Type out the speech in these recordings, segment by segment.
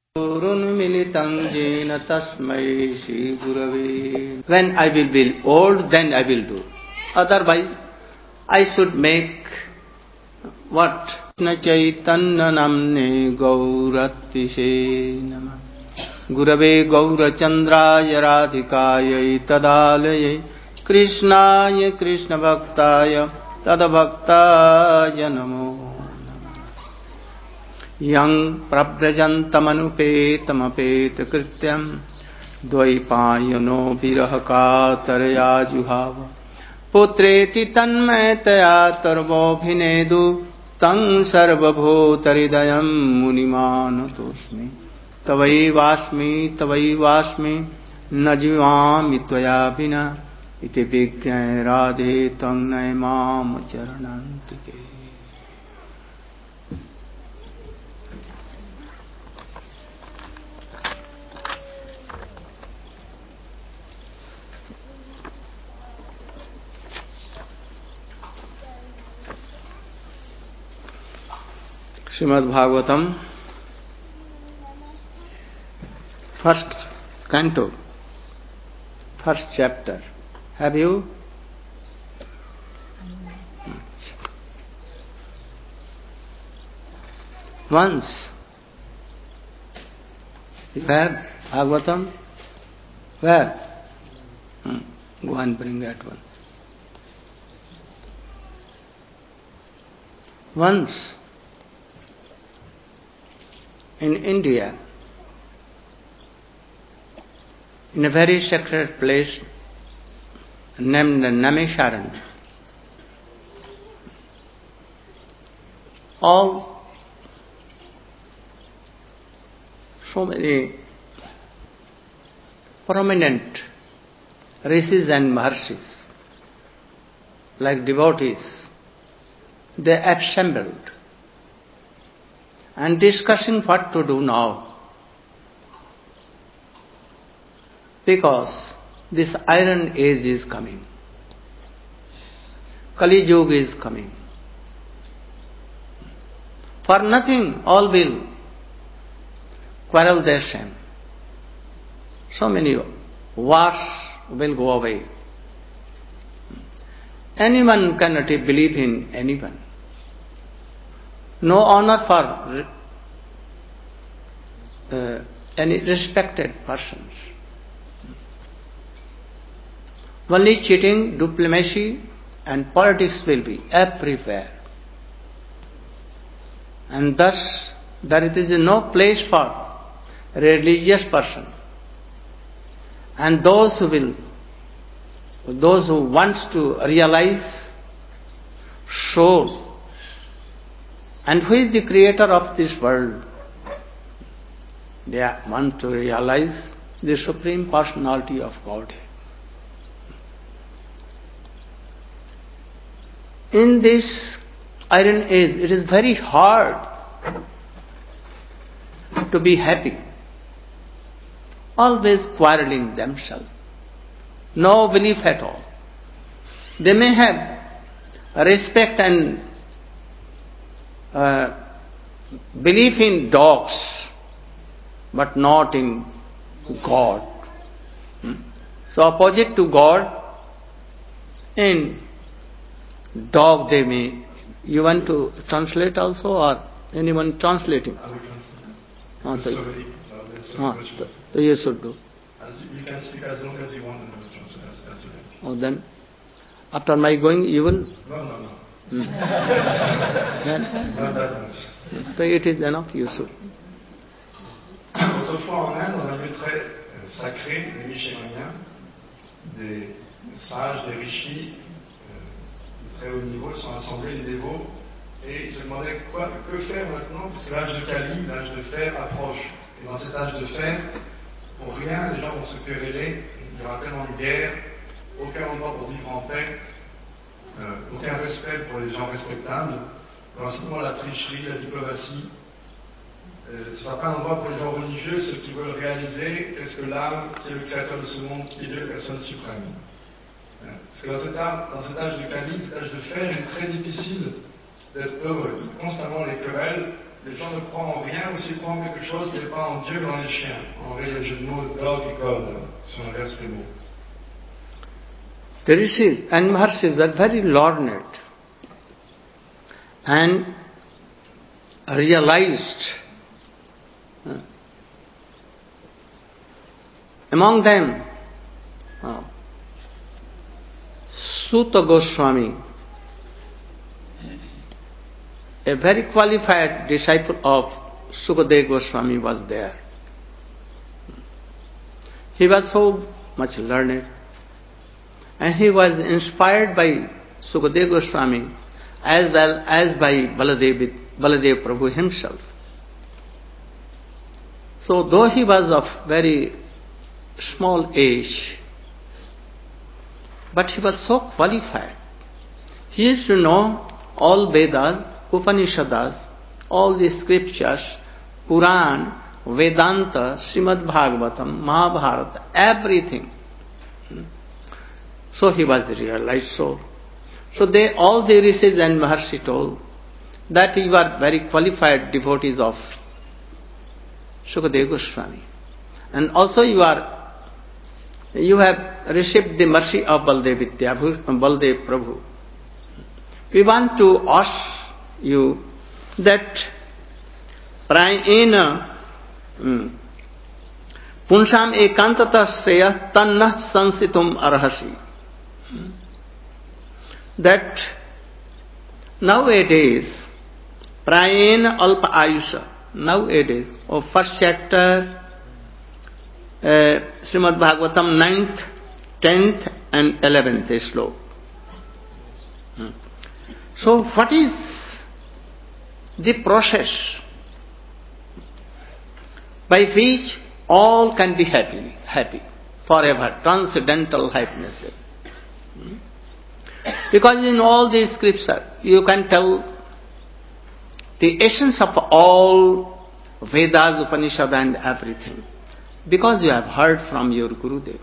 Gurunmilitam jena tasmai Shri Gurave. When I will be old, then I will do. Otherwise, I should make what? Chaitanya namne Gauratise nama. Gurave Gaurachandraya Radhikaya Tadalaye Krishnaya Krishna Bhaktaya Tadabhaktaya Namo. Yang prabrajantamanupetamapeta krityam dvaipayano virahakataraya juhava putreti tanmayataya tarvobhinedu tang sarvabhutaridayam munimanatosmi tavaivasmi najivami tvaya vina iti vignaya radhe tang naimam charanantike. Srimad Bhagavatam, first canto, first chapter. Have you? Once. You have Bhagavatam? Where? Go and bring at once. Once. In India, in a very sacred place named Namisharan, so many prominent rishis and maharshis, like devotees, they assembled and discussing what to do now. Because this iron age is coming. Kali Yuga is coming. For nothing, all will quarrel their shame. So many wars will go away. Anyone cannot believe in anyone. No honor for any respected persons. Only cheating, diplomacy and politics will be everywhere. And thus there is no place for religious person. And those who wants to realize soul and who is the creator of this world, they want to realize the Supreme Personality of Godhead. In this iron age, it is very hard to be happy. Always quarreling themselves. No belief at all. They may have respect and belief in dogs, but not in God. So opposite to God, in dog they may. You want to translate also, or anyone translating? I will translate. So you should do. You can speak as long as you want and I will translate as you like. Oh, then after my going you will? No. Then, Not that much. so it is enough, you should. Autrefois en Inde, dans un lieu très sacré, les Micheliniens, des sages, des rishis de très haut niveau sont assemblés, les dévots, et ils se demandaient que faire maintenant, puisque l'âge de Kali, l'âge de fer, approche. Et dans cet âge de fer, pour rien, les gens vont se quereller, il y aura tellement de guerre, aucun endroit pour vivre en paix, aucun respect pour les gens respectables, il y aura simplement la tricherie, la diplomatie. Ce ne sera pas un endroit pour les gens religieux, ceux qui veulent réaliser qu'est-ce que l'âme, qui est le créateur de ce monde, qui est Dieu, personne suprême. Parce que dans cet âge de Kali, cet âge de fer, il est très difficile d'être heureux. Constamment les querelles, les gens ne croient en rien ou s'ils croient en quelque chose qui n'est pas en Dieu mais en les chiens. En vrai, le jeu de mots dog et god, si on inverse les mots. The rishis and maharshis are very learned and realized. Among them, Suta Goswami, a very qualified disciple of Sukadeva Goswami, was there. He was so much learned and he was inspired by Sukadeva Goswami as well as by Baladev Prabhu himself. So though he was of very small age, but he was so qualified. He used to know all Vedas, Upanishads, all the scriptures, Puran, Vedanta, Srimad Bhagavatam, Mahabharata, everything. So he was a realized soul. So all the rishis and maharshi told that you are very qualified devotees of Sukadeva Goswami. And also you have received the mercy of Baladev Prabhu. We want to ask you that prayena punsam ekantata sreya tannah sansitum arhasi. That nowadays, prayena alpa ayusha, nowadays, first chapter, Srimad Bhagavatam 9th, 10th and 11th slok. So what is the process by which all can be happy forever, transcendental happiness? Because in all these scriptures you can tell the essence of all Vedas, Upanishads and everything. Because you have heard from your Gurudev.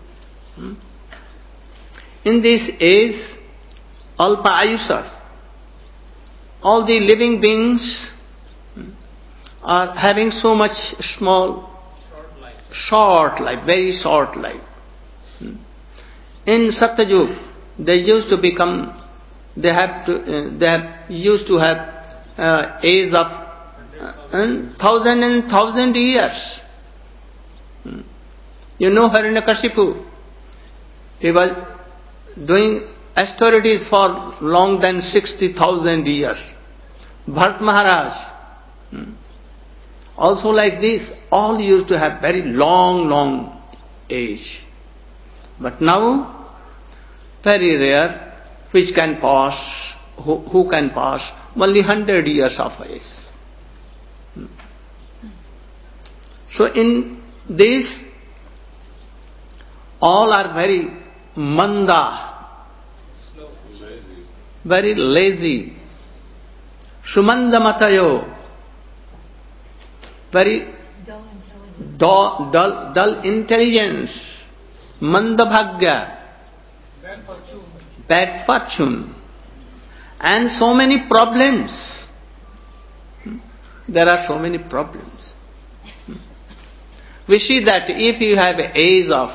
In this age, Alpa Ayusas, all the living beings are having so much short life, very short life. In Satyajug, they used to have age of 1,000 years. You know Hiranyakashipu, he was doing austerities for long than 60,000 years. Bharat Maharaj, also like this, all used to have very long age. But now, very rare, which can pass, who can pass only 100 years of age. So in this, all are very manda, very lazy, sumanda matayo, very dull intelligence, manda bhagya, bad fortune, and so many problems. There are so many problems. We see that if you have an age of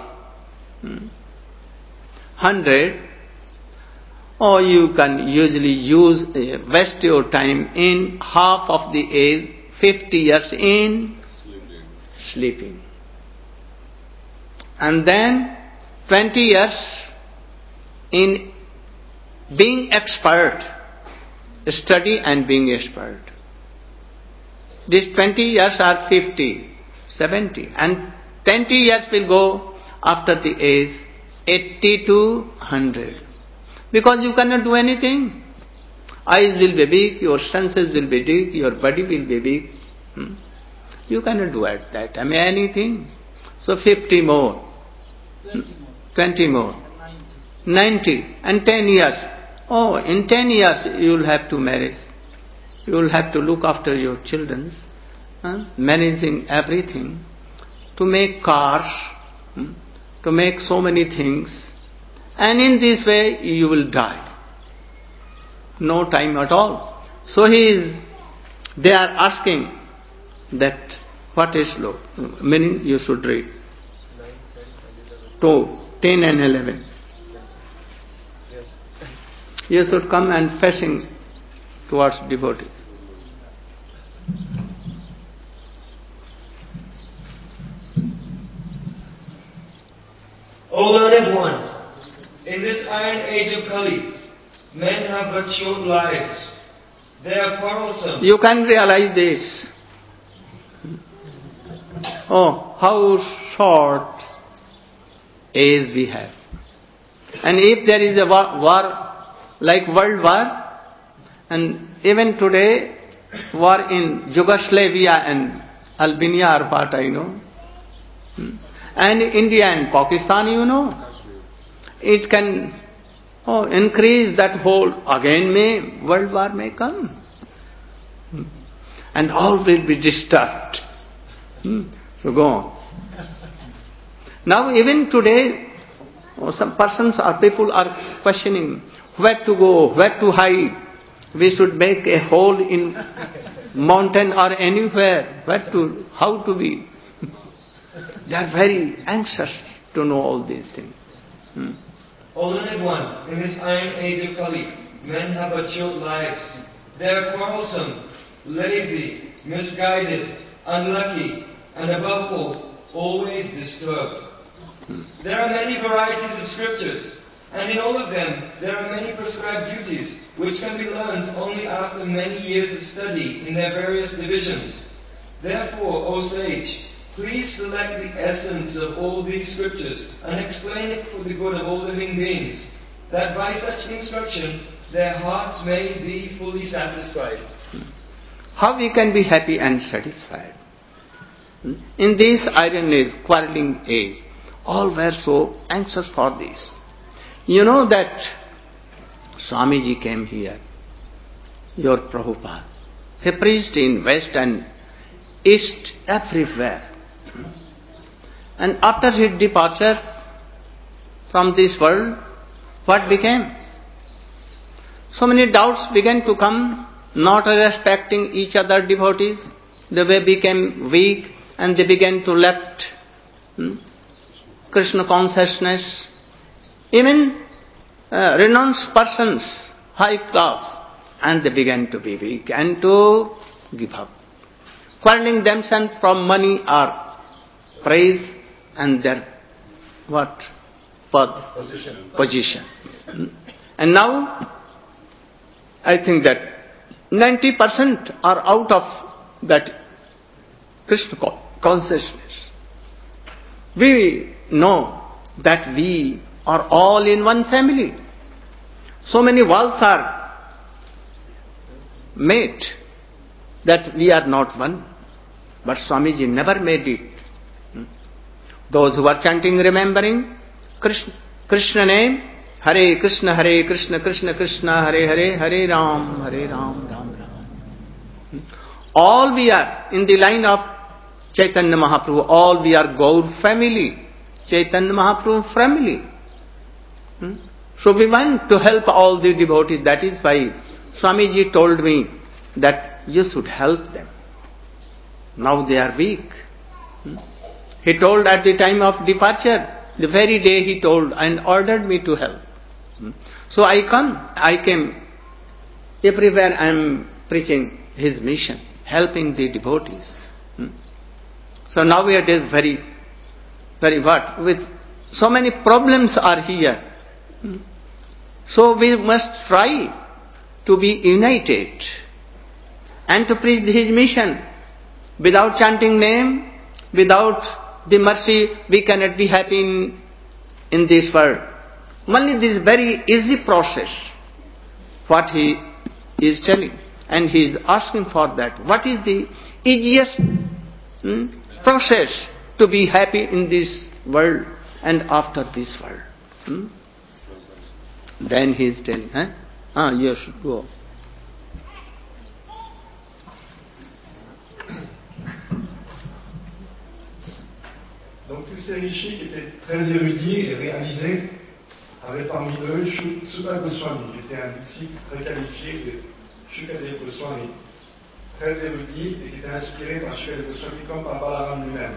100, or you can usually waste your time in half of the age, 50 years in sleeping. And then 20 years in being expert, study and being expert. These 20 years are 50, 70, and 20 years will go after the age 80 to 100. Because you cannot do anything. Eyes will be big, your senses will be big, your body will be big. You cannot do at that time anything. So 50 more, 20 more, 90 and 10 years. Oh, in 10 years you will have to marry. You will have to look after your children, managing everything, to make cars, to make so many things. And in this way you will die. No time at all. So he is They are asking that what is sloka? Meaning you should read. 2, 10 and 11. You should come and facing towards devotees. O learned one, in this iron age of Kali, men have but short lives. They are quarrelsome. You can realize this. Oh, how short age we have. And if there is a war like world war, and even today, war in Yugoslavia and Albania are what I know, and India and Pakistan, it can increase that whole, again world war may come. And all will be disturbed. So go on. Now even today, some persons or people are questioning where to go, where to hide. We should make a hole in mountain or anywhere. How to be. They are very anxious to know all these things. O learned one, in this iron age of Kali, men have but short lives. They are quarrelsome, lazy, misguided, unlucky, and above all, always disturbed. There are many varieties of scriptures, and in all of them there are many prescribed duties, which can be learned only after many years of study in their various divisions. Therefore, O sage, please select the essence of all these scriptures and explain it for the good of all living beings, that by such instruction their hearts may be fully satisfied. How we can be happy and satisfied? In this iron age, quarreling age, all were so anxious for this. You know that Swamiji came here, your Prabhupada. He preached in West and East, everywhere. And after his departure from this world, what became? So many doubts began to come, not respecting each other devotees. They became weak and they began to left Krishna consciousness. Even renounced persons, high class, and they began to be weak and to give up, quarreling themselves from money or praise and their position. And now I think that 90% are out of that Krishna consciousness. We know that we are all in one family. So many walls are made that we are not one. But Swamiji never made it. Those who are chanting, remembering Krishna name, Hare Krishna, Krishna Krishna, Hare Hare, Hare Ram, Ram Ram. All we are in the line of Chaitanya Mahaprabhu, all we are Gaur family, Chaitanya Mahaprabhu family. So we want to help all the devotees. That is why Swamiji told me that you should help them. Now they are weak. He told at the time of departure, the very day he told and ordered me to help. So I came. Everywhere I am preaching his mission, helping the devotees. So nowadays very what? With so many problems are here. So we must try to be united and to preach his mission. Without chanting name, without the mercy, we cannot be happy in this world. Only this very easy process, what he is telling, and he is asking for that. What is the easiest process to be happy in this world and after this world? Then he is telling, you should go. Donc tous ces rishis qui étaient très érudits et réalisés avaient parmi eux Shuka Goswami, qui était un disciple très qualifié de Shukadeva Goswami. très érudit et qui était inspiré par Srila Goswami comme par Balaram lui-même.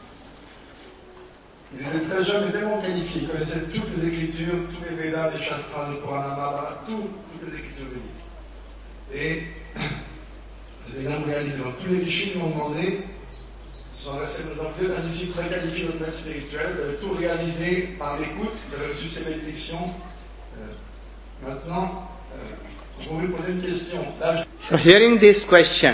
Il était très jeune et tellement qualifié, il connaissait toutes les écritures, tous les Védas, les Shastras, le Purana, Mahabharata, toutes les écritures védiques. Et c'est une âme réalisée. Donc tous les rishis lui ont demandé, donc vous êtes un disciple très qualifié de maître spirituel, vous avez tout réalisé par l'écoute, vous avez reçu ces bénédictions. Maintenant, je vais vous poser une question. Là, So hearing this question,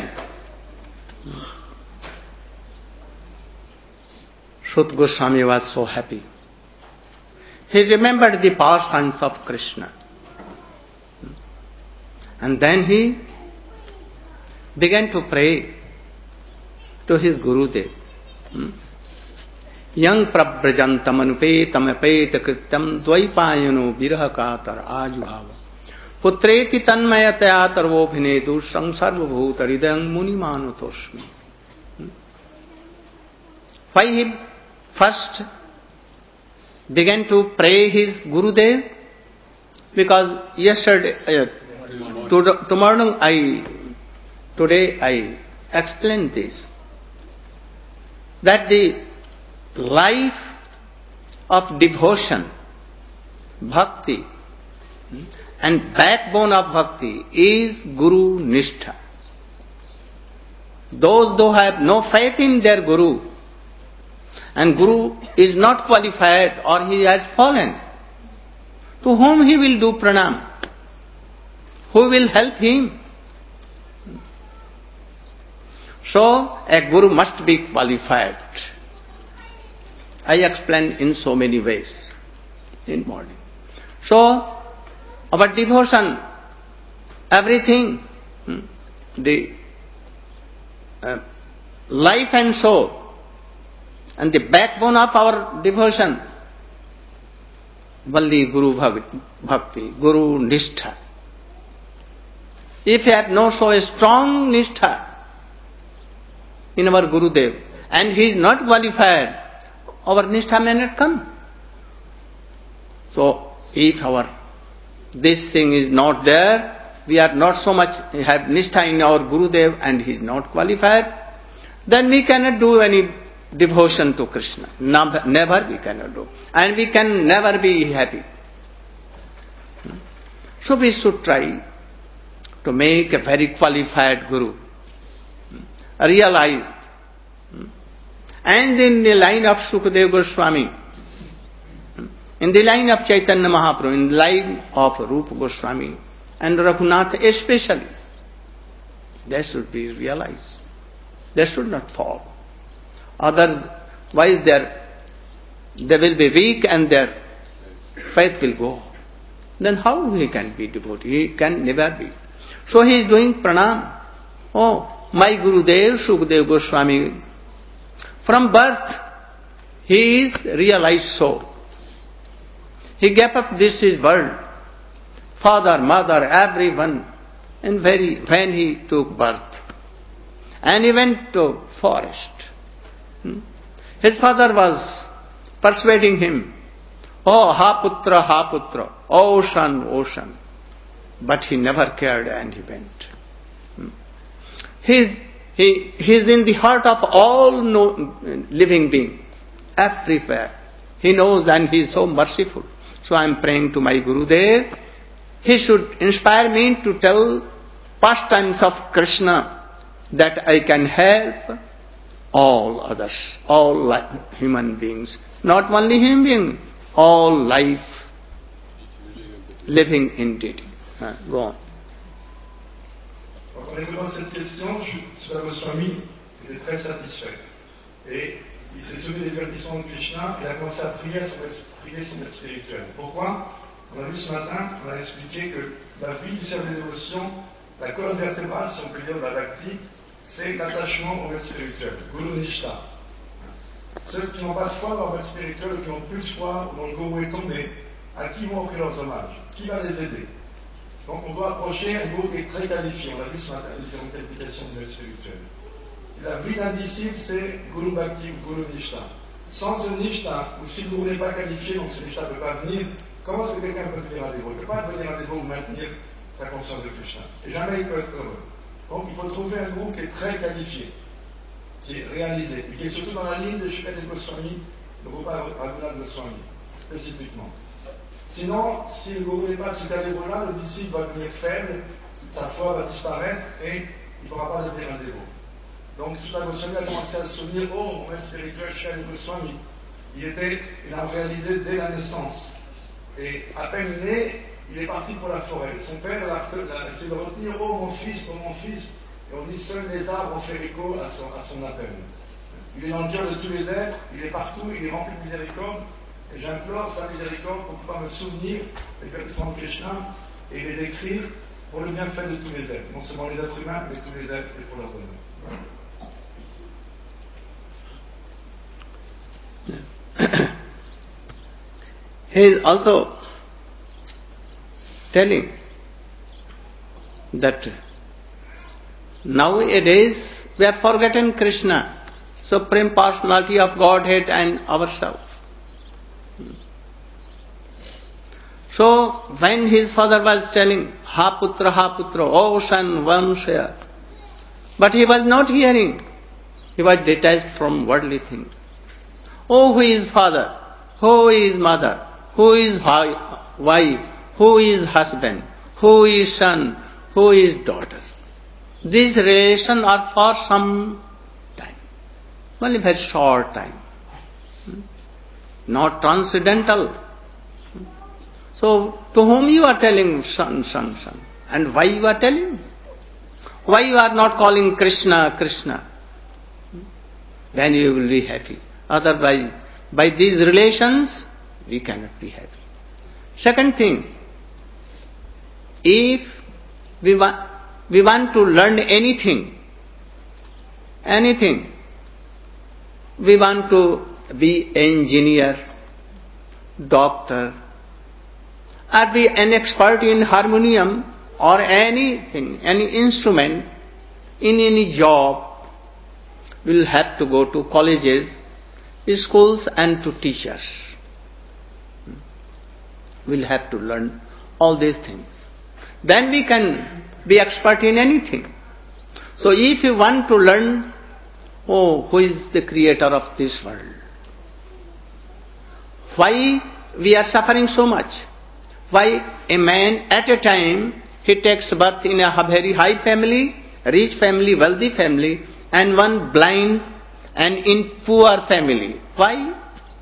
Sut Goswami was so happy. He remembered the pastimes of Krishna. And then he began to pray to his Gurudev. Yang prabrajantam anupetam apeta krityam dvaipayano virahakatar ajubhava. Putreti tanmayataya tarvobhinedu samsarvabhuta hridayam munimanutosmi. Why he first began to pray his Gurudev? Because today I explained this, that the life of devotion, bhakti, and backbone of bhakti is Guru Nishtha. Those who have no faith in their Guru, and Guru is not qualified or he has fallen, to whom he will do pranam? Who will help him? So, a Guru must be qualified. I explained in so many ways in morning. So, our devotion, everything, the life and soul, and the backbone of our devotion, only Guru Bhakti, Guru Nishtha. If you have no so strong Nishtha in our Gurudev, and he is not qualified, our Nishtha may not come. So, if this thing is not there, we are not so much have Nishtha in our Gurudev and he is not qualified, then we cannot do any devotion to Krishna. Never we cannot do. And we can never be happy. So we should try to make a very qualified Guru. Realize. And in the line of Sukadeva Goswami, in the line of Chaitanya Mahaprabhu, in the line of Rupa Goswami and Raghunath especially, they should be realized. They should not fall. Otherwise they will be weak and their faith will go. Then how he can be devotee? He can never be. So he is doing pranam. Oh, my Gurudev, Sukadeva Goswami, from birth he is realized soul. He gave up this his world, father, mother, everyone, and when he took birth. And he went to forest. His father was persuading him, oh, ha putra, ocean, ocean. But he never cared and he went. He is in the heart of all living beings, everywhere. He knows and he is so merciful. So I am praying to my Gurudev. He should inspire me to tell pastimes of Krishna that I can help all others, all human beings. Not only human beings, all life living entity. Go on. En écoutant cette question, Sukadeva Goswami était très satisfait. Et il s'est souvenu des divertissements de Krishna, il a commencé à prier son maître spirituel. Pourquoi? On a vu ce matin, on a expliqué que la vie du cercle des dévotions, la colonne vertébrale, si on peut dire, de la Bhakti, c'est l'attachement au maître spirituel, Guru Nishtha. Ceux qui n'ont pas de foi dans leur maître spirituel, ou qui n'ont plus de foi, dont le Guru est tombé, à qui vont offrir leurs hommages? Qui va les aider? Donc on doit approcher un Guru qui est très qualifié. On l'a vu ce matin, les différentes qualifications du maître spirituel. La vie d'un disciple, c'est Guru Bhakti ou Guru Nishtha. Sans ce Nishtha, ou si le Guru n'est pas qualifié, donc ce Nishtha ne peut pas venir, comment est-ce que quelqu'un peut devenir un dévot? Il ne peut pas devenir un dévot ou maintenir sa conscience de Krishna. Et jamais il peut être heureux. Donc il faut trouver un groupe qui est très qualifié, qui est réalisé, et qui est surtout dans la ligne de Srila Goswami, le groupe Raghunath Goswami, spécifiquement. Sinon, si le groupe n'est pas de cet niveau-là, le disciple va devenir faible, sa foi va disparaître et il ne pourra pas devenir un dévot. Donc Srila Goswami a commencé à se souvenir, oh, mon maître spirituel Srila Goswami, il a réalisé dès la naissance. Et à peine né, il est parti pour la forêt. Son père l'a essayé de retenir, oh mon fils, oh mon fils. Et on dit, seuls les arbres ont fait écho à son appel. Il est dans le cœur de tous les êtres, il est partout, il est rempli de miséricorde. Et j'implore sa miséricorde pour pouvoir me souvenir des versements de Krishna et les décrire pour le bienfait de tous les êtres. Non seulement les êtres humains, mais tous les êtres et pour leur bonheur. He is also telling that nowadays we have forgotten Krishna, Supreme Personality of Godhead and ourselves. So when his father was telling, Ha putra, oh son, Vamshaya, but he was not hearing. He was detached from worldly things. Oh, who is father? Who is mother? Who is wife? Who is husband? Who is son? Who is daughter? These relations are for some time, only very short time, not transcendental. So, to whom you are telling son, son, son? And why you are telling? Why you are not calling Krishna, Krishna? Then you will be happy. Otherwise, by these relations, we cannot be happy. Second thing, if we want to learn anything, we want to be engineer, doctor, or be an expert in harmonium or anything, any instrument, in any job, we will have to go to colleges, schools and to teachers. We will have to learn all these things. Then we can be expert in anything. So if you want to learn, oh, who is the creator of this world? Why we are suffering so much? Why a man at a time, he takes birth in a very high family, rich family, wealthy family, and one blind and in poor family. Why?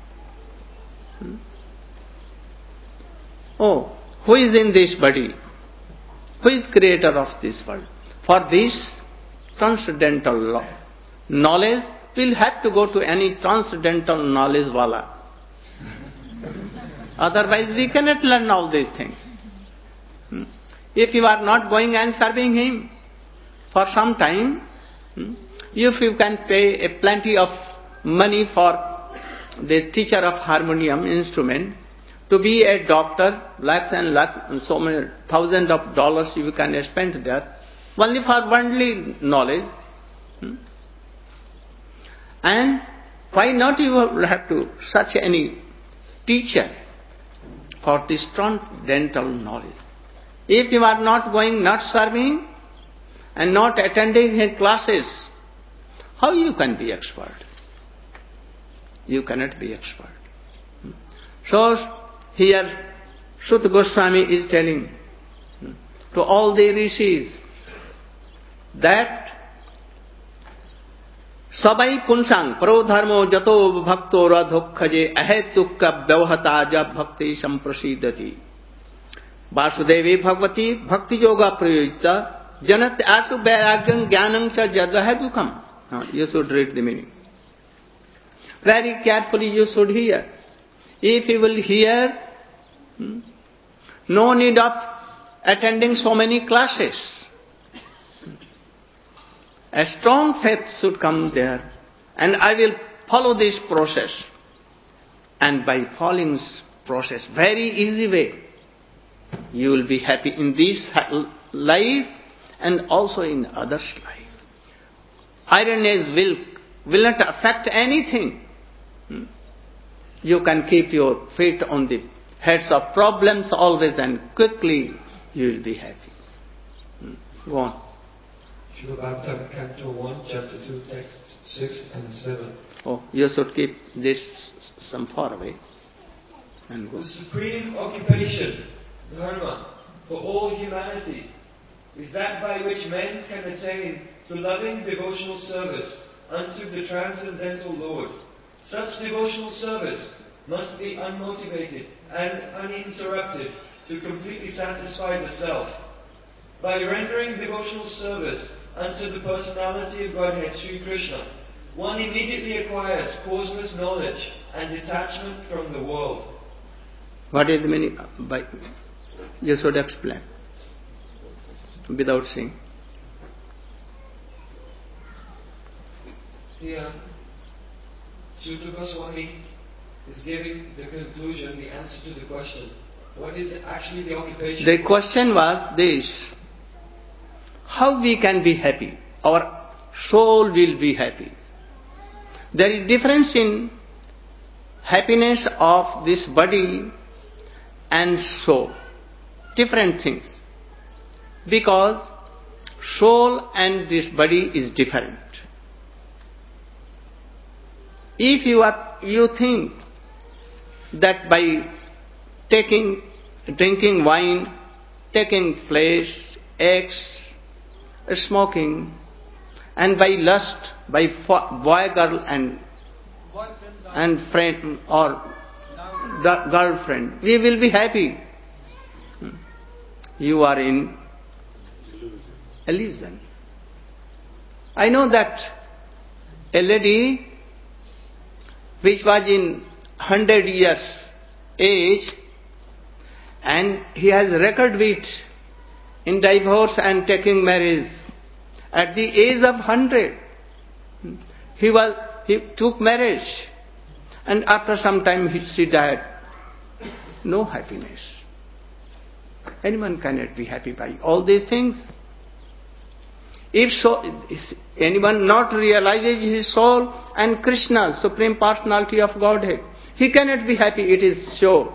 Oh, who is in this body? Who is creator of this world? For this transcendental knowledge, we will have to go to any transcendental knowledge wala. Otherwise we cannot learn all these things. If you are not going and serving him for some time, if you can pay a plenty of money for the teacher of harmonium instrument, to be a doctor, lakhs and lakhs, and so many thousands of dollars you can spend there, only for worldly knowledge. And why not you have to search any teacher for this transcendental knowledge? If you are not going, not serving, and not attending his classes, how you can be expert? You cannot be expert. So here Suta Goswami is telling to all the rishis that Sabai punsang prodharmo jato bhakto radhokhaje ahetukka vyavahata bhakti samprasidati Vasudevi Bhagavati Bhakti Yoga Prayojita Janat Asu Vairagyam Jnanam Cha Jadahadukam. You should read the meaning. Very carefully you should hear. If you will hear, no need of attending so many classes. A strong faith should come there, and I will follow this process. And by following this process, very easy way, you will be happy in this life and also in others' life. Iron age will not affect anything. You can keep your feet on the heads of problems always, and quickly you will be happy. Go on. Srila Bhagavatam, Canto 1, Chapter 2, Text 6 and 7. Oh, you should keep this some far away. And go. The supreme occupation, dharma, for all humanity is that by which men can attain to loving devotional service unto the Transcendental Lord. Such devotional service must be unmotivated and uninterrupted to completely satisfy the self. By rendering devotional service unto the personality of Godhead, Sri Krishna, one immediately acquires causeless knowledge and detachment from the world. What is the meaning by? You should explain without saying. Here, Suta Goswami is giving the conclusion, the answer to the question. What is actually the occupation? The question was this: how we can be happy? Our soul will be happy. There is difference in happiness of this body and soul. Different things. Because soul and this body is different. If you think that by drinking wine, taking flesh, eggs, smoking, and by lust, by boy girl and friend or girlfriend, we will be happy. You are in illusion. I know that a lady which was in 100 years age, and he has record with in divorce and taking marriage. At the age of 100, he took marriage, and after some time she died. No happiness. Anyone cannot be happy by all these things. If so, anyone not realizes his soul and Krishna, Supreme Personality of Godhead, he cannot be happy, it is sure.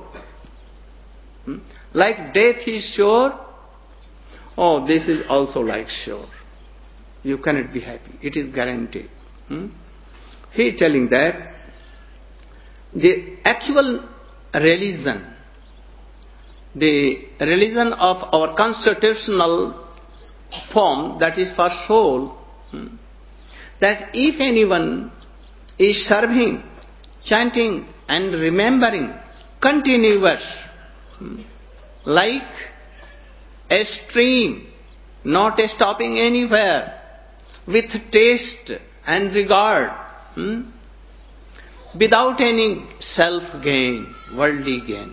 Like death is sure, oh, this is also like sure. You cannot be happy, it is guaranteed. He is telling that the actual religion, the religion of our constitutional form, that is for soul, that if anyone is serving, chanting and remembering continuous, like a stream, not stopping anywhere, with taste and regard, without any self-gain, worldly gain,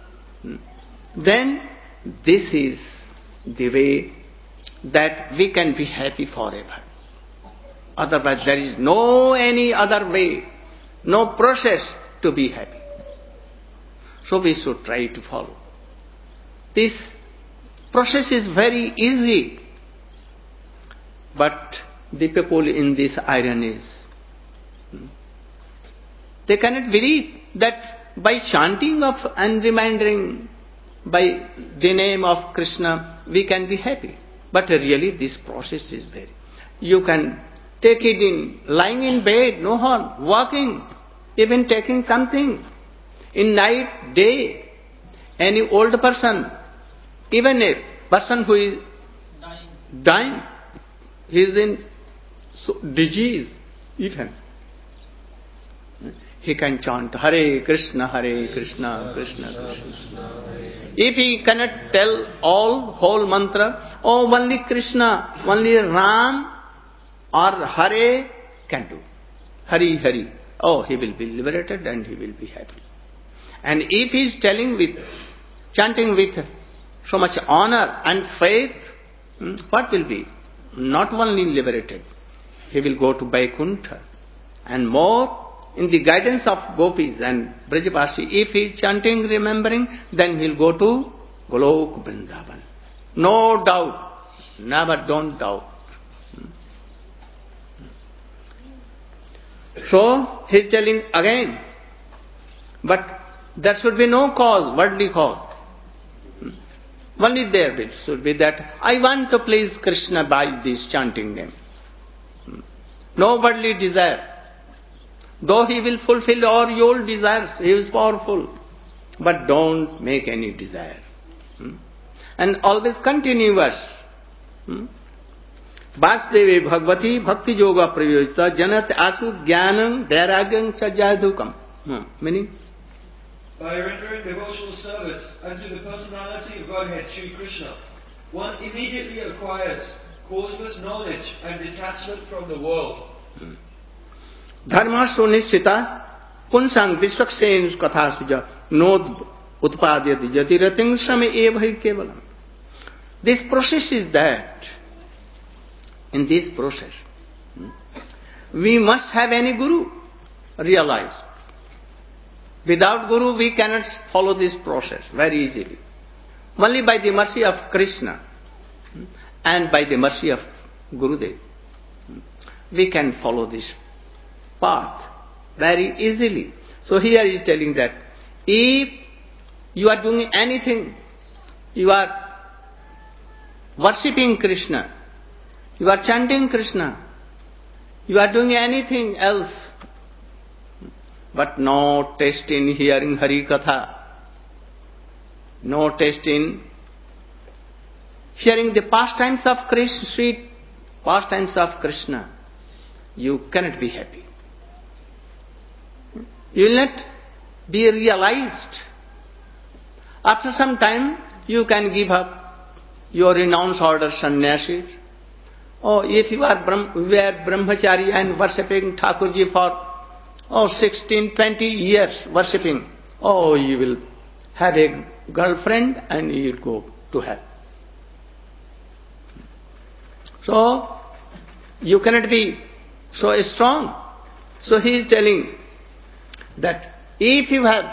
then this is the way that we can be happy forever. Otherwise there is no any other way, no process to be happy. So we should try to follow. This process is very easy, but the people in this iron is, they cannot believe that by chanting of and remembering by the name of Krishna we can be happy. But really this process is very. You can take it in lying in bed, no harm, walking, even taking something. In night, day, any old person, even a person who is dying, he is in disease, even. He can chant Hare Krishna, Krishna Krishna. If he cannot tell all whole mantra, oh only Krishna, only Ram or Hare can do. Hari Hari. Oh, he will be liberated and he will be happy. And if he is chanting with so much honor and faith, what will be? Not only liberated, he will go to Vaikuntha. And more, in the guidance of gopis and Brajavasi, if he is chanting, remembering, then he will go to Golok Vrindavan. No doubt. Never, don't doubt. So, he is telling again, but there should be no cause, worldly cause. Only there should be that, I want to please Krishna by this chanting name. No worldly desire. Though he will fulfill all your desires, he is powerful. But don't make any desire. And always continuous. Vasudeve Bhagavati Bhakti Yoga Prayojita Janat Asu Jnanam Vairagyam Cha Jadukam. Meaning? By rendering devotional service unto the personality of Godhead Sri Krishna, one immediately acquires causeless knowledge and detachment from the world. Dharma sunishita punsang vishwaksen katha suja nod utpadyati jatirating same evai kevalam. This process is that. In this process, we must have any guru, realize. Without guru, we cannot follow this process very easily. Only by the mercy of Krishna and by the mercy of Gurudev, we can follow this path very easily. So here he is telling that if you are doing anything, you are worshipping Krishna, you are chanting Krishna, you are doing anything else, but no taste in hearing Hari Katha, no taste in hearing the pastimes of Krishna, sweet pastimes of Krishna, you cannot be happy. You will not be realized. After some time, you can give up your renounce order sannyasi. Or if you are brahmachari and worshipping Thakurji for 16, 20 years worshipping, you will have a girlfriend and you will go to hell. So, you cannot be so strong. So he is telling that if you have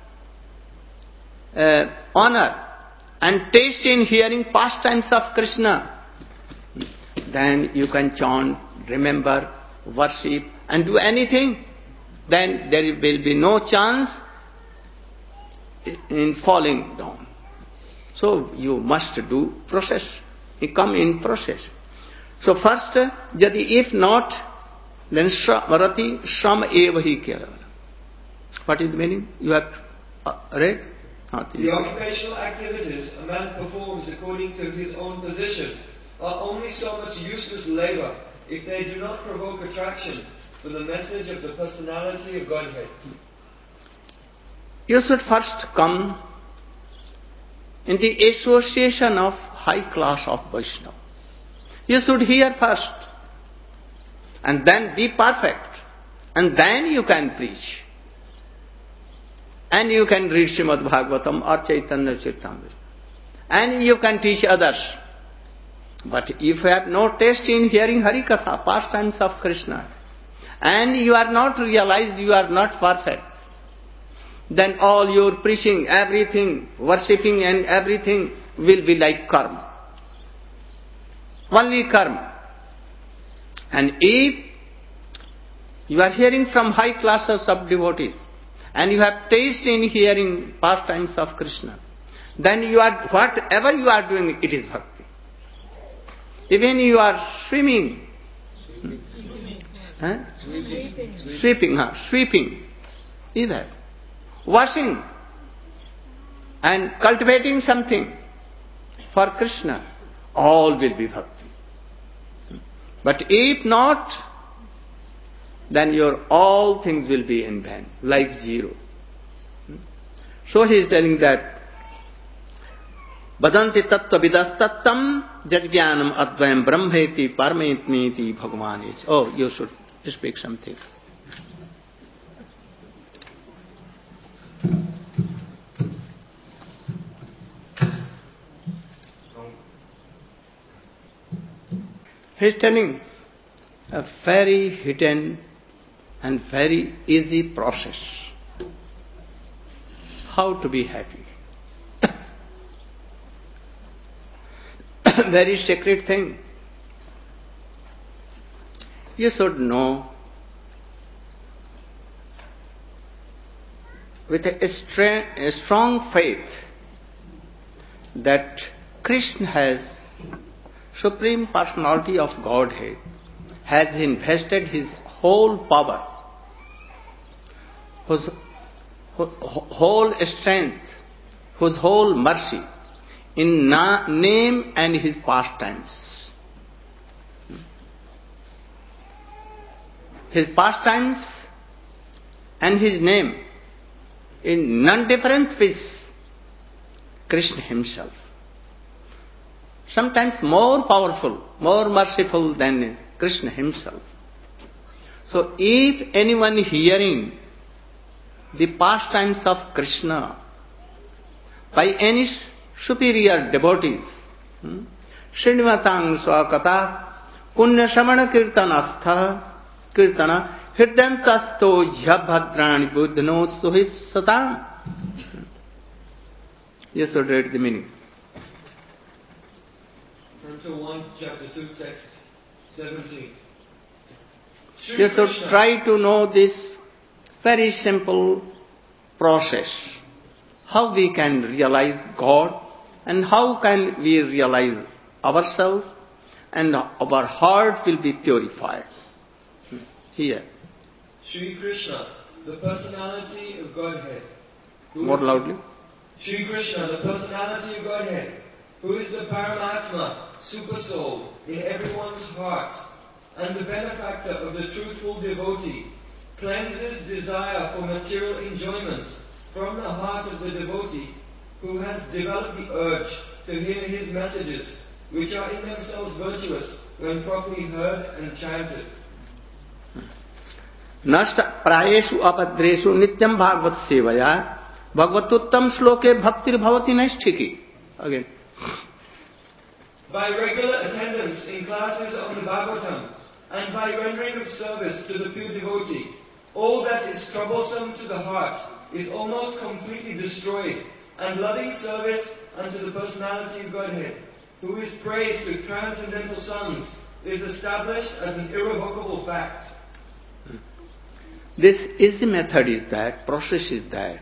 honor and taste in hearing pastimes of Krishna, then you can chant, remember, worship and do anything. Then there will be no chance in falling down. So you must do process. You come in process. So first, yadi if not, then varati shram evahi kevala. What is the meaning? You have read? The occupational activities a man performs according to his own position are only so much useless labor if they do not provoke attraction for the message of the personality of Godhead. You should first come in the association of high class of Vaishnava. You should hear first and then be perfect and then you can preach. And you can read Srimad Bhagavatam or Chaitanya Charitamrita. And you can teach others. But if you have no taste in hearing Hari Katha, pastimes of Krishna, and you are not realized, you are not perfect, then all your preaching, everything, worshipping and everything will be like karma. Only karma. And if you are hearing from high classes of devotees, and you have taste in hearing pastimes of Krishna, then you are, whatever you are doing, it is bhakti. Even you are swimming, sweeping, either washing and cultivating something for Krishna, all will be bhakti. But if not, then your all things will be in vain, like zero. So he is telling that Badanti tattva vidas tattam jajnanam advayam brahmeti paramatmeti bhagavanich. Oh, you should speak something. He is telling a very hidden and very easy process. How to be happy. Very sacred thing. You should know with a strong faith that Krishna has Supreme Personality of Godhead, has invested his whole power, whose whole strength, whose whole mercy in name and his pastimes. His pastimes and his name in none different with Krishna himself. Sometimes more powerful, more merciful than Krishna himself. So if anyone hearing the pastimes of Krishna by any superior devotees, Srinvatang Swakata Punya Samana Kirtana Hridam Tasto Jhabhadrani Buddhano Suhis Satam. You should read the meaning. Canto 1, Chapter 2, Text 17. You should try to know this very simple process. How we can realize God and how can we realize ourselves and our heart will be purified. Here. Sri Krishna, the personality of Godhead. More loudly. Sri Krishna, the personality of Godhead, who is the Paramatma, super soul, in everyone's heart, and the benefactor of the truthful devotee, cleanses desire for material enjoyment from the heart of the devotee who has developed the urge to hear his messages, which are in themselves virtuous when properly heard and chanted. Nashta prayeshu apadreshu nityam bhagavad sevaya bhagavatuttam shloke bhaktir bhavati naisthiki. Again. By regular attendance in classes on the Bhagavatam and by rendering of service to the pure devotee, all that is troublesome to the heart is almost completely destroyed, and loving service unto the personality of Godhead, who is praised with transcendental sons, is established as an irrevocable fact. This easy method is that, process is that.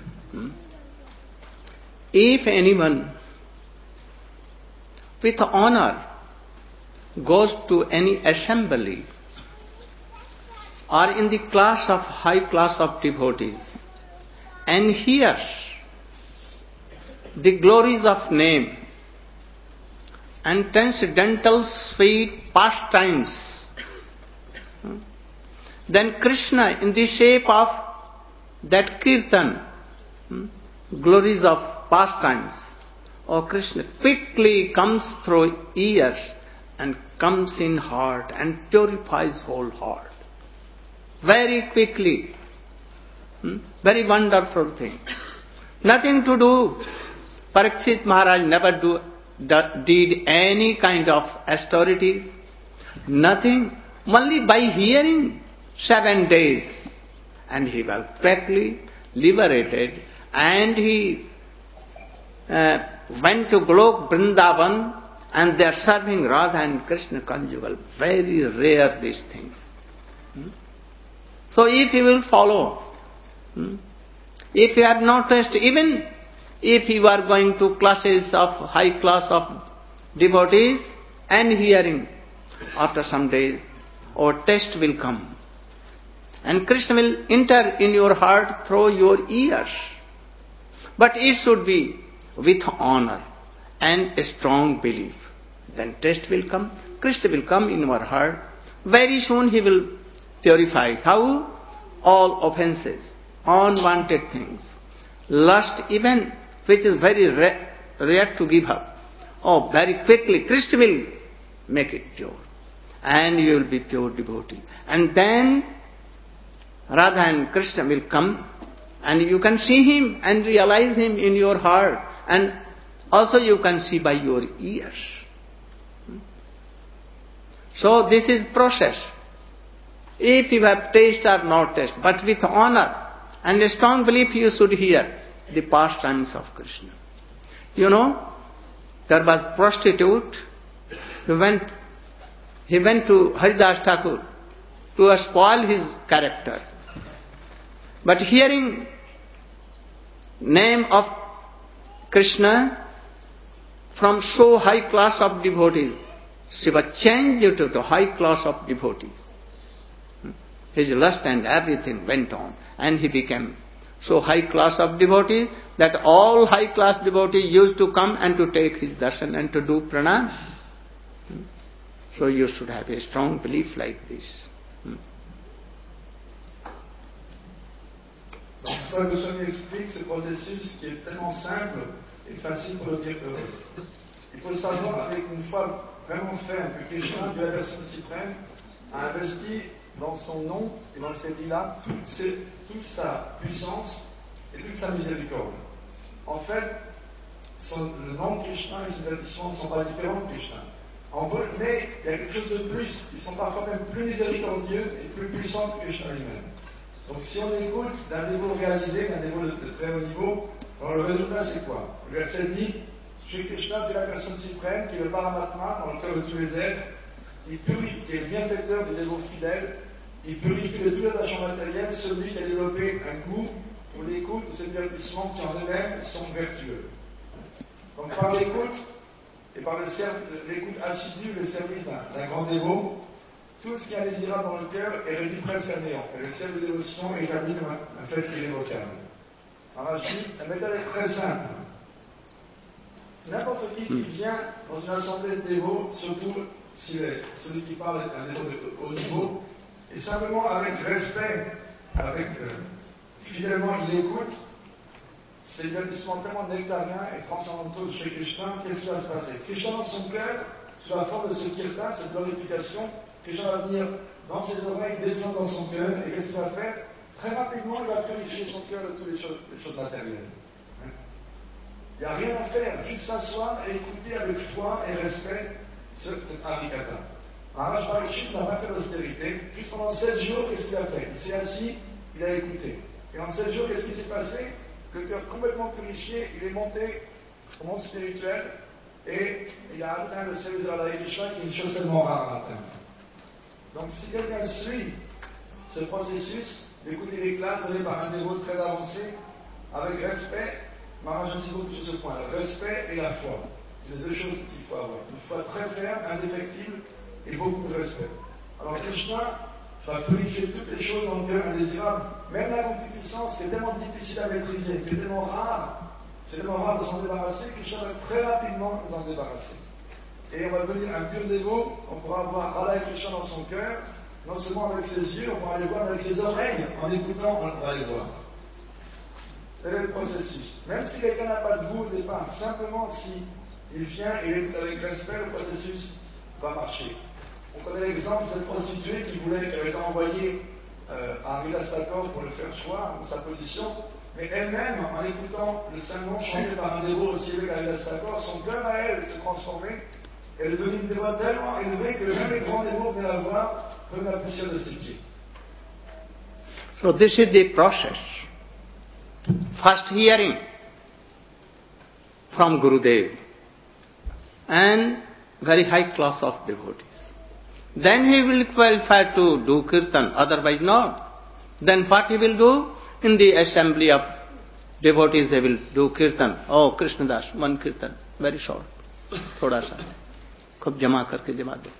If anyone with honor goes to any assembly or in the class of high class of devotees and hears the glories of name and transcendental sweet pastimes, then Krishna in the shape of that kirtan, glories of pastimes, or Krishna quickly comes through ears and comes in heart and purifies whole heart. Very quickly. Very wonderful thing. Nothing to do. Parikshit Maharaj never did any kind of austerities. Nothing. Only by hearing 7 days. And he was quickly liberated. And he went to Golok Vrindavan and they are serving Radha and Krishna conjugal. Very rare this thing. So if you will follow, if you have not tasted, even if you are going to classes of high class of devotees and hearing, after some days, or taste will come. And Krishna will enter in your heart through your ears. But it should be with honor and a strong belief. Then taste will come, Krishna will come in our heart. Very soon he will purify. How? All offenses, unwanted things, lust even, which is very rare to give up. Oh, very quickly Krishna will make it pure. And you will be pure devotee. And then Radha and Krishna will come and you can see him and realize him in your heart. And also you can see by your ears. So this is process. If you have taste or not taste, but with honor and a strong belief you should hear the pastimes of Krishna. You know, there was prostitute who went to Haridas Thakur to spoil his character. But hearing name of Krishna, from so high class of devotees, Shiva changed it to high class of devotees. His lust and everything went on, and he became so high class of devotees that all high class devotees used to come and to take his darshan and to do pranam. So you should have a strong belief like this. Donc, Sri Goswami explique ce processus qui est tellement simple et facile pour le dire heureux. Il faut savoir avec une foi vraiment ferme que Krishna, Dieu la personne suprême, a investi dans son nom et dans ses lilas toute sa puissance et toute sa miséricorde. En fait, le nom de Krishna et ses agissements ne sont pas différents de Krishna. Mais il y a quelque chose de plus. Ils sont parfois même plus miséricordieux et plus puissants que Krishna lui-même. Donc si on écoute d'un niveau réalisé, d'un niveau de très haut niveau, alors le résultat c'est quoi? Le verset dit, Shri Krishna est la personne suprême, qui est le Paramatma dans le cœur de tous les êtres, il purifie, qui est le bienfaiteur des dévots fidèles, il purifie de tous les attachements matériels, celui qui a développé un goût pour l'écoute de ces divertissements qui en eux-mêmes sont vertueux. Donc par l'écoute, et par l'écoute assidue, le service d'un grand dévot, tout ce qui est indésirable dans le cœur est réduit presque à néant, et le ciel de dévotion est établi comme un fait irrévocable. Alors je dis, la méthode est très simple. N'importe qui vient dans une assemblée de dévots, surtout si celui qui parle est un dévot de haut niveau, et simplement avec respect, fidèlement il écoute, ces divertissements tellement nectariens et transcendantaux de Shri Krishna, qu'est-ce qui va se passer? Krishna dans son cœur, sous la forme de ce kirtan, cette glorification, Krishna va venir dans ses oreilles, descendre dans son cœur, et qu'est-ce qu'il va faire? Très rapidement, il va purifier son cœur de toutes les choses matérielles. Il n'y a rien à faire, juste s'asseoir et écouter avec foi et respect cet harikata. Maharaj Parikshit n'a pas fait l'austérité, juste pendant 7 jours, qu'est-ce qu'il a fait? Il s'est assis, il a écouté. Et en 7 jours, qu'est-ce qui s'est passé? Le cœur complètement purifié, il est monté au monde spirituel et il a atteint le service de Radha Krishna, qui est une chose tellement rare à atteindre. Donc si quelqu'un suit ce processus d'écouter les classes données par un dévot très avancé, avec respect, Maharaj insiste beaucoup sur ce point, le respect et la foi. C'est les deux choses qu'il faut avoir. Une foi très ferme, indéfectible et beaucoup de respect. Alors Krishna va purifier toutes les choses dans le cœur indésirables, même la concupiscence qui est tellement difficile à maîtriser, qui est tellement rare, c'est tellement rare de s'en débarrasser, Krishna va très rapidement nous en débarrasser. Et on va devenir un pur dévot, on pourra voir Radha Krishna dans son cœur, non seulement avec ses yeux, on pourra les voir avec ses oreilles, en écoutant, on pourra les voir. C'est le processus. Même si quelqu'un n'a pas de goût au départ, simplement si il vient et il écoute avec respect, le processus va marcher. On connaît l'exemple de cette prostituée qui avait été envoyée à Vilas Thakur pour le faire choir de sa position, mais elle-même, en écoutant le saint nom chanté par un dévot aussi élevé qu'à Vilas Thakur, son cœur à elle s'est transformé. Elle est devenue une dévote tellement élevée que même les grands dévots venaient la voir, prenaient la poussière de ses pieds. So this is the process. First hearing from Gurudev and very high class of devotees. Then he will qualify to do kirtan, otherwise not. Then what he will do? In the assembly of devotees they will do kirtan. Oh, Krishnadas, one kirtan, very short. Thoda sa. खूब जमा करके जमा दो.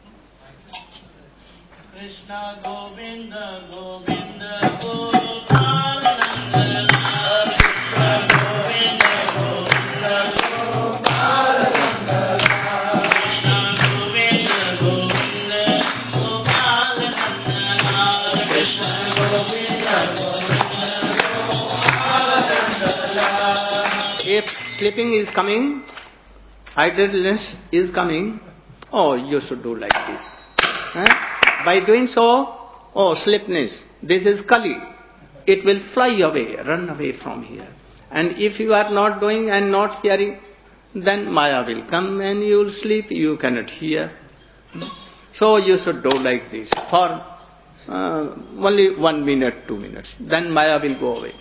कृष्णा गोविंद गोविंद गोपाल नंदन कृष्णा गोविंद गोविंद गोपाल नंदन कृष्णा गोविंद गोविंद गोपाल नंदन कृष्णा गोविंद गोविंद गोपाल नंदन. If sleeping is coming, idleness is coming, oh, you should do like this. By doing so, oh, sleepiness, this is Kali. It will fly away, run away from here. And if you are not doing and not hearing, then Maya will come and you will sleep, you cannot hear. So you should do like this for only 1 minute, 2 minutes. Then Maya will go away.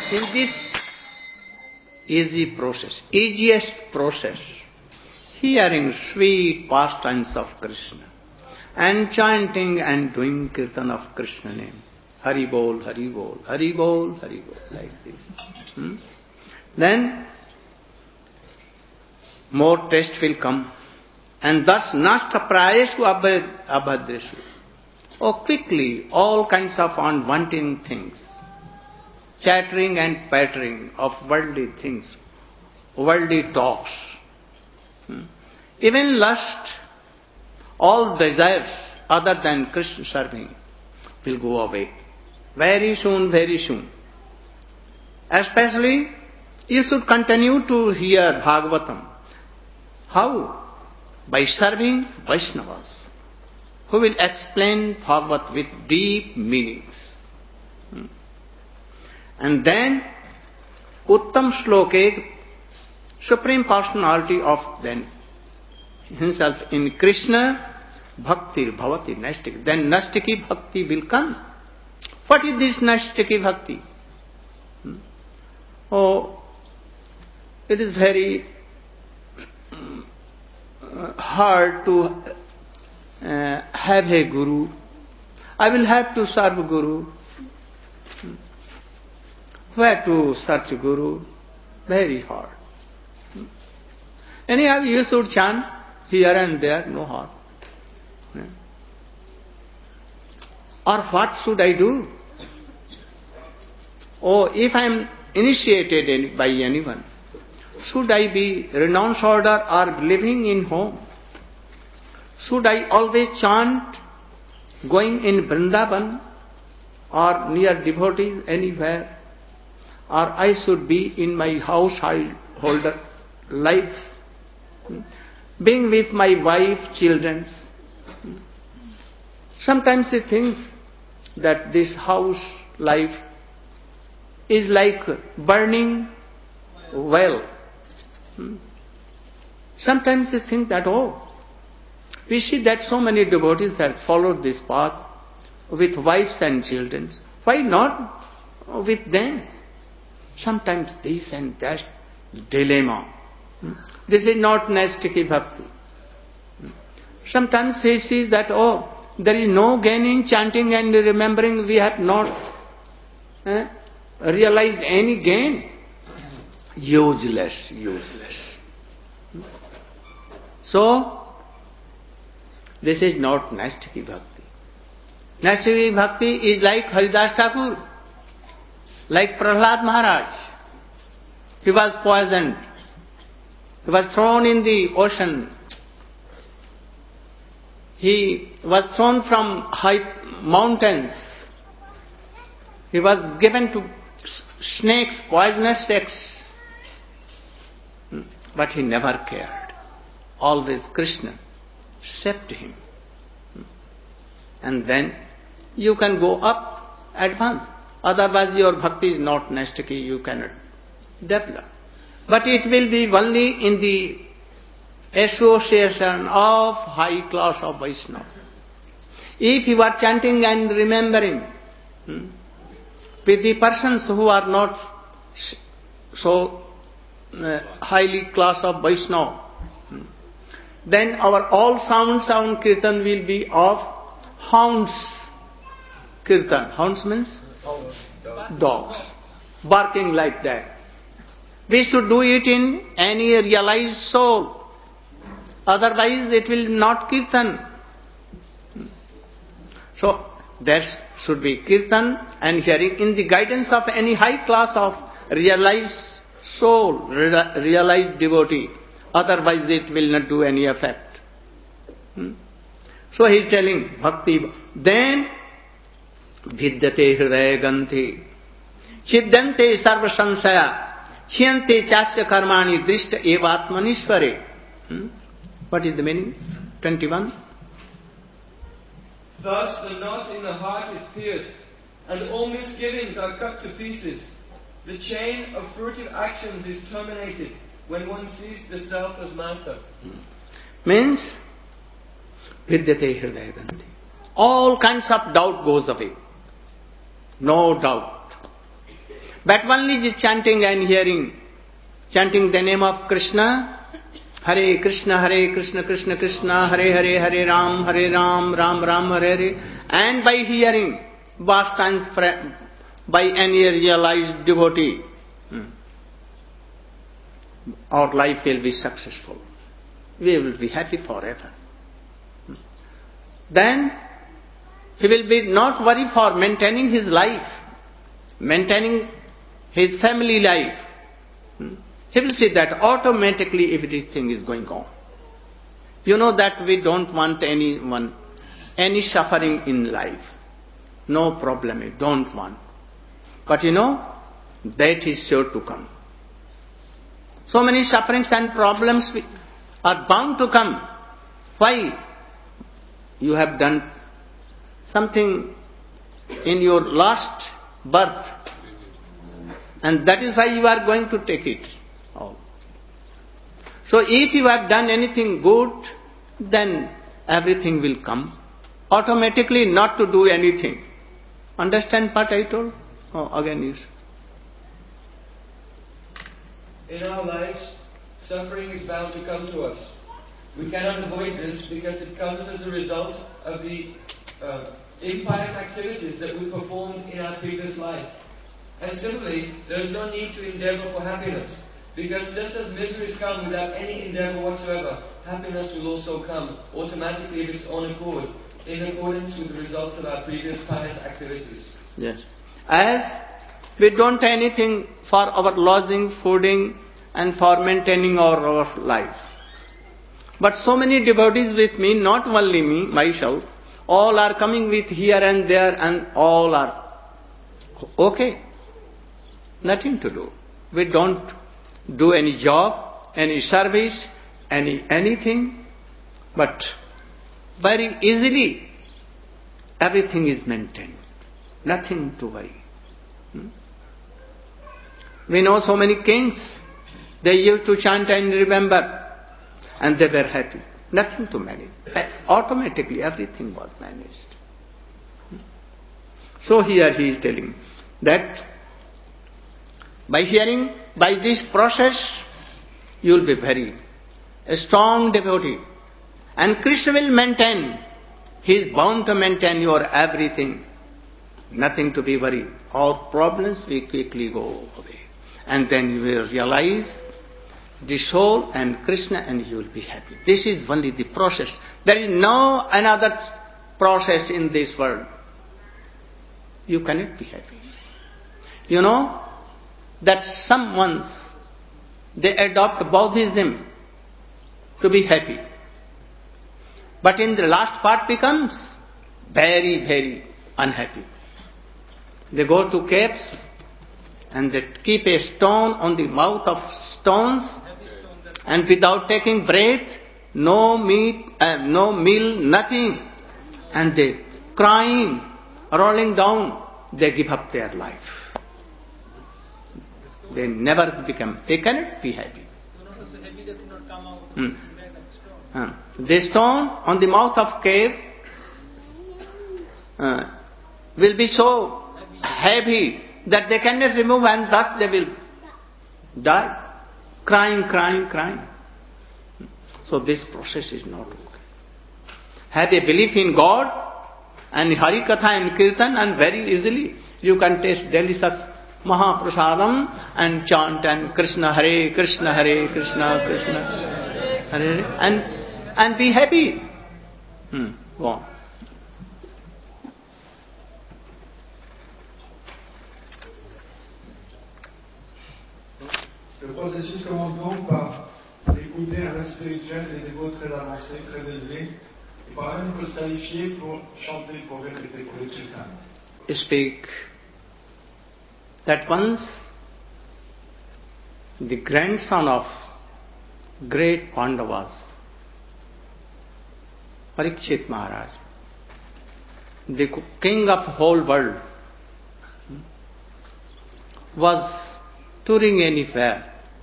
In this easiest process, hearing sweet pastimes of Krishna, and chanting and doing kirtan of Krishna name, Hari Bol, Hari Bol, Hari Bol, Hari Bol, like this. Then more taste will come, and thus nasta prayeshu abhadreshu. Oh, quickly, all kinds of unwanted things, chattering and pattering of worldly things, worldly talks, even lust, all desires other than Krishna serving will go away. Very soon, very soon. Especially, you should continue to hear Bhagavatam. How? By serving Vaishnavas, who will explain Bhagavat with deep meanings. And then, Uttam Shloke, Supreme Personality of then Himself in Krishna, Bhakti Bhavati Naistiki. Then Naistiki Bhakti will come. What is this Naistiki Bhakti? Oh, it is very hard to have a guru. I will have to serve Guru. Where to search Guru? Very hard. Anyhow, you should chant here and there, no harm. Or what should I do? Oh, if I am initiated by anyone, should I be renounced order or living in home? Should I always chant going in Vrindavan or near devotees anywhere? Or I should be in my householder life, being with my wife, children. Sometimes they think that this house life is like burning well. Sometimes they think that, we see that so many devotees have followed this path with wives and children. Why not with them? Sometimes this and that dilemma. This is not Naistiki Bhakti. Sometimes he sees that, there is no gain in chanting and remembering, we have not realized any gain. Useless. So, this is not Naistiki Bhakti. Naistiki Bhakti is like Haridas Thakur, like Prahlad Maharaj. He was poisoned. He was thrown in the ocean. He was thrown from high mountains. He was given to snakes, poisonous snakes. But he never cared. Always Krishna saved him. And then you can go up at once. Otherwise your bhakti is not Naistiki, you cannot develop. But it will be only in the association of high class of Vaishnava. If you are chanting and remembering with the persons who are not so highly class of Vaishnava, then our all sound kirtan will be of hounds kirtan. Hounds means dogs, barking like that. We should do it in any realized soul. Otherwise it will not kirtan. So there should be kirtan and hearing in the guidance of any high class of realized soul, realized devotee. Otherwise it will not do any effect. So he is telling bhakti. Then vidyate hridaya ganthi chiddante sarva sansaya chhyante chasya karmani drishta evatmanishvare. What is the meaning? 21. Thus the knot in the heart is pierced, and all misgivings are cut to pieces. The chain of furtive actions is terminated when one sees the self as master. Means, vidyate hridaya ganthi. All kinds of doubt goes away. No doubt. But one is chanting and hearing, chanting the name of Krishna, Hare Krishna, Krishna Krishna, Hare Hare, Hare Ram, Ram Ram, Hare Hare, and by hearing vast times by any realized devotee, our life will be successful. We will be happy forever. Then he will be not worried for maintaining his life, maintaining his family life. He will see that automatically everything is going on. You know that we don't want anyone, any suffering in life. No problem, we don't want. But you know, that is sure to come. So many sufferings and problems are bound to come. Why? You have done something in your last birth, and that is why you are going to take it all. So if you have done anything good, then everything will come. Automatically not to do anything. Understand what I told? Oh, again you say. In our lives, suffering is bound to come to us. We cannot avoid this because it comes as a result of the impious activities that we performed in our previous life. And similarly, there is no need to endeavor for happiness, because just as miseries come without any endeavor whatsoever, happiness will also come automatically of its own accord, in accordance with the results of our previous pious activities. Yes. As we don't do anything for our lodging, fooding, and for maintaining our life. But so many devotees with me, not only me, myself, all are coming with here and there, and all are okay. Nothing to do. We don't do any job, any service, anything, but very easily everything is maintained. Nothing to worry. We know so many kings, they used to chant and remember, and they were happy. Nothing to manage. Automatically everything was managed. So here he is telling that by hearing, by this process, you will be very a strong devotee. And Krishna will maintain. He is bound to maintain your everything. Nothing to be worried. All problems will quickly go away. And then you will realize the soul and Krishna, and you will be happy. This is only the process. There is no another process in this world. You cannot be happy. You know that some ones, they adopt Buddhism to be happy. But in the last part becomes very, very unhappy. They go to caves and they keep a stone on the mouth of stones, and without taking breath, no meat, no meal, nothing. And they crying, rolling down, they give up their life. They never become, they cannot be happy. The stone on the mouth of cave will be so heavy that they cannot remove, and thus they will die. Crying. So this process is not okay. Have a belief in God and Hari Katha and Kirtan, and very easily you can taste delicious Mahaprasadam and chant and Krishna Hare Krishna, Hare Krishna, Krishna Hare, and be happy. Go on. Le processus commence donc par écouter un aspect spirituel des dévots très avancés, très élevés, et par là il peut se qualifier pour chanter, pour répéter, pour le kirtan. Speak that once the grandson of great Pandavas, Parikshit Maharaj, the king of the whole world, was touring anywhere,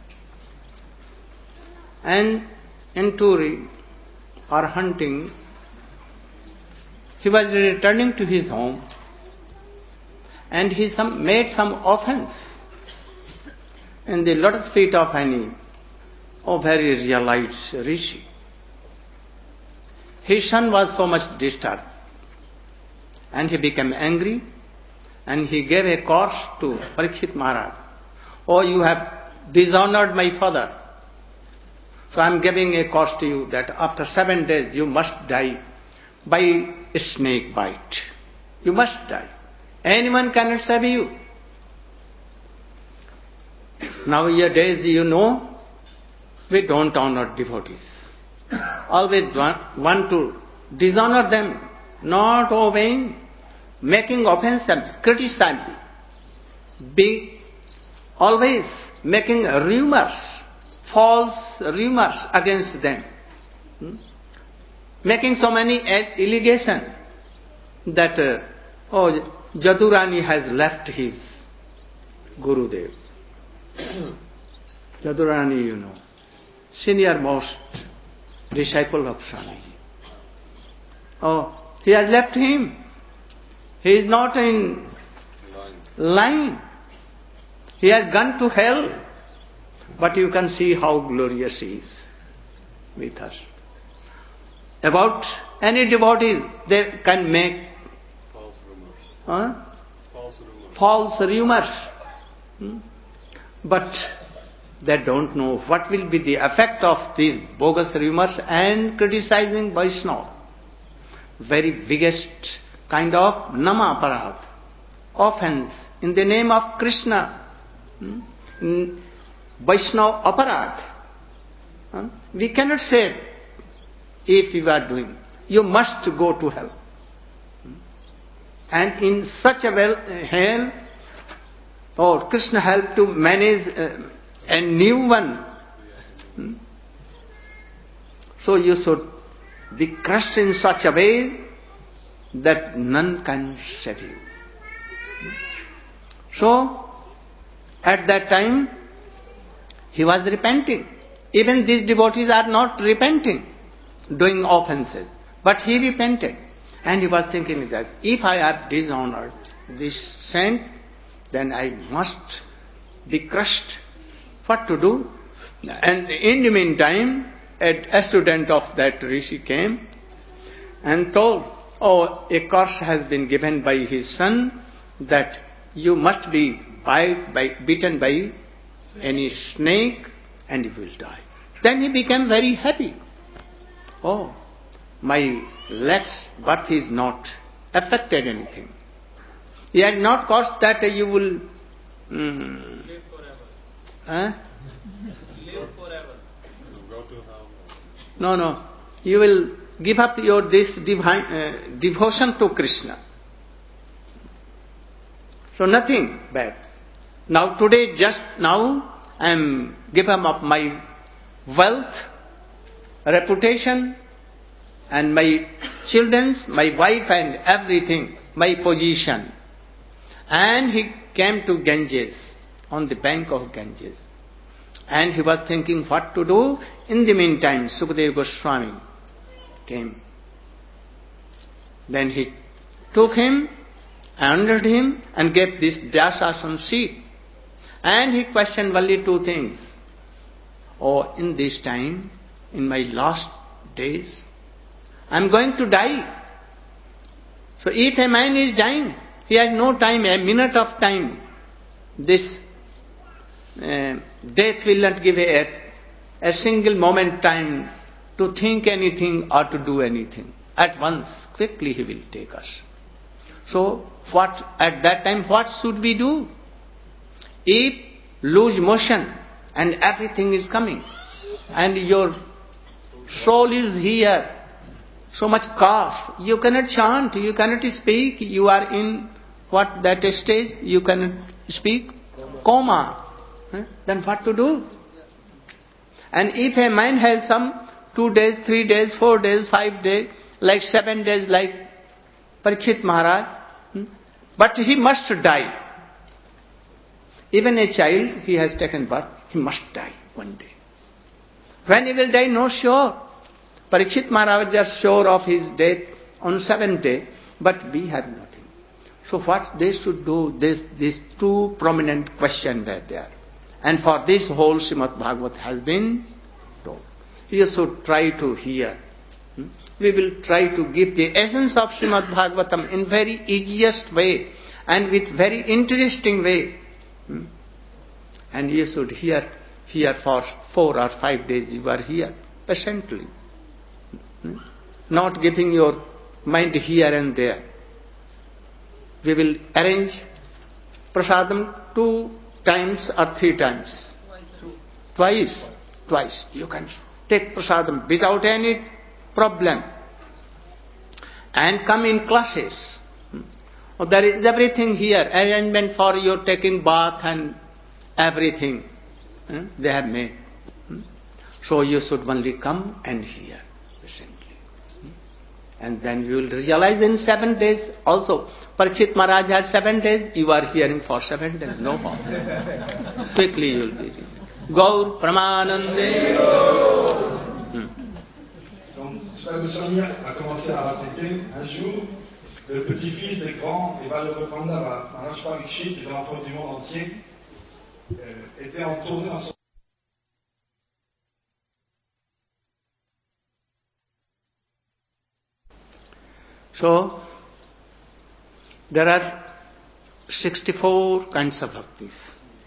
and in touring or hunting, he was returning to his home, and he made some offense in the lotus feet of any very realized rishi. His son was so much disturbed, and he became angry, and he gave a curse to Parikshit Maharaj. Oh, you have dishonored my father. So I am giving a curse to you that after 7 days you must die by a snake bite. You must die. Anyone cannot save you. Nowadays, we don't honor devotees. Always want to dishonor them, not obeying, making offense and criticizing, always making rumors, false rumors against them, making so many allegations that Jadurani has left his Gurudev. Jadurani, senior most disciple of Swamiji. Oh, he has left him. He is not in line. He has gone to hell. But you can see how glorious he is with us. About any devotee, they can make false rumors. But they don't know what will be the effect of these bogus rumors and criticizing Vaishnava. Very biggest kind of nama aparad, offense in the name of Krishna. Vaishnava aparad. We cannot say if you are doing, you must go to hell. And in such a hell, Krishna helped to manage a new one. So you should be crushed in such a way that none can save you. So, at that time, he was repenting. Even these devotees are not repenting, doing offenses. But he repented. And he was thinking that if I have dishonored this saint, then I must be crushed. What to do? And in the meantime, a student of that rishi came and told, a curse has been given by his son that you must be bitten by any snake and you will die. Then he became very happy. My legs birth is not affected anything. He had not caused that you will Live forever. Live forever. Go to hell. No. You will give up your this divine devotion to Krishna. So nothing bad. Now today, just now, I am giving up my wealth, reputation, and my children's, my wife and everything, my position. And he came to Ganges, on the bank of Ganges. And he was thinking what to do. In the meantime, Sukadeva Goswami came. Then he took him, honored him, and gave this Vyasasana seat. And he questioned only two things. In this time, in my last days, I am going to die. So if a man is dying, he has no time, a minute of time. This death will not give a single moment time to think anything or to do anything. At once, quickly he will take us. So, at that time, what should we do? If lose motion and everything is coming, and your soul is here, so much cough, you cannot chant, you cannot speak, you are in that stage, you cannot speak? Coma. Then what to do? And if a man has some 2 days, 3 days, 4 days, 5 days, like 7 days, like Parikshit Maharaj, but he must die. Even a child, he has taken birth, he must die one day. When he will die, no sure. Parikshit Maharaj was just sure of his death on 7th day, but we have nothing. So what they should do, these two prominent questions were there. And for this whole Srimad Bhagavat has been told. You should try to hear. We will try to give the essence of Srimad Bhagavatam in very easiest way and with very interesting way. And you should hear for 4 or 5 days you are here, patiently. Not giving your mind here and there. We will arrange prasadam 2 times or 3 times. Twice. You can take prasadam without any problem. And come in classes. There is everything here, arrangement for your taking bath and everything. They have made. So you should only come and hear patiently. And then you will realize in 7 days also. Parikshit Maharaj has 7 days, you are hearing for 7 days, no problem. Quickly you will be reading. Gaur Pramanande. Donc, Frère Samir a commencé à raconter un jour, le petit-fils des grands, Vallabhadra Maharaj Parikshit, qui est l'empereur du monde entier, était en tournée dans son. So, there are 64 kinds of bhaktis.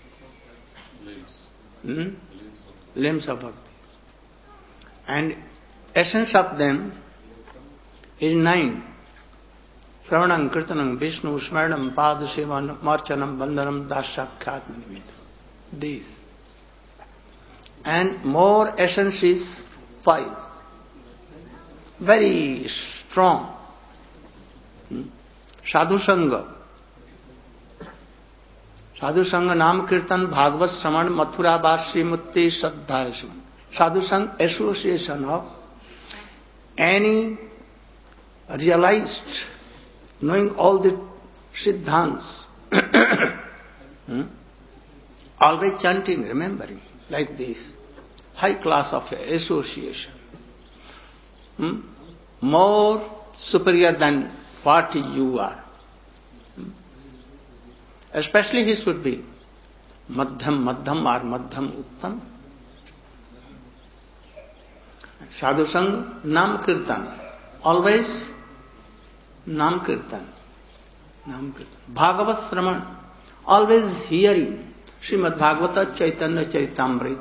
Limbs of bhakti. And essence of them is 9. Sravanam, Kirtanam, Vishnu, Smaranam, Padasevanam, Marchanam, Bandhanam, Dasyakhyat Nimitam. These. And more essence is 5. Very strong. Sadhu Sangha. Sadhu Sangha, Nam Kirtan, Bhagavad Sraman, Mathura Bhashri Mutti Saddhayasman. Sadhu Sangha, association of any realized, knowing all the siddhants, always chanting, remembering, like this. High class of association. More superior than what you are. Especially he should be Madhyam or Madhyam Uttam. Sadhu Sangha, Nam Kirtan. Always Nam Kirtan. Bhagavat Sraman. Always hearing Srimad Bhagavata Chaitanya Charitamrita.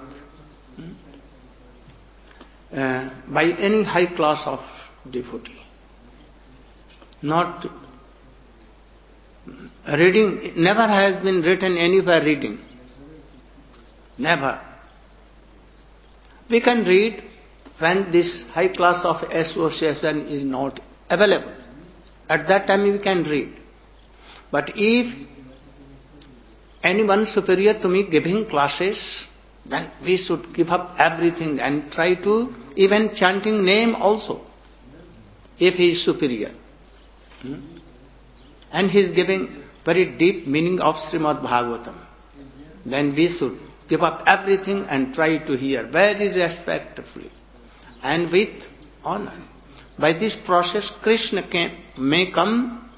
By any high class of devotee. Not reading, never has been written anywhere reading. Never. We can read when this high class of association is not available. At that time we can read. But if anyone superior to me giving classes, then we should give up everything and try to even chanting name also, if he is superior. And he is giving very deep meaning of Srimad Bhagavatam. Then we should give up everything and try to hear very respectfully and with honor. By this process, Krishna may come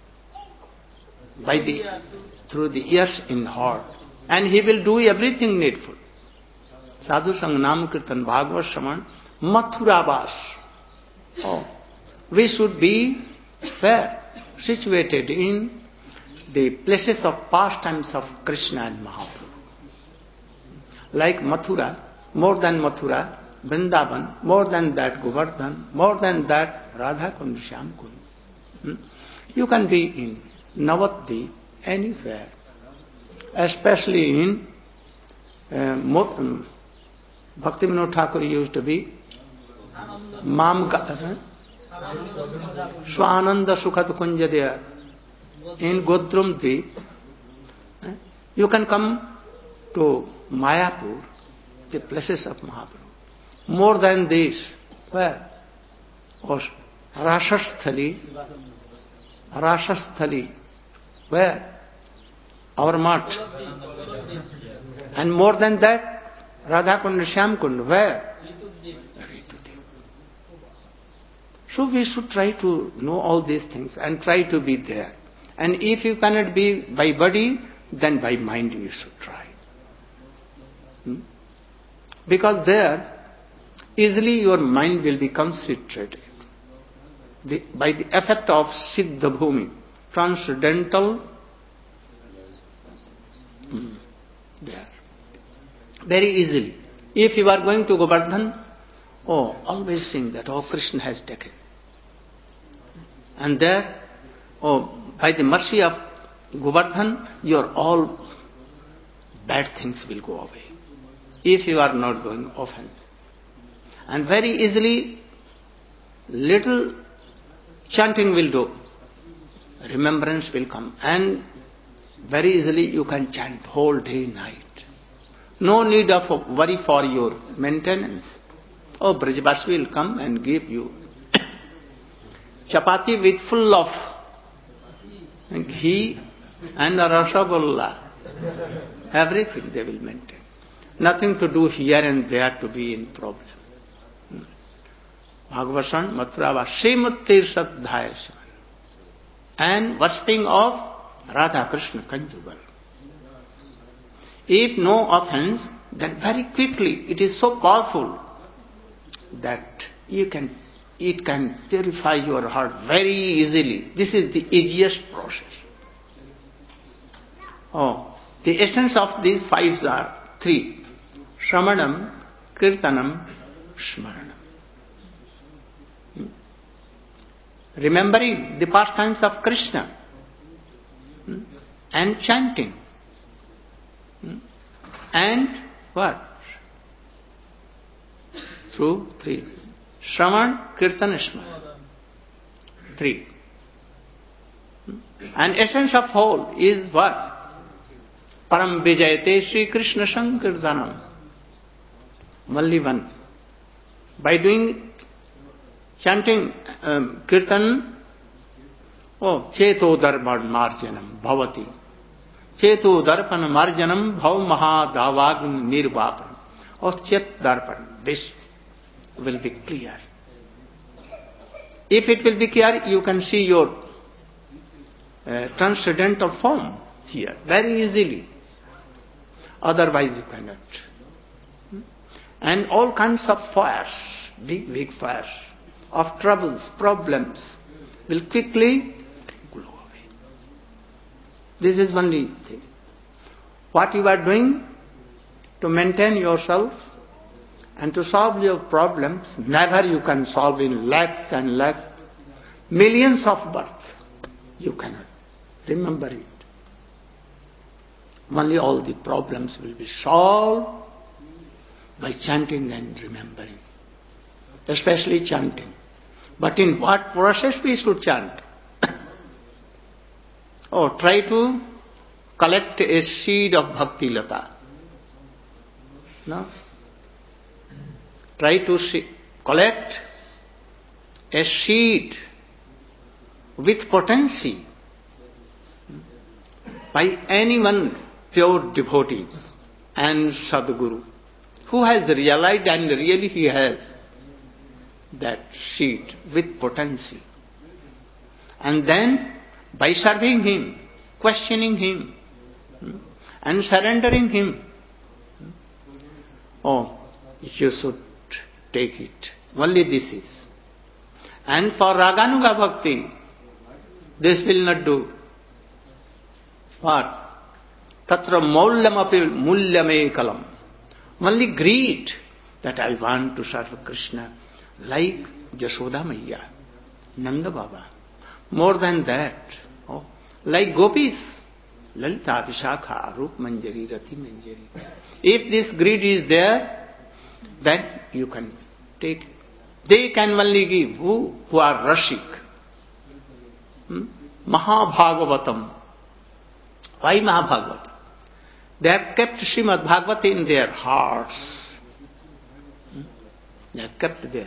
through the ears in heart, and he will do everything needful. Sadhu Sangha, Nam Kirtan, Bhagavad Shraman, Mathura Vas. We should be where? Situated in the places of pastimes of Krishna and Mahaprabhu. Like Mathura, more than Mathura, Vrindavan, more than that Govardhan, more than that Radha Kund, Shyam Kund. You can be in Navadvip, anywhere. Especially in Bhakti Vinod Thakur used to be Swananda Sukhat Kunja there in Godrum Dvip. You can come to Mayapur, the places of Mahaprabhu. More than this, where? Rasasthali, where? Our mat. And more than that, Radha Kund, Shyam Kund, where? So we should try to know all these things and try to be there. And if you cannot be by body, then by mind you should try. Because there, easily your mind will be concentrated. By the effect of Siddha Bhumi, transcendental, there. Very easily. If you are going to Govardhan, always think that, Krishna has taken. And there, by the mercy of Govardhan, your all bad things will go away. If you are not going often. And very easily, little chanting will do. Remembrance will come. And very easily you can chant whole day, night. No need of worry for your maintenance. Brajabas will come and give you chapati with full of ghee and rasagolla. Everything they will maintain. Nothing to do here and there to be in problem. Bhagavasan, Mathurava, Srimati Sadhaya Sivan. And worshipping of Radha Krishna conjugal. If no offense, then very quickly it is so powerful that it can purify your heart very easily. This is the easiest process. The essence of these five are three. Shramanam, Kirtanam, Smaranam. Remembering the pastimes of Krishna and chanting. And what? Through three. Shraman, Kirtan, Smaran. Three. And essence of whole is what? Param Vijayate Sri Krishna Sankirtanam. Only one. By doing chanting Kirtan, Cheto Darpan Marjanam Bhavati. Cheto Darpan Marjanam Bhav Mahadavagn Nirvapam. Chet Darpan. This will be clear. If it will be clear, you can see your transcendental form here very easily. Otherwise you cannot. And all kinds of fires, big fires, of troubles, problems, will quickly go away. This is only thing. What you are doing to maintain yourself and to solve your problems, never you can solve in lakhs and lakhs, millions of births. You cannot. Remember it. Only all the problems will be solved by chanting and remembering. Especially chanting. But in what process we should chant? Try to collect a seed of Bhakti Lata. No? Try to collect a seed with potency by anyone, pure devotees and Sadguru, who has realized and really he has that seed with potency. And then by serving him, questioning him, and surrendering him, you should take it. Only this is. And for Raganuga Bhakti, this will not do. What? Tatra maulyamapi mulyame kalam. Only greed that I want to serve Krishna like Jashoda Maiya, Nanda Baba. More than that, like gopis, Lalita, Vishakha, Rup Manjari, Rati Manjari. If this greed is there, then you can take it. They can only give who are Rashik. Mahabhagavatam. Why Mahabhagavatam? They have kept Srimad Bhagavata in their hearts. They have kept there.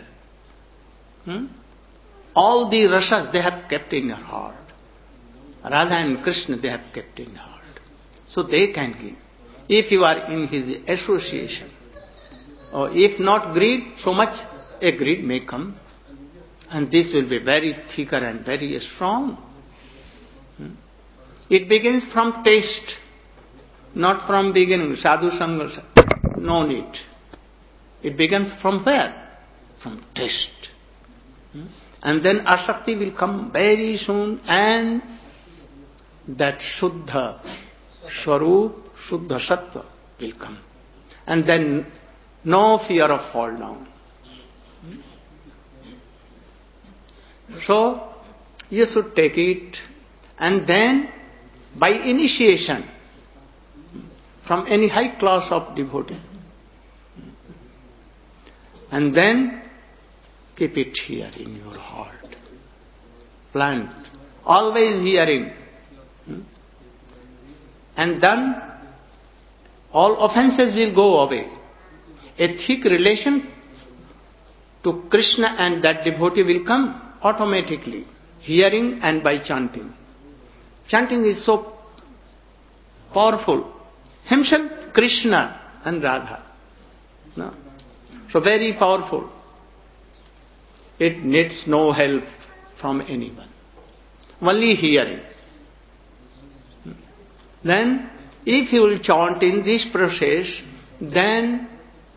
All the rasas they have kept in their heart. Radha and Krishna they have kept in heart. So they can give. If you are in his association, or if not greed, so much a greed may come. And this will be very thicker and very strong. It begins from taste, not from beginning. Sadhu Sangha. No need. It begins from where? From taste. And then asakti will come very soon, and that Shuddha Swarup, Shuddha Sattva will come. And then no fear of fall down. So, you should take it, and then by initiation from any high class of devotee, and then keep it here in your heart. Plant. Always hearing. And then all offenses will go away. A thick relation to Krishna and that devotee will come automatically. Hearing and by chanting. Chanting is so powerful. Himself, Krishna and Radha. No? So very powerful. It needs no help from anyone. Only hearing. Then, if you will chant in this process, then,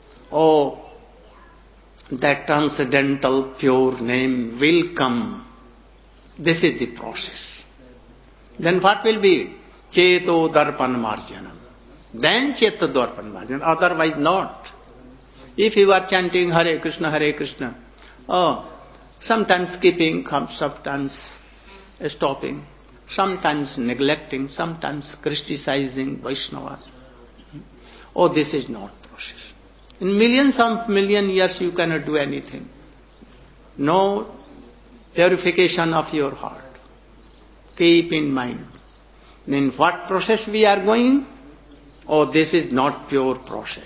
that transcendental pure name will come. This is the process. Then what will be? Cheto darpan marjanam. Then cheto darpan marjanam. Otherwise not. If you are chanting Hare Krishna, sometimes skipping, sometimes stopping, sometimes neglecting, sometimes criticizing Vaishnavas. This is not process. In millions years you cannot do anything. No purification of your heart. Keep in mind. In what process we are going? This is not pure process.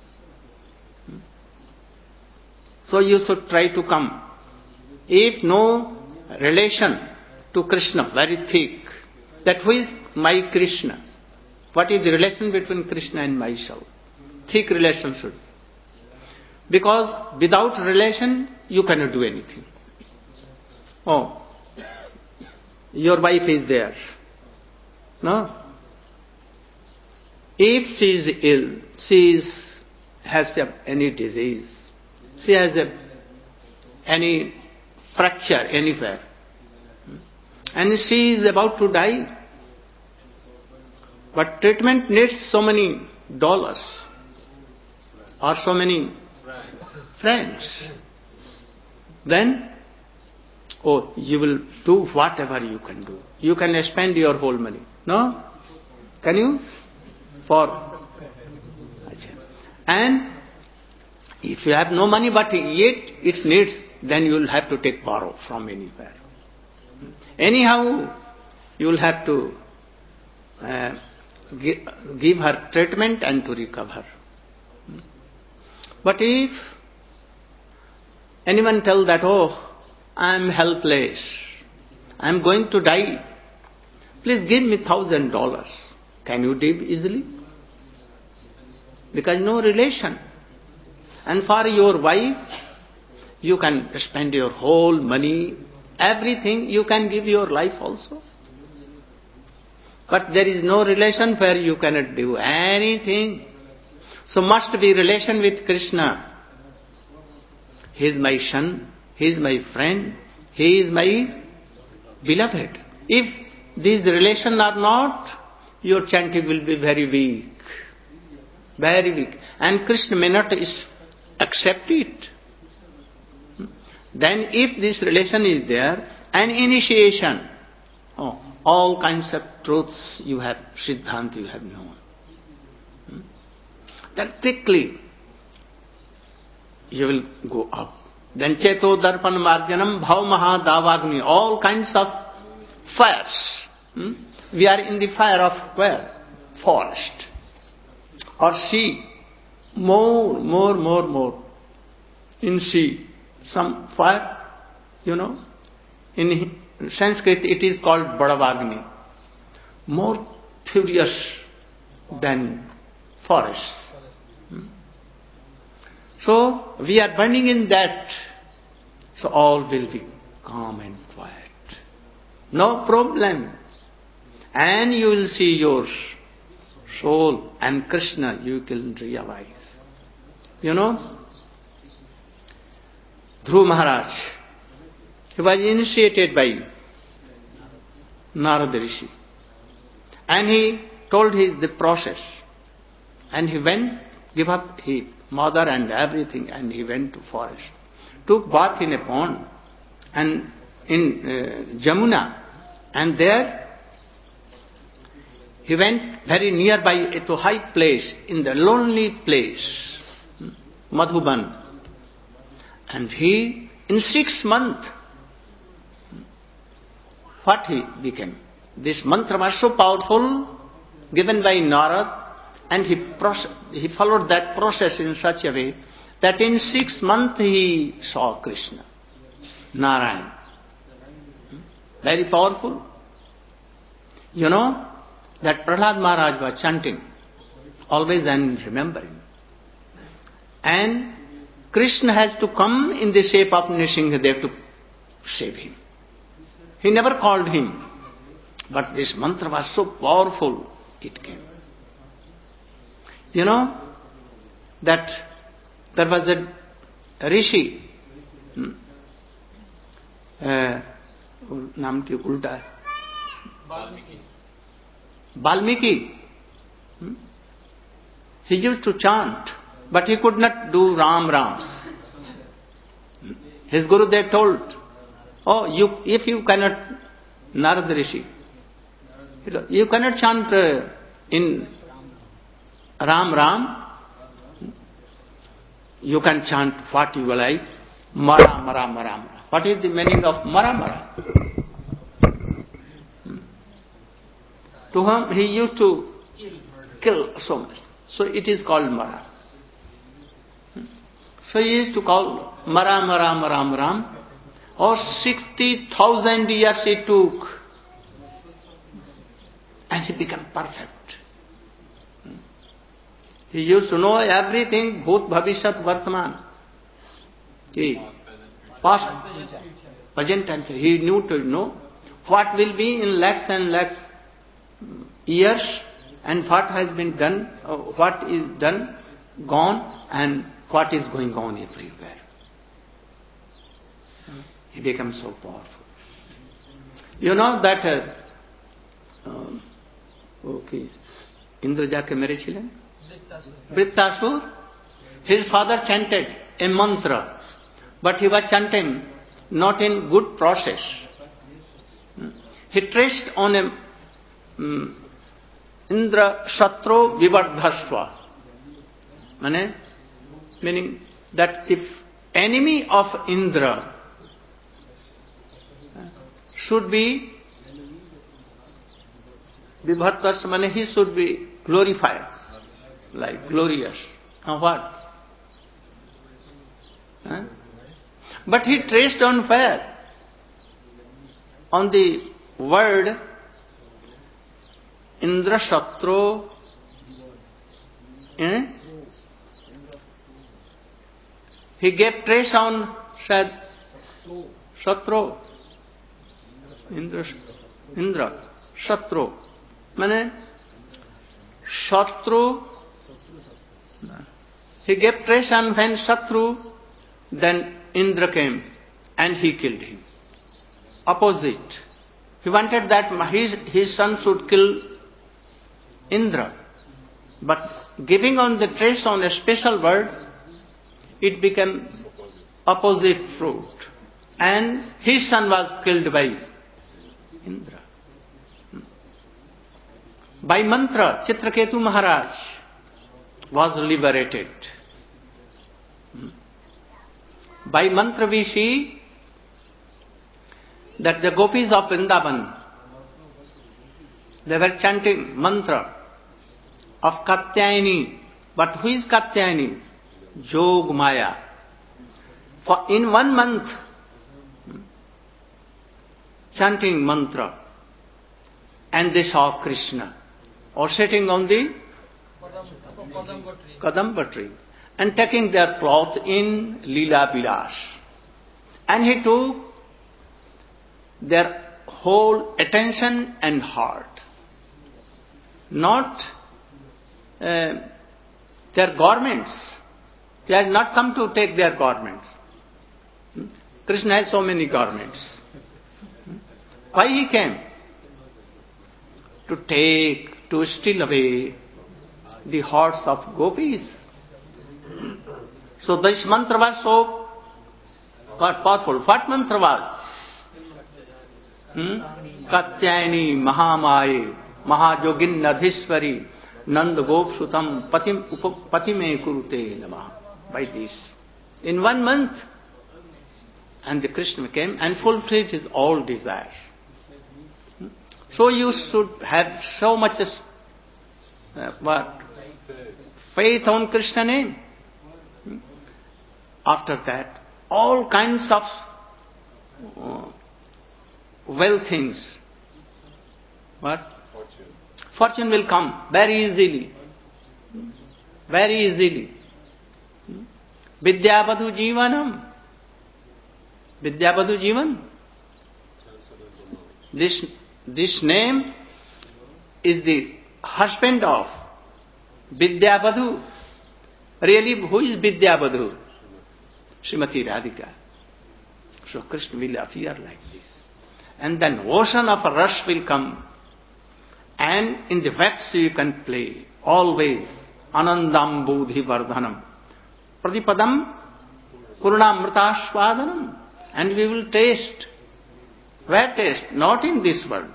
So you should try to come. If no relation to Krishna, very thick, that who is my Krishna? What is the relation between Krishna and myself? Thick relation should. Because without relation, you cannot do anything. Your wife is there. No? If she is ill, she has any disease, she has any fracture anywhere, and she is about to die, but treatment needs so many dollars or so many francs, then you will do whatever you can do. You can spend your whole money. No? Can you? And if you have no money but yet it needs, then you will have to borrow from anywhere. Anyhow, you will have to give her treatment and to recover. But if anyone tell that, I am helpless, I am going to die, please give me $1,000. Can you give easily? Because no relation. And for your wife, you can spend your whole money, everything, you can give your life also. But there is no relation where you cannot do anything. So must be relation with Krishna. He is my son, he is my friend, he is my beloved. If these relations are not, your chanting will be very weak. Very weak. And Krishna may not accept it. Then if this relation is there, and initiation, all kinds of truths you have, Siddhanta you have known. Then quickly you will go up. Then Cheto Darpan Marjanam Bhav Maha Davagni, all kinds of fires. We are in the fire of where? Forest. Or sea. More. In sea. Some fire, in Sanskrit it is called Badavagni. More furious than forests. So, we are burning in that. So all will be calm and quiet. No problem. And you will see your soul and Krishna, you can realize. Dhruv Maharaj, he was initiated by Narada Rishi. And he told the process. And he went, give up his mother and everything, and he went to forest. Took bath in a pond and in Jamuna. And there he went very nearby to a high place, in the lonely place, Madhuban. And he, in 6 months, what he became? This mantra was so powerful, given by Narad, and he followed that process in such a way that in 6 months he saw Krishna, Narayan. Very powerful. You know that Prahlad Maharaj was chanting, always and remembering. And Krishna has to come in the shape of Nrsimhadev to save him. He never called him. But this mantra was so powerful, it came. You know that there was a rishi, नाम की उल्टा है, Valmiki. He used to chant, but he could not do Ram Ram. His Gurudev told, if you cannot, Narada Rishi, you cannot chant in Ram Ram, you can chant what you like, Mara Mara Mara Mara. What is the meaning of Mara Mara? To whom he used to kill so much. So it is called Mara. So he used to call Mara Mara Mara Mara. 60,000 years it took. And he became perfect. He used to know everything, Bhut, Bhavishyat, Vartaman. Past, present and future. He knew to know what will be in lakhs and lakhs years, and what has been done, what is done, gone, and what is going on everywhere. He becomes so powerful. You know that Indra jaake mere chilen? Vrittasur. His father chanted a mantra, but he was chanting not in good process. He traced on a Indra Shatro Vivardhasva. Meaning that if enemy of Indra should be Vibhartas, he should be glorified, like glorious. Now what? But he traced on fire on the word Indra Shatro. He gave trace on Shatro. Indra Shatru. Shatru. He gave trace on when Shatru, then Indra came and he killed him. Opposite. He wanted that his son should kill Indra. But giving on the trace on a special word, it became opposite fruit. And his son was killed by Indra. By mantra, Chitraketu Maharaj was liberated. By mantra we see that the gopis of Vrindavan, they were chanting mantra of Katyayani. But who is Katyayani? Jog Maya. For in 1 month, chanting mantra, and they saw Krishna, or sitting on the Kadamba tree, and taking their cloth in Leela Vilas. And he took their whole attention and heart, not their garments, He has not come to take their garments. Krishna has so many garments. Why he came? To steal away the hearts of gopis. So this mantra was so powerful. What mantra was? Katyayani Mahamaye Mahajogin Nadhishwari Nand Gop Sutam Patime Kurute Namah. By this. In 1 month. And the Krishna came and fulfilled his all desires. So you should have so much faith on Krishna name. After that, all kinds of well things. Fortune will come very easily. Very easily. Vidyavadhu Jivanam. Vidyavadhu Jivan. This name is the husband of Vidyavadhu. Really, who is Vidyavadhu? Srimati Radhika. So Krishna will appear like this. And then ocean of rush will come. And in the wax you can play. Always. Anandam Bodhi Vardhanam. Pradipadam Purnamritashvadanam. And we will taste. Where taste? Not in this world.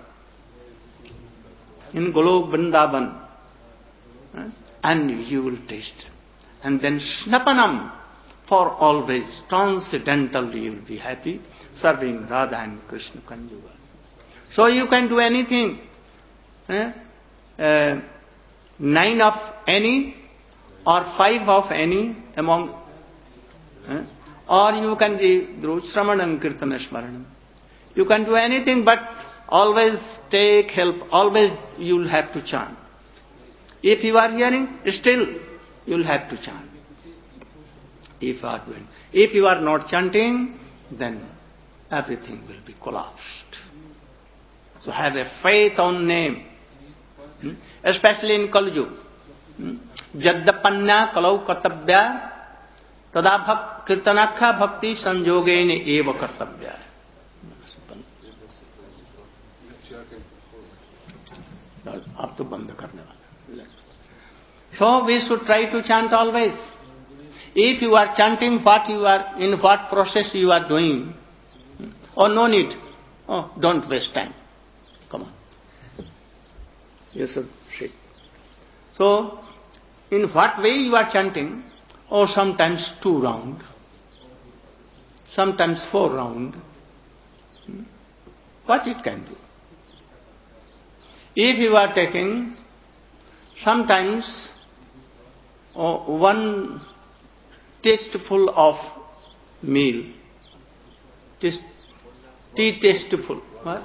In Golok Vrindavan. And you will taste. And then Snapanam. For always, transcendental you will be happy, serving Radha and Krishna Conjugal. So you can do anything. 9 of any, or 5 of any among, or you can do Sramanam Kirtana Smaranam. You can do anything, but always take help, always you will have to chant. If you are hearing, still you will have to chant. If you are not chanting, then everything will be collapsed. So have a faith on name. Especially in Kali Yuga. Jaddapanna kalau kartabhya tada kirtanakha bhakti sanjogene eva kartabhya. अब तो बंद करने वाला. So we should try to chant always. If you are chanting in what process you are doing, no need. Don't waste time. Come on. You should sit. So, in what way you are chanting? Sometimes 2 rounds, sometimes 4 rounds. What it can do? If you are taking sometimes 1 tasteful of meal, tea tasteful. What?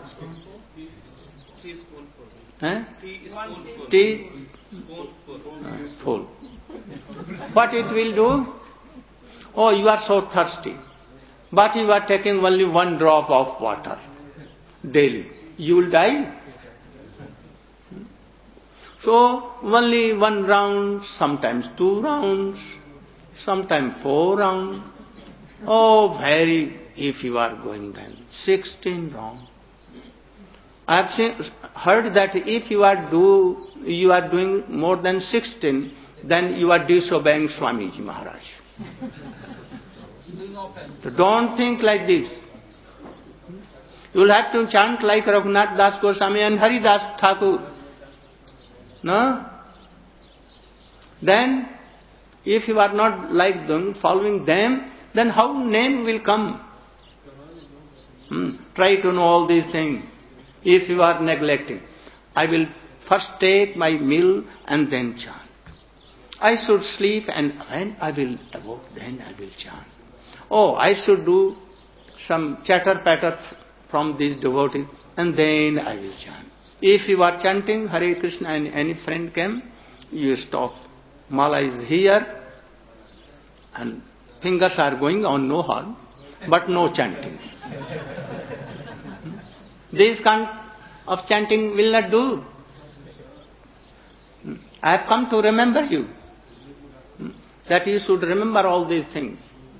Tea spoonful. What it will do? You are so thirsty, but you are taking only 1 drop of water daily. You will die. So only 1 round, sometimes 2 rounds, sometimes 4 rounds. If you are going then 16 rounds. I have heard that if you are doing more than 16, then you are disobeying Swamiji Maharaj. So don't think like this. You will have to chant like Raghunath Das Goswami and Haridas Thakur. No? Then, if you are not like them, following them, then how name will come? Try to know all these things. If you are neglecting, I will first take my meal and then chant. I should sleep and when I will awoke, then I will chant. I should do some chatter-patter from these devotees and then I will chant. If you are chanting Hare Krishna and any friend came, you stop. Mala is here and fingers are going on, no harm, but no chanting. This kind of chanting will not do. I have come to remember you. that you should remember all these things.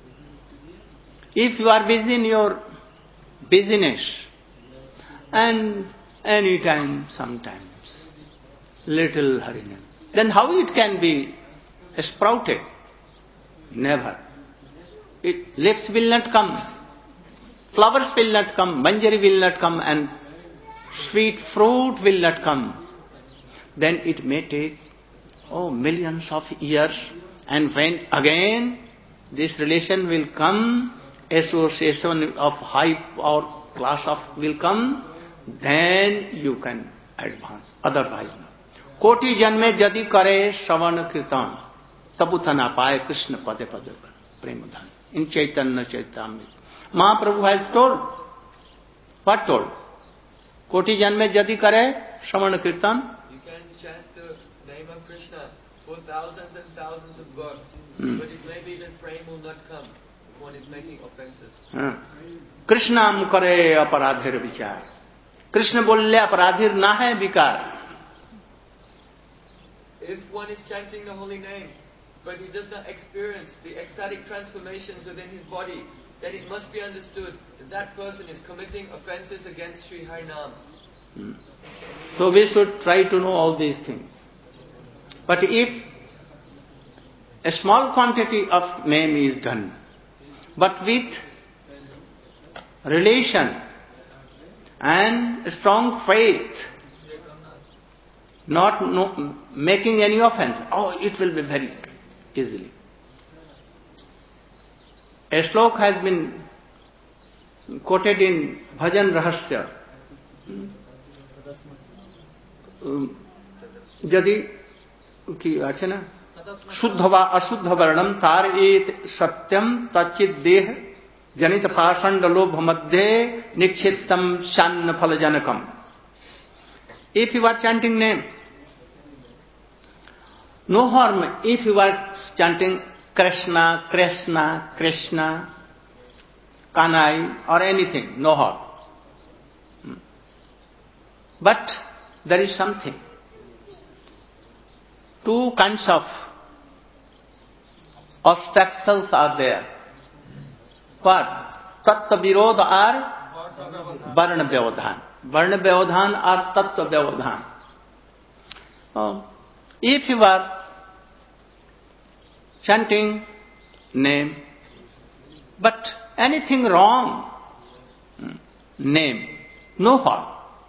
If you are busy in your business and any time, sometimes, little harinam, then how it can be sprouted? Never. Leaves will not come, flowers will not come, manjari will not come, and sweet fruit will not come. Then it may take millions of years, and when again this relation will come, association of high or class of will come, then you can advance. Otherwise no. कोटि जन्मे यदि करे श्रवण कीर्तन तबुथ न पाए कृष्ण पदे पदे प्रेम धन. In Chaitanya Charitamrita, Mahaprabhu has told. What told? कोटि जन्मे यदि करे श्रवण कीर्तन. You can chant the name of Krishna for thousands and thousands of gods, but it may be that prema will not come if one is making offenses. कृष्णाम करे अपराधेर विचार. कृष्ण बोलले अपराधीर ना है विकार. If one is chanting the holy name, but he does not experience the ecstatic transformations within his body, then it must be understood that that person is committing offenses against Sri Harinam. So we should try to know all these things. But if a small quantity of name is done, but with relation and strong faith, not making any offense, it will be very easily. A slok has been quoted in Bhajan Rahasya. यदि की আছে না शुद्ध वा अशुद्ध वर्णम तार एत सत्यम तच्चित देह जनित पाषंड लोभ मध्ये निक्षिप्तम शान्न फल जनकम. If you are chanting name, no harm if you are chanting Krishna, Krishna, Krishna, Kanai or anything, no harm. But there is something. Two kinds of obstacles are there. What? Tattva virodha or varna vyavadhan. Varna vyavadhan or tattva vyavadhan. If you are chanting name, but anything wrong, name, no harm.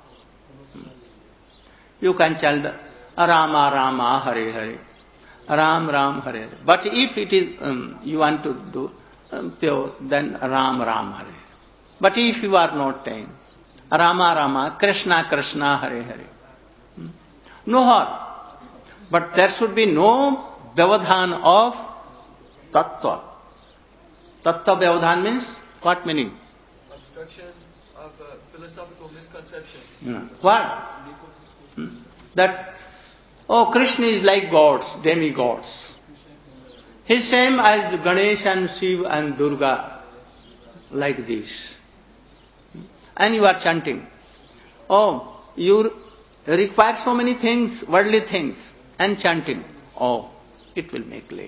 You can chant Rama Rama Hare Hare, Ram Ram Hare Hare. But if it is you want to do pure, then Ram Ram Hare Hare. But if you are not saying Rama Rama, Krishna Krishna Hare Hare, no harm. But there should be no vyavadhan of tattva. Tattva vyavadhan means what meaning? Obstruction of philosophical misconception. What? That, Krishna is like gods, demigods. He's same as Ganesh and Shiva and Durga, like this. And you are chanting. You require so many things, worldly things, and chanting. It will make late.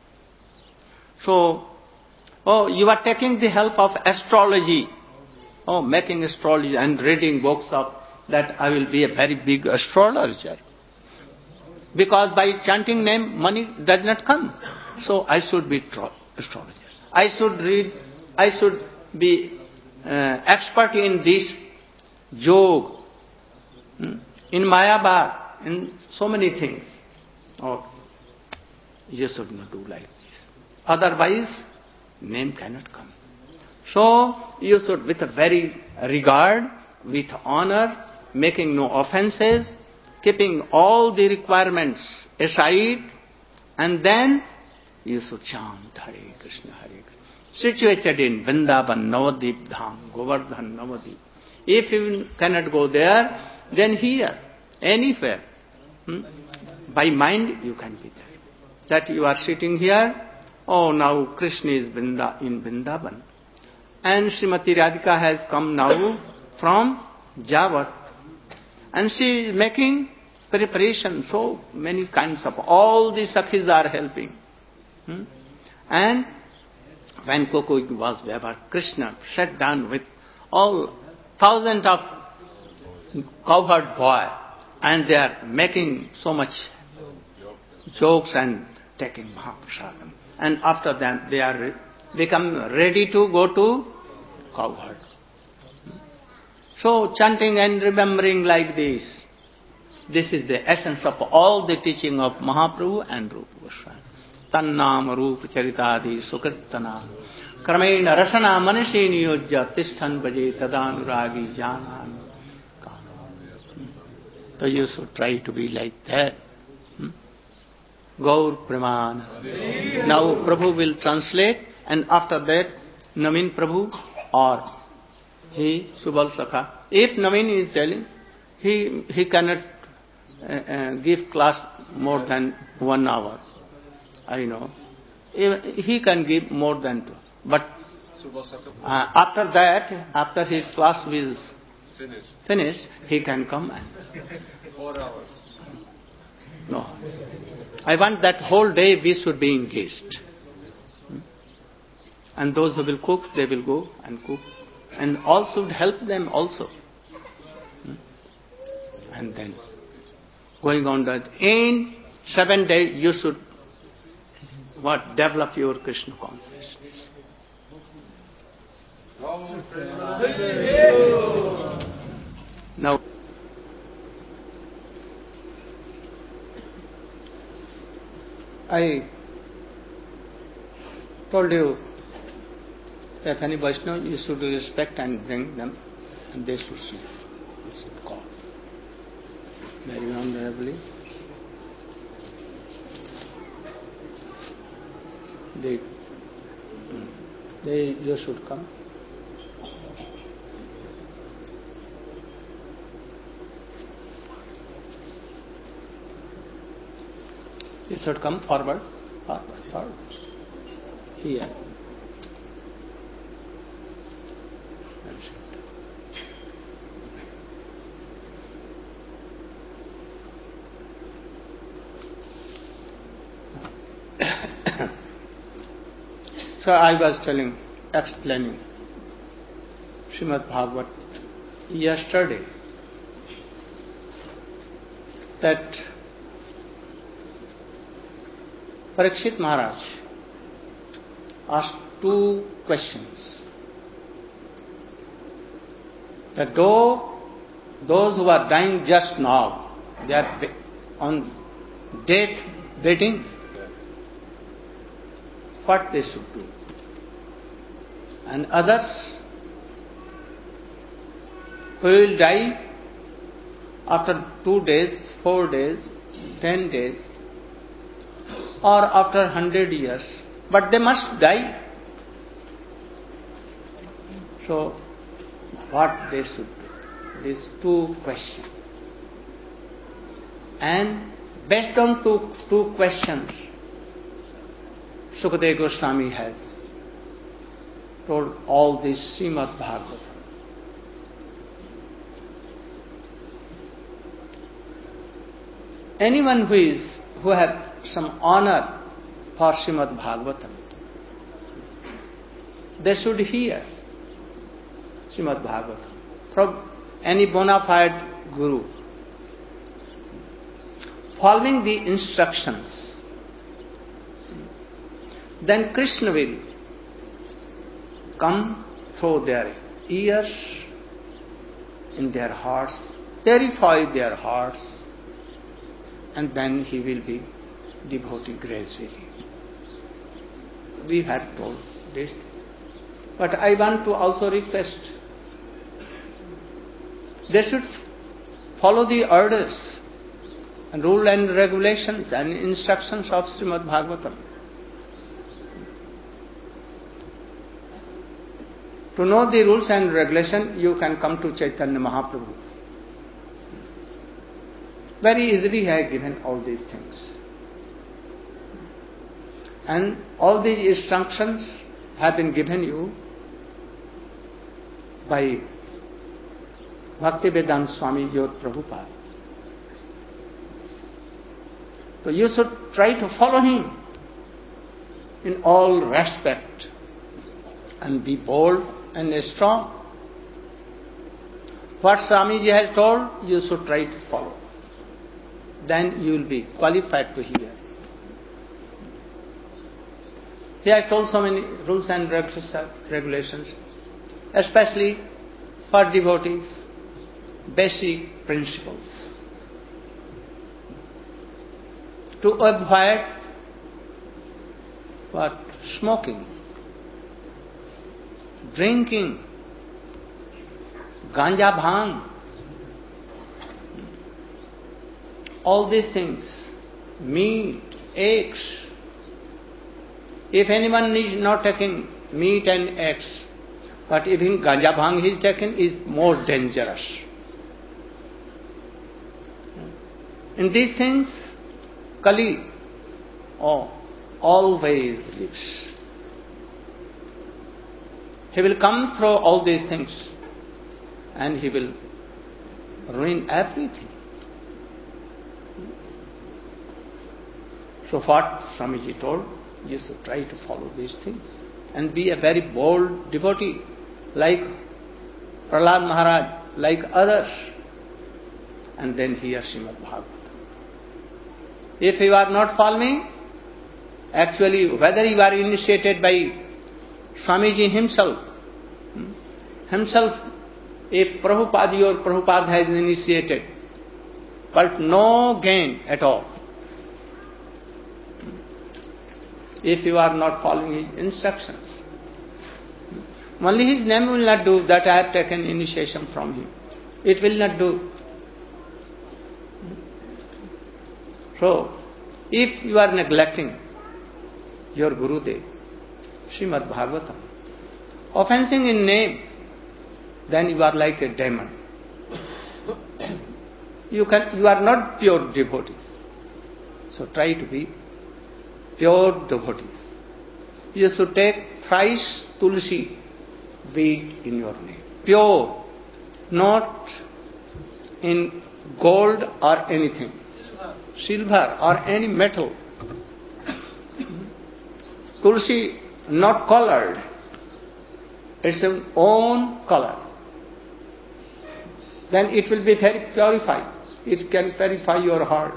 So, you are taking the help of astrology. Making astrology and reading books of that I will be a very big astrologer. Because by chanting name, money does not come. So I should be astrologer. I should read, I should be expert in this yoga, in Mayabad, in so many things. You should not do like this. Otherwise, name cannot come. So you should, with a very regard, with honor, making no offenses, keeping all the requirements aside, and then you should chant Hare Krishna, Hare Krishna. Situated in Vrindavan, Navadip Dham, Govardhan, Navadip. If you cannot go there, then here, anywhere. By mind you can be there. That you are sitting here, now Krishna is in Vrindavan. And Srimati Radhika has come now from Javat. And she is making preparation, so many kinds of, all the Sakhis are helping. And when Goku was there, Krishna sat down with all thousands of cowherd boys, and they are making so much jokes and taking Mahaprasadam. And after that, they are become ready to go to cowherd. So chanting and remembering like this, this is the essence of all the teaching of Mahaprabhu and Rupa Goswami. Tannam Rupa Charitadi Sukirtana Kramena Rasana Manasi Niyojya Tisthan Bhaje Tadanuragi Janan. So you should try to be like that. Gaur Pramana. Now Prabhu will translate, and after that Naveen Prabhu or he, Subal Sakha. If Naveen is telling, he cannot give class more than 1 hour. I know. He can give more than 2. But after that, after his class is finished, he can come and 4 hours. No. I want that whole day we should be engaged. And those who will cook, they will go and cook. And all should help them also. And then, going on that, in 7 days you should develop your Krishna consciousness. Now, I told you that any Vaishnava you should respect and bring them, and they should see. You should call. Very honorably. You should come. You should come forward. Here. So I was explaining Srimad Bhagavat yesterday that Parikshit Maharaj asked 2 questions. That those who are dying just now, they are on death waiting, what they should do. And others who will die after 2 days, 4 days, 10 days, or after 100 years, but they must die. So, what they should do? These 2 questions. And based on two questions, Sukadeva Goswami has told all this Srimad Bhagavatam. Anyone who has some honor for Srimad Bhagavatam, they should hear Srimad Bhagavatam from any bona fide guru, following the instructions. Then Krishna will come through their ears, in their hearts, purify their hearts, and then he will be devotee gradually. We have told this. But I want to also request, they should follow the orders and rule and regulations and instructions of Srimad Bhagavatam. To know the rules and regulations, you can come to Chaitanya Mahaprabhu. Very easily he has given all these things. And all these instructions have been given you by Bhaktivedanta Swami your Prabhupada. So you should try to follow him. in all respect and be bold and strong. What Swamiji has told, you should try to follow. Then you will be qualified to hear. He has told so many rules and regulations, especially for devotees, basic principles. To avoid what? Smoking, drinking, ganja bhang, all these things, meat, eggs. If anyone is not taking meat and eggs, but even ganja bhang he is taking, is more dangerous. In these things, Kali always lives. He will come through all these things and he will ruin everything. So what Swamiji told, you should try to follow these things and be a very bold devotee like Prahlad Maharaj, like others, and then hear Srimad Bhagavatam. If you are not following, actually whether you are initiated by Swamiji himself, if Prabhupada has initiated, but no gain at all. If you are not following his instructions, only his name will not do that I have taken initiation from him. It will not do. So, if you are neglecting your Gurudev, Srimad Bhagavatam, offensing in name, then you are like a demon. You are not pure devotees. So try to be pure devotees. You should take thrice tulsi weed in your name. Pure, not in gold or anything. Silver or any metal. Tulsi not colored. It's its own color. Then it will be very purified. It can purify your heart.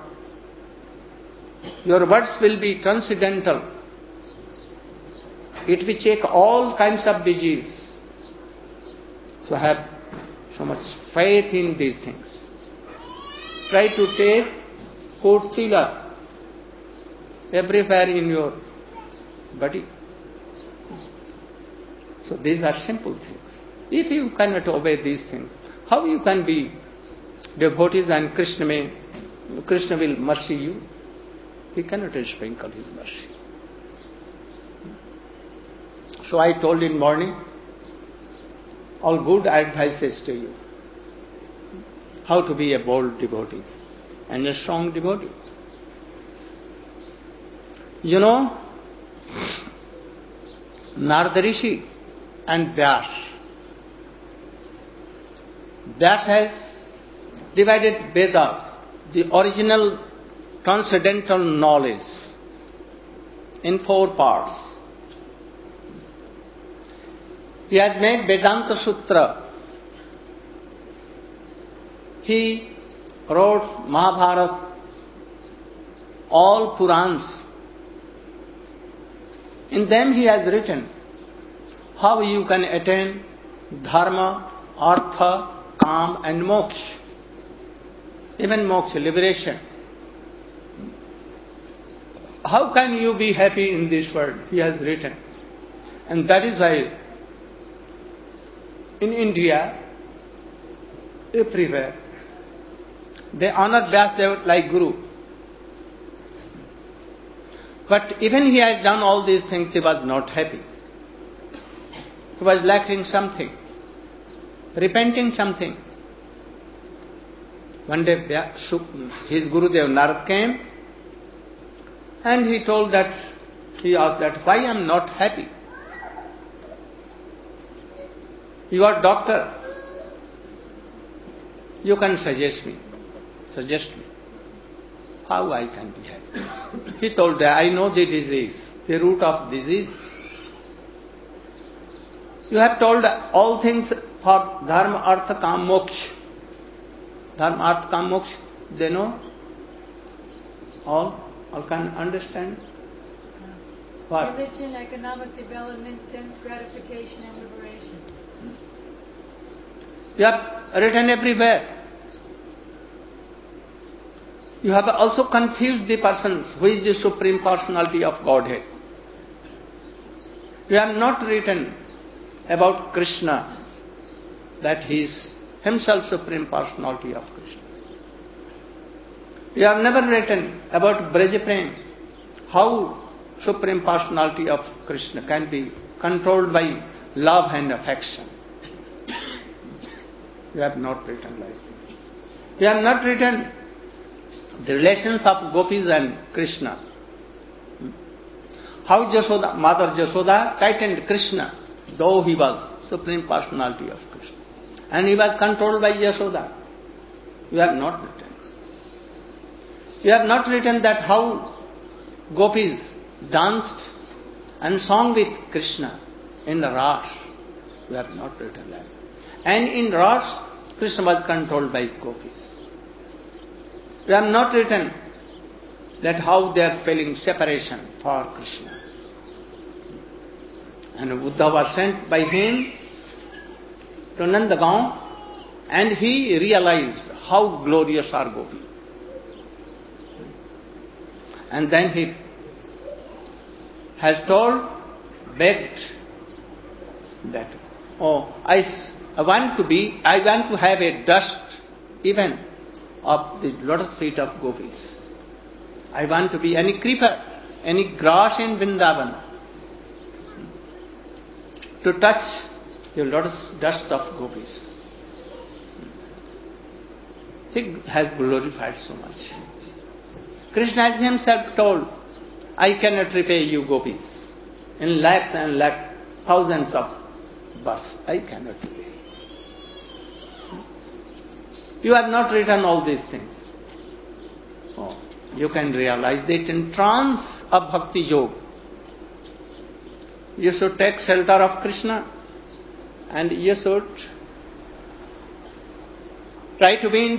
Your words will be transcendental. It will check all kinds of disease. So have so much faith in these things. Try to take Kotila everywhere in your body. So these are simple things. If you cannot obey these things, how you can be devotees and Krishna will mercy you? He cannot sprinkle his mercy. So I told in morning all good advices to you. How to be a bold devotee and a strong devotee. You know, Narada Rishi and Vyas. Vyas has divided Vedas, the original transcendental knowledge, in 4 parts. He has made Vedanta Sutra. He wrote Mahabharata, all Purans. In them he has written how you can attain dharma, artha, kam and moksha. Even moksha, liberation. How can you be happy in this world? He has written. And that is why in India, everywhere, they honor Vyasadeva like Guru. But even he has done all these things, he was not happy. He was lacking something, repenting something. One day his Gurudev Narad came and he asked that, why I am not happy? You are doctor. You can suggest me. How I can be happy? He told that I know the disease. the root of disease. You have told all things for dharma, artha, kam, moksha. Dharma, artha, kam, moksha. They know? All can understand? What? Religion, economic development, sense gratification, and liberation. You have written everywhere. You have also confused the person who is the Supreme Personality of Godhead. You have not written about Krishna, that he is himself Supreme Personality of Krishna. You have never written about Brajaprem, how Supreme Personality of Krishna can be controlled by love and affection. You have not written like this. You have not written the relations of gopis and Krishna. How Jashoda, Mother Jashoda tightened Krishna, though he was Supreme Personality of Krishna. And he was controlled by Yashoda. You have not written. You have not written that how gopis danced and sung with Krishna in the Ras. You have not written that. And in Ras, Krishna was controlled by his gopis. You have not written that how they are feeling separation for Krishna. And Uddhava was sent by him to Nandagaon, and he realized how glorious are gopis. And then he has begged that, I want to have a dust even of the lotus feet of gopis. I want to be any creeper, any grass in Vrindavan, to touch the lotus dust of gopis. He has glorified so much. Krishna has himself told, I cannot repay you gopis. In lakhs and lakhs, thousands of births, I cannot repay. You have not written all these things. Oh, you can realize that in trance of Bhakti Yoga, you should take shelter of Krishna and you should try to be in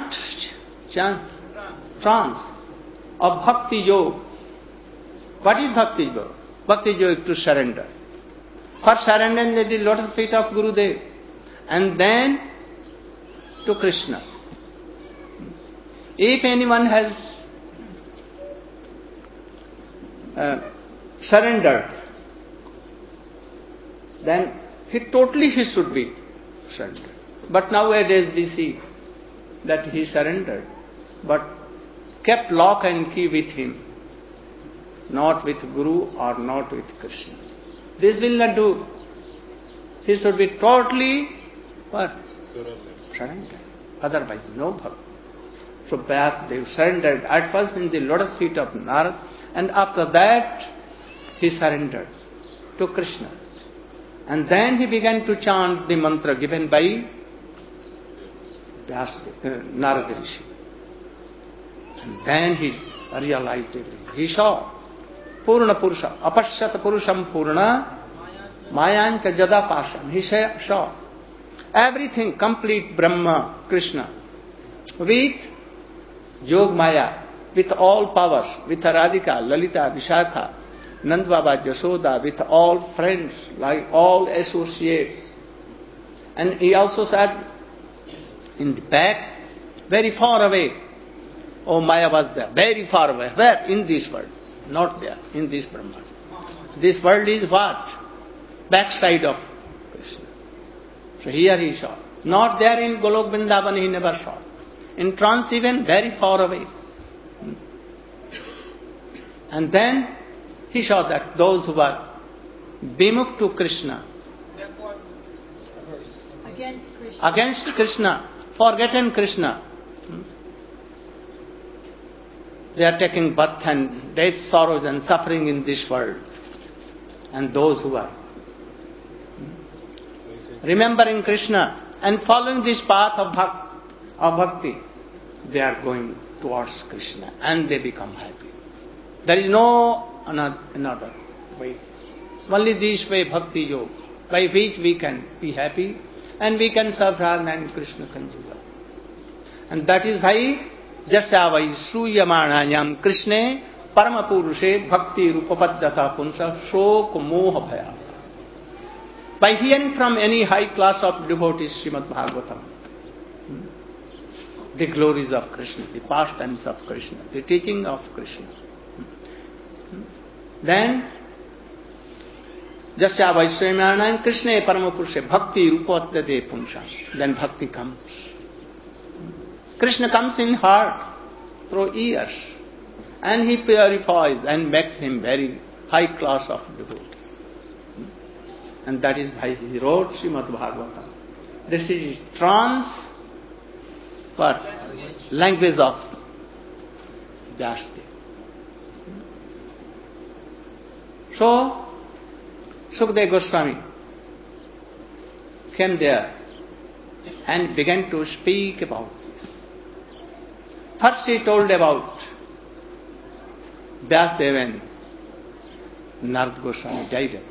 trance of Bhakti Yoga. What is Bhakti Yoga? Bhakti Yoga is to surrender. First surrender in the lotus feet of Gurudev and then to Krishna. If anyone has surrendered, then he should be surrendered. But nowadays we see that he surrendered, but kept lock and key with him, not with Guru or not with Krishna. This will not do. He should be totally what? Surrendered. Otherwise, no bhakti. So Vyasdev surrendered at first in the lotus feet of Narad, and after that he surrendered to Krishna. And then he began to chant the mantra given by Narada Rishi. And then he realized everything. He saw Purna Purusha, Apashyat Purusham Purna, Mayancha Jada Pashan. He saw everything, complete Brahma, Krishna, with Yog Maya, with all powers, with Radhika, Lalita, Vishakha, Nand Baba, Jashoda, with all friends, like all associates. And he also said, in the back, very far away, Maya was there, very far away. Where? In this world. Not there, in this Brahman. This world is what? Backside of Krishna. So here he saw. Not there in Golok Vrindavan, he never saw. In trance even, very far away. And then he saw that those who were bimukh to Krishna, against Krishna, forgotten Krishna, they are taking birth and death, sorrows and suffering in this world. And those who are remembering Krishna and following this path of bhakti, they are going towards Krishna and they become happy. There is no another way. Only this way, Bhakti Yoga, by which we can be happy and we can serve Radha and Krishna Kanjiva. And that is why Jasyavai Sruyamanayam Krishne Paramapurushe Bhakti Rupapaddhata Punsa Shok Moha Bhaya. By hearing from any high class of devotees Srimad Bhagavatam, the glories of Krishna, the pastimes of Krishna, the teaching of Krishna, then Jasya Vaiswamyanayam Krishna Paramapurushe Bhakti Rupaddhate Punsa. Then Bhakti comes. Krishna comes in heart through ears, and he purifies and makes him very high class of devotee. And that is why he wrote Srimad Bhagavatam. This is language of Vyasadeva. So, Sukadeva Goswami came there and began to speak about this. First he told about Vyasadeva and Narad Goswami died.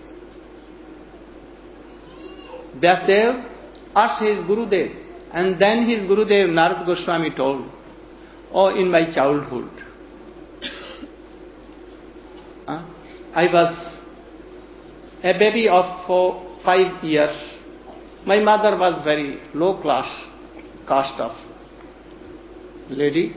Vyasadeva asked his Gurudev, and then his Gurudev Narad Goswami told, "Oh, in my childhood, I was a baby of 5 years. My mother was very low class caste of lady.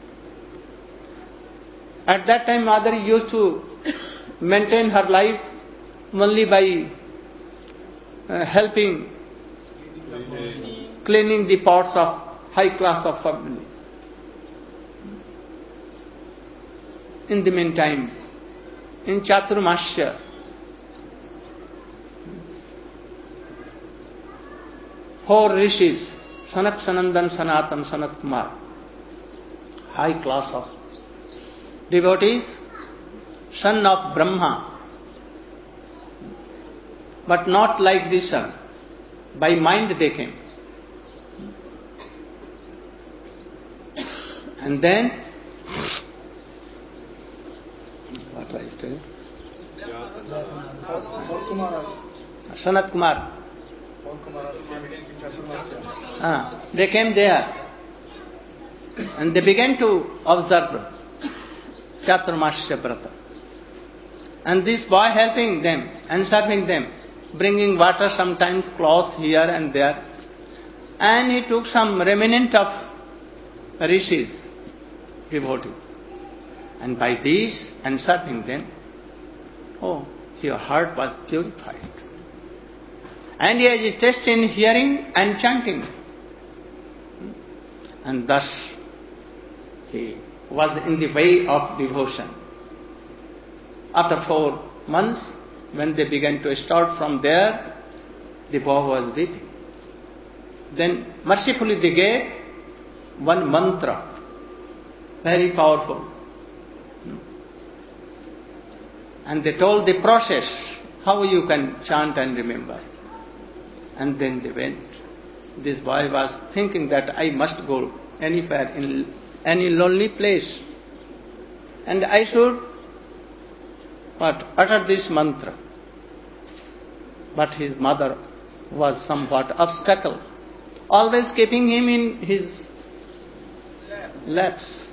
At that time, mother used to maintain her life only by helping cleaning the pots of high class of family. In the meantime, in Chaturmasya, four rishis, Sanak, Sanandan, Sanatan, Sanat Kumar, high class of devotees, son of Brahma, but not like the son. By mind they came. And then, what was it? Sanat Kumar. They came there and they began to observe Chaturmasya Vrata. And this boy helping them and serving them, bringing water, sometimes cloths here and there. And he took some remnant of rishis, devotees. And by this and serving them, your heart was purified. And he has a taste in hearing and chanting. And thus he was in the way of devotion. After 4 months, when they began to start from there, the boy was weeping. Then mercifully they gave one mantra, very powerful. And they told the process, how you can chant and remember. And then they went. This boy was thinking that I must go anywhere in any lonely place. And I should utter this mantra. But his mother was somewhat obstacle, always keeping him in his laps.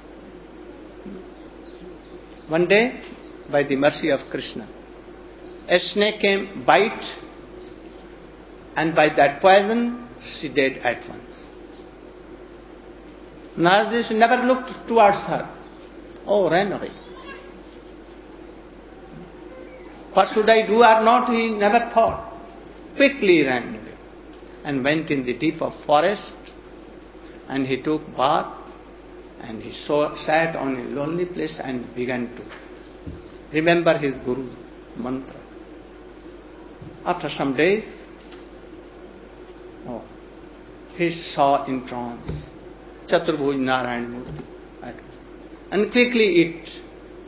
One day, by the mercy of Krishna, a snake came, bite, and by that poison, she died at once. Narad never looked towards her. Ran away. What should I do or not, he never thought. Quickly ran away and went in the deep of forest, and he took bath, and he sat on a lonely place and began to remember his Guru mantra. After some days, he saw in trance Chaturbhuj Narayan Murti, and quickly it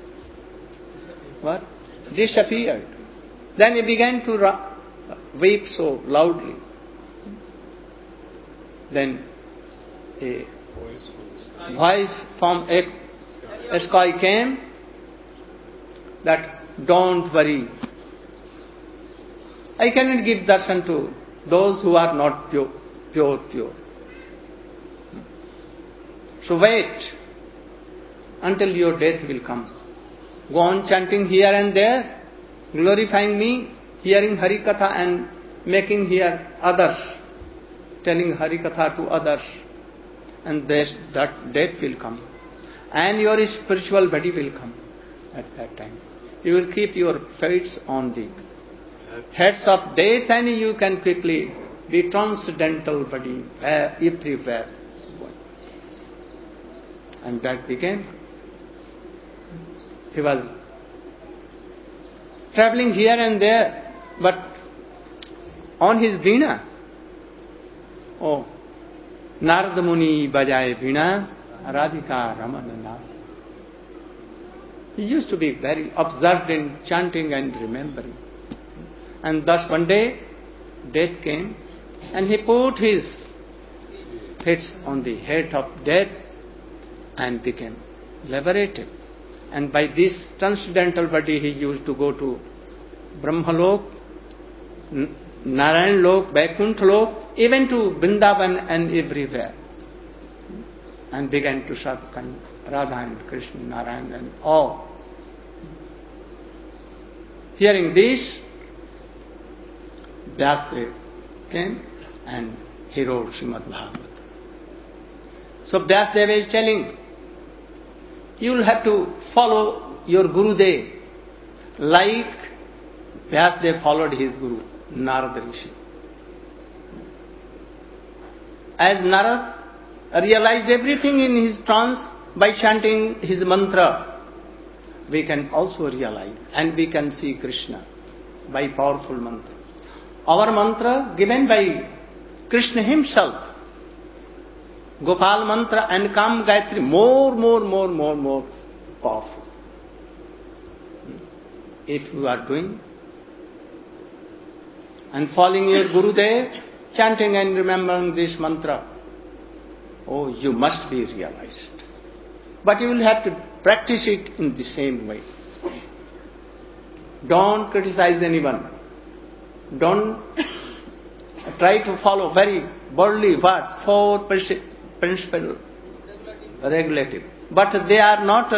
disappeared. Then he began to weep so loudly. Then a voice from a sky came that don't worry. I cannot give darshan to those who are not pure. So wait until your death will come. Go on chanting here and there, glorifying me, hearing Hari Katha and making hear others, telling Hari Katha to others, and that death will come. And your spiritual body will come at that time. You will keep your fates on the heads of death and you can quickly be transcendental body everywhere. And that began. He was traveling here and there, but on his veena, Narada Muni bajaye veena, Radhika Ramana Nath. He used to be very observed in chanting and remembering. And thus one day, death came, and he put his feet on the head of death and became liberated. And by this transcendental body, he used to go to Brahmalok, Narayan Lok, Vaikuntha Lok, even to Vrindavan and everywhere, and began to serve Radha and Krishna, Narayan and all. Hearing this, Vyasadeva came and he wrote Srimad Bhagavatam. So Vyasadeva is telling, you will have to follow your Gurudev like Vyasadeva followed his Guru, Narada Rishi. As Narada realized everything in his trance by chanting his mantra, we can also realize and we can see Krishna by powerful mantra. Our mantra given by Krishna himself, Gopal mantra and Kam Gayatri, more powerful. If you are doing and following your Gurudev, chanting and remembering this mantra, you must be realized. But you will have to practice it in the same way. Don't criticize anyone. Don't try to follow very boldly four principle regulative. But they are not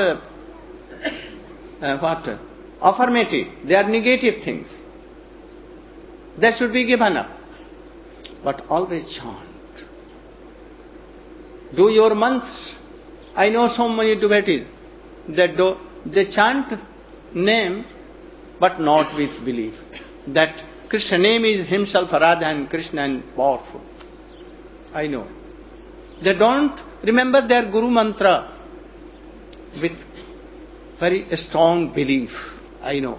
affirmative. They are negative things. They should be given up. But always chant. Do your mantras. I know so many devotees that they chant name but not with belief that Krishna name is himself Radha and Krishna and powerful. I know. They don't remember their Guru mantra with very strong belief. I know.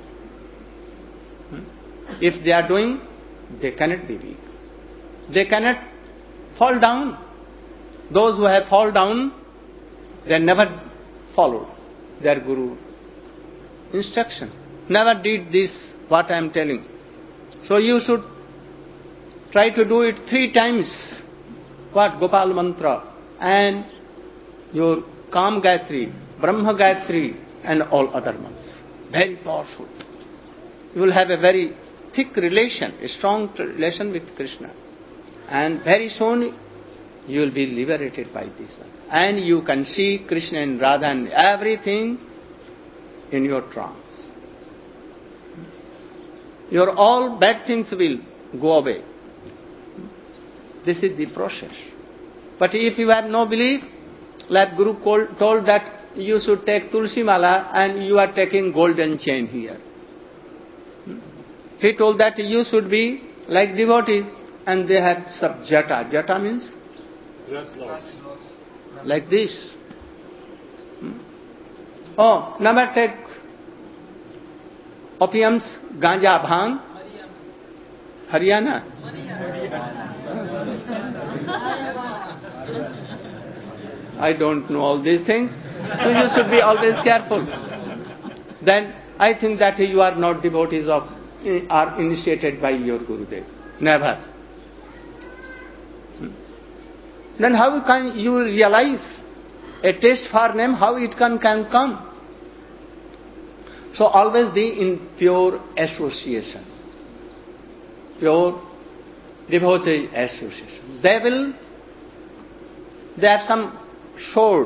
If they are doing, they cannot be weak. They cannot fall down. Those who have fallen down, they never followed their Guru instruction. Never did this, what I am telling. So you should try to do it 3 times. What? Gopal mantra and your Kam Gayatri, Brahma Gayatri and all other mantras. Very powerful. You will have a very thick relation, a strong relation with Krishna. And very soon you will be liberated by this one. And you can see Krishna and Radha and everything in your trance. Your all bad things will go away. This is the process. But if you have no belief, like Guru told that you should take Tulsi Mala and you are taking golden chain here. He told that you should be like devotees and they have sub jata. Jata means? Like this. Never take opiums, ganja, bhang. Haryana. I don't know all these things. So you should be always careful. Then I think that you are not devotees of, are initiated by your Gurudev. Never. Then how can you realize a taste for name, how it can come? So always be in pure association, pure devotee association. They have some sword.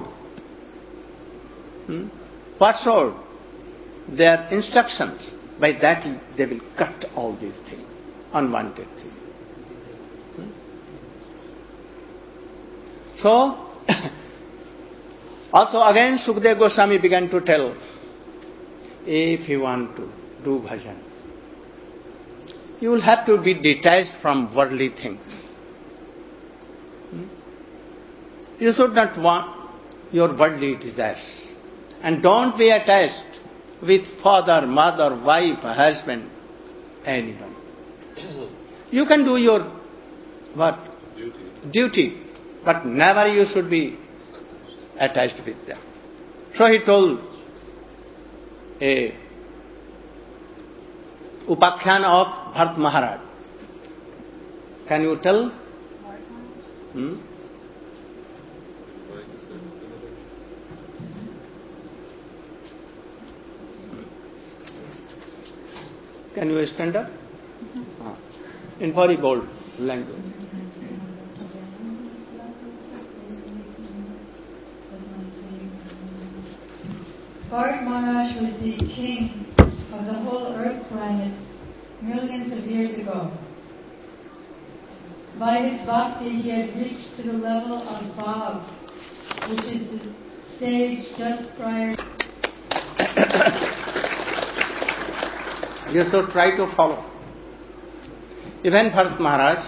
What sword? Their instructions. By that they will cut all these things, unwanted things. So, also again Sukadeva Goswami began to tell, if you want to do bhajan, you will have to be detached from worldly things. You should not want your worldly desires. And don't be attached with father, mother, wife, husband, anyone. You can do your what? Duty. But never you should be attached with them. So he told a Upakhyan of Bharat Maharaj. Can you tell? Can you stand up? In very bold language. Bharat Maharaj was the king of the whole earth planet millions of years ago. By his bhakti, he had reached to the level of bhav, which is the stage just prior. You should try to follow. Even Bharat Maharaj,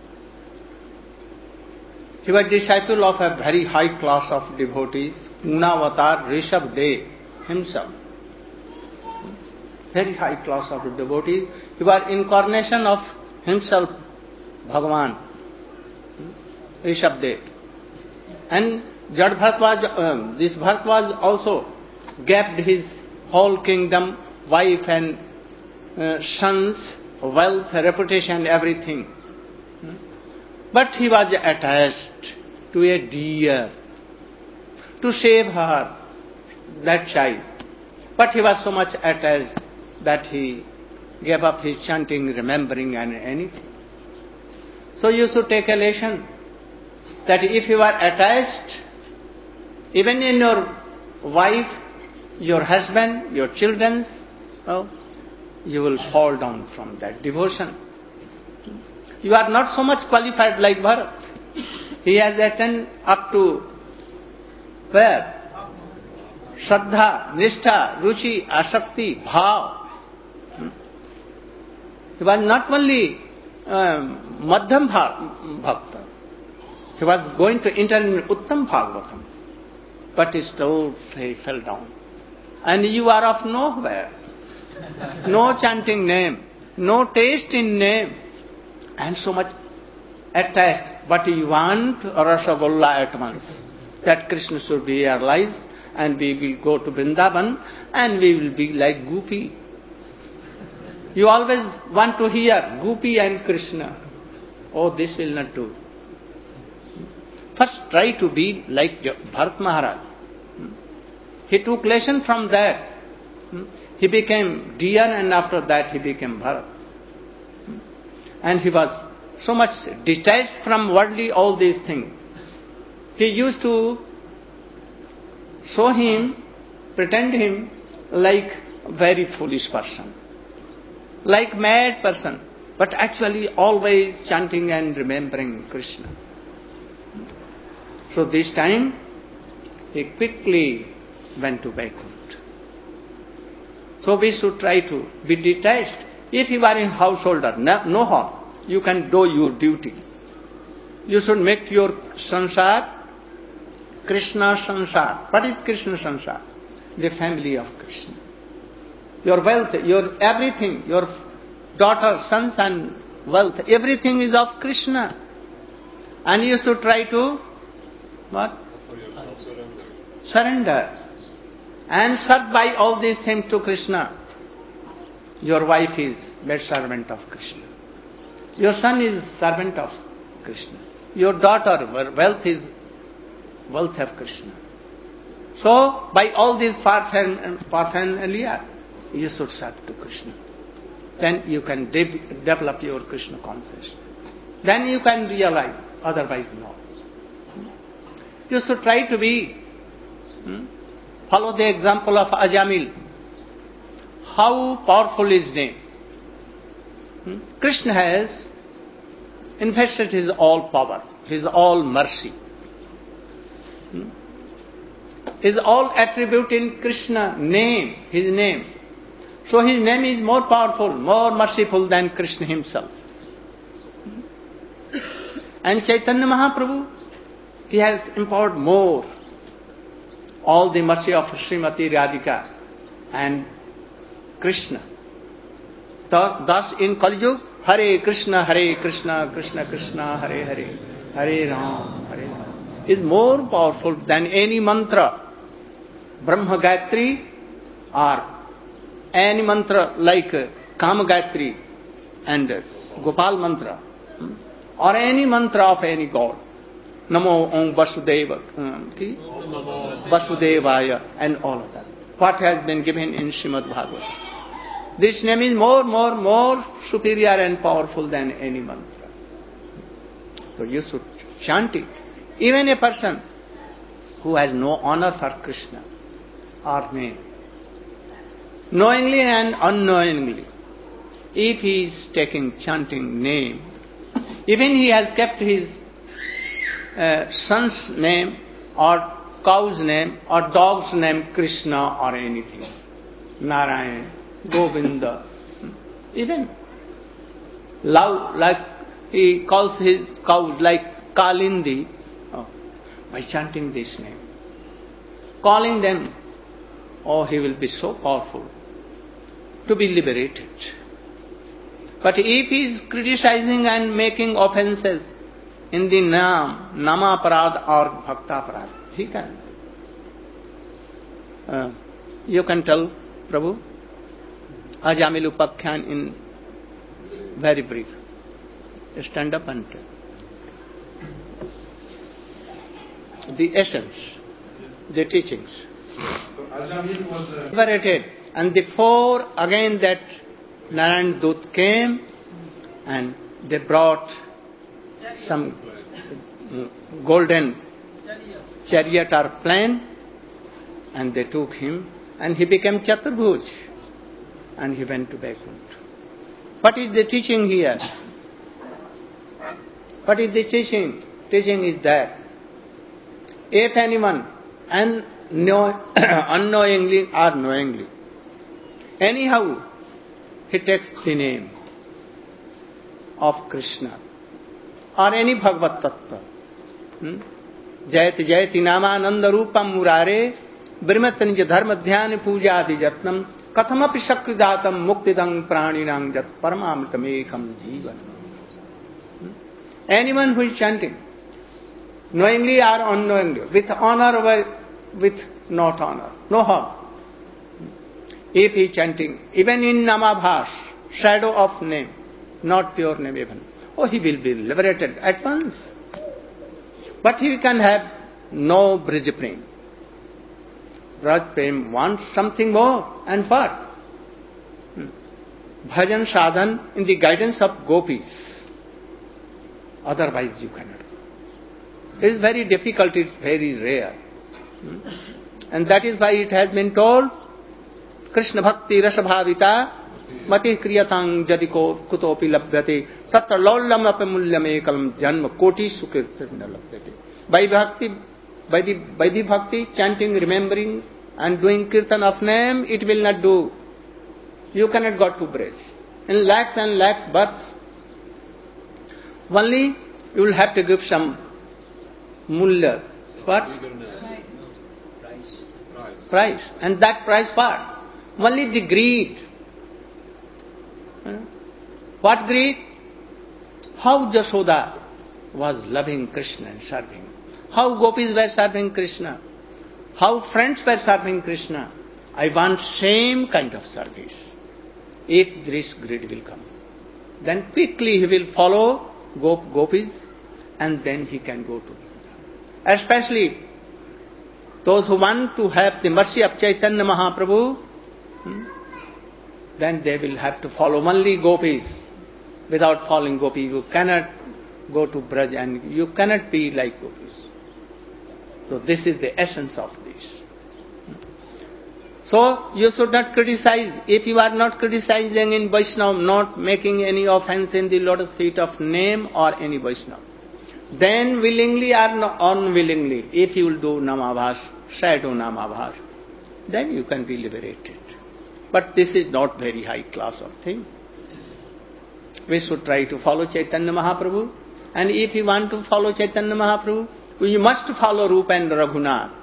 he was disciple of a very high class of devotees, Gunavatar Rishabdev himself. Very high class of devotees. He was incarnation of himself, Bhagavan, Rishabdev. And Jad Bharat this Bharat was also gapped his whole kingdom, wife and sons, wealth, reputation, everything. But he was attached to a deer to save her, that child. But he was so much attached that he gave up his chanting, remembering and anything. So you should take a lesson that if you are attached, even in your wife, your husband, your children, you will fall down from that devotion. You are not so much qualified like Bharat. He has attained up to where? Shraddha, Nishtha, Ruchi, Asakti, Bhav. He was not only Madhyam Bhakta. He was going to enter in Uttam Bhagavatam. But still he fell down. And you are of nowhere. No chanting name, no taste in name, and so much attached. But you want Rasagolla at once. That Krishna should be realized, and we will go to Vrindavan, and we will be like Gopi. You always want to hear Gopi and Krishna. Oh, this will not do. First try to be like Bharat Maharaj. He took lesson from that. He became deer, and after that he became Bharat. And he was so much detached from worldly all these things. He used to show him, pretend him like very foolish person, like mad person, but actually always chanting and remembering Krishna. So this time he quickly went to Vaikuntha. So we should try to be detached. If you are in householder, no harm. You can do your duty. You should make your sansar Krishna sansar. What is Krishna sansar? The family of Krishna. Your wealth, your everything, your daughter, sons and wealth, everything is of Krishna. And you should try to what? Surrender. And serve by all these things to Krishna. Your wife is maid servant of Krishna. Your son is servant of Krishna. Your daughter, wealth is wealth of Krishna. So, by all these paraphernalia, you should serve to Krishna. Then you can develop your Krishna consciousness. Then you can realize, otherwise no. You should try to follow the example of Ajamil. How powerful his name. Krishna has invested his all power, his all mercy. His all attribute in Krishna name, his name. So his name is more powerful, more merciful than Krishna himself. And Chaitanya Mahaprabhu, he has empowered more all the mercy of Srimati Radhika and Krishna. Thus in Kali Yuga, Hare Krishna, Krishna Krishna, Hare Hare, Hare Ram, is more powerful than any mantra. Brahma Gayatri or any mantra like Kama Gayatri and Gopal mantra, or any mantra of any god. Namo Om Vasudevaya and all of that. What has been given in Srimad Bhagavatam. This name is more superior and powerful than any mantra. So you should chant it. Even a person who has no honor for Krishna or name, knowingly and unknowingly, if he is chanting name, even he has kept his son's name or cow's name or dog's name Krishna or anything, Narayan, Govinda, even love, like he calls his cows like Kalindi, by chanting this name, calling them, he will be so powerful to be liberated. But if he is criticizing and making offenses in the Nama Parad or Bhakta Parad, he can. You can tell, Prabhu, Ajamil Upakhyan in very brief. Stand up and tell. The essence, the teachings. So Ajamil was liberated, and before again that Narayan Dut came and they brought some golden chariot or plane and they took him and he became Chaturbhuj and he went to Vaikuntha. What is the teaching here? What is the teaching? Teaching is that if anyone unknowingly or knowingly, anyhow, he takes the name of Krishna or any Bhagavad Tattva. Jayati Jayati Namananda Rupam Murare Brimat Nija Dharma Dhyana Puja Adi Jatnam Kathamapi Shakridatam Muktidang Praninang Jat Paramamritam Ekam Jivanam. Anyone who is chanting, knowingly or unknowingly, with honor or with not honor, no harm. If he is chanting, even in Namabhas, shadow of name, not pure name even, he will be liberated at once. But he can have no Brij Prem. Braj Prem wants something more, and what? Bhajan sadhan in the guidance of gopis. Otherwise you cannot. It is very difficult, it is very rare. And that is why it has been told, Krishna Bhakti Rasabhavita Mati Kriyatang Jadiko Kutopi Labhyate Tatra Laulam Apamulyam Ekalam Janma Koti Sukirtirna Labhyate. By the bhakti, chanting, remembering and doing kirtan of name, it will not do. You cannot go to Braj. In lakhs and lakhs births, only you will have to give some mulya. What? Price. And that price what? Only the greed. What greed? How Jashoda was loving Krishna and serving. How gopis were serving Krishna. How friends were serving Krishna. I want same kind of service. If this greed will come, then quickly he will follow gopis and then he can go to Vrindavan. Especially those who want to have the mercy of Chaitanya Mahaprabhu, then they will have to follow only gopis. Without following gopi, you cannot go to Braj and you cannot be like gopis. So this is the essence of this. So you should not criticize. If you are not criticizing in Vaishnava, not making any offense in the lotus feet of name or any Vaishnava, then willingly or unwillingly, if you will do Namabhas, shadow Namabhas, then you can be liberated. But this is not very high class of thing. We should try to follow Chaitanya Mahaprabhu. And if you want to follow Chaitanya Mahaprabhu, you must follow Rupa and Raghunath.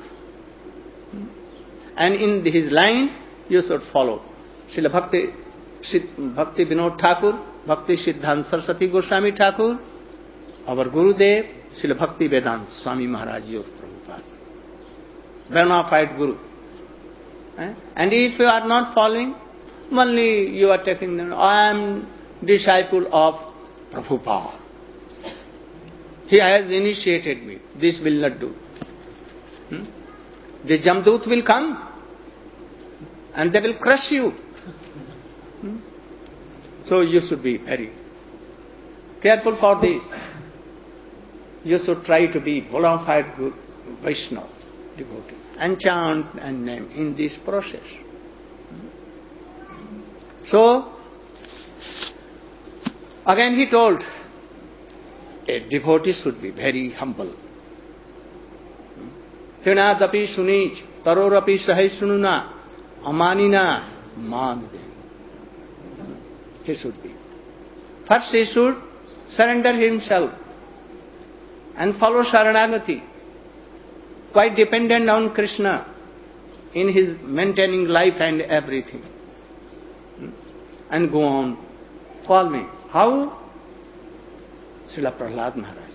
And in his line, you should follow Srila Bhakti Vinod Thakur, Bhakti Siddhanta Saraswati Goswami Thakur, our Gurudev, Srila Bhakti Vedanta Swami Maharaj of Prabhupada. Bona fide Guru. And if you are not following, only you are taking them, I am disciple of Prabhupada. He has initiated me. This will not do. The Jamdut will come and they will crush you. So you should be very careful for this. You should try to be bona fide good Vaishnava devotee and chant and name in this process. So, again he told, a devotee should be very humble. Trinadapi sunij, tarorapi sahisununa, amanina mande. He should be. First he should surrender himself and follow Sharanagati, quite dependent on Krishna in his maintaining life and everything. And go on. Follow me. How? Srila Prahlad Maharaj.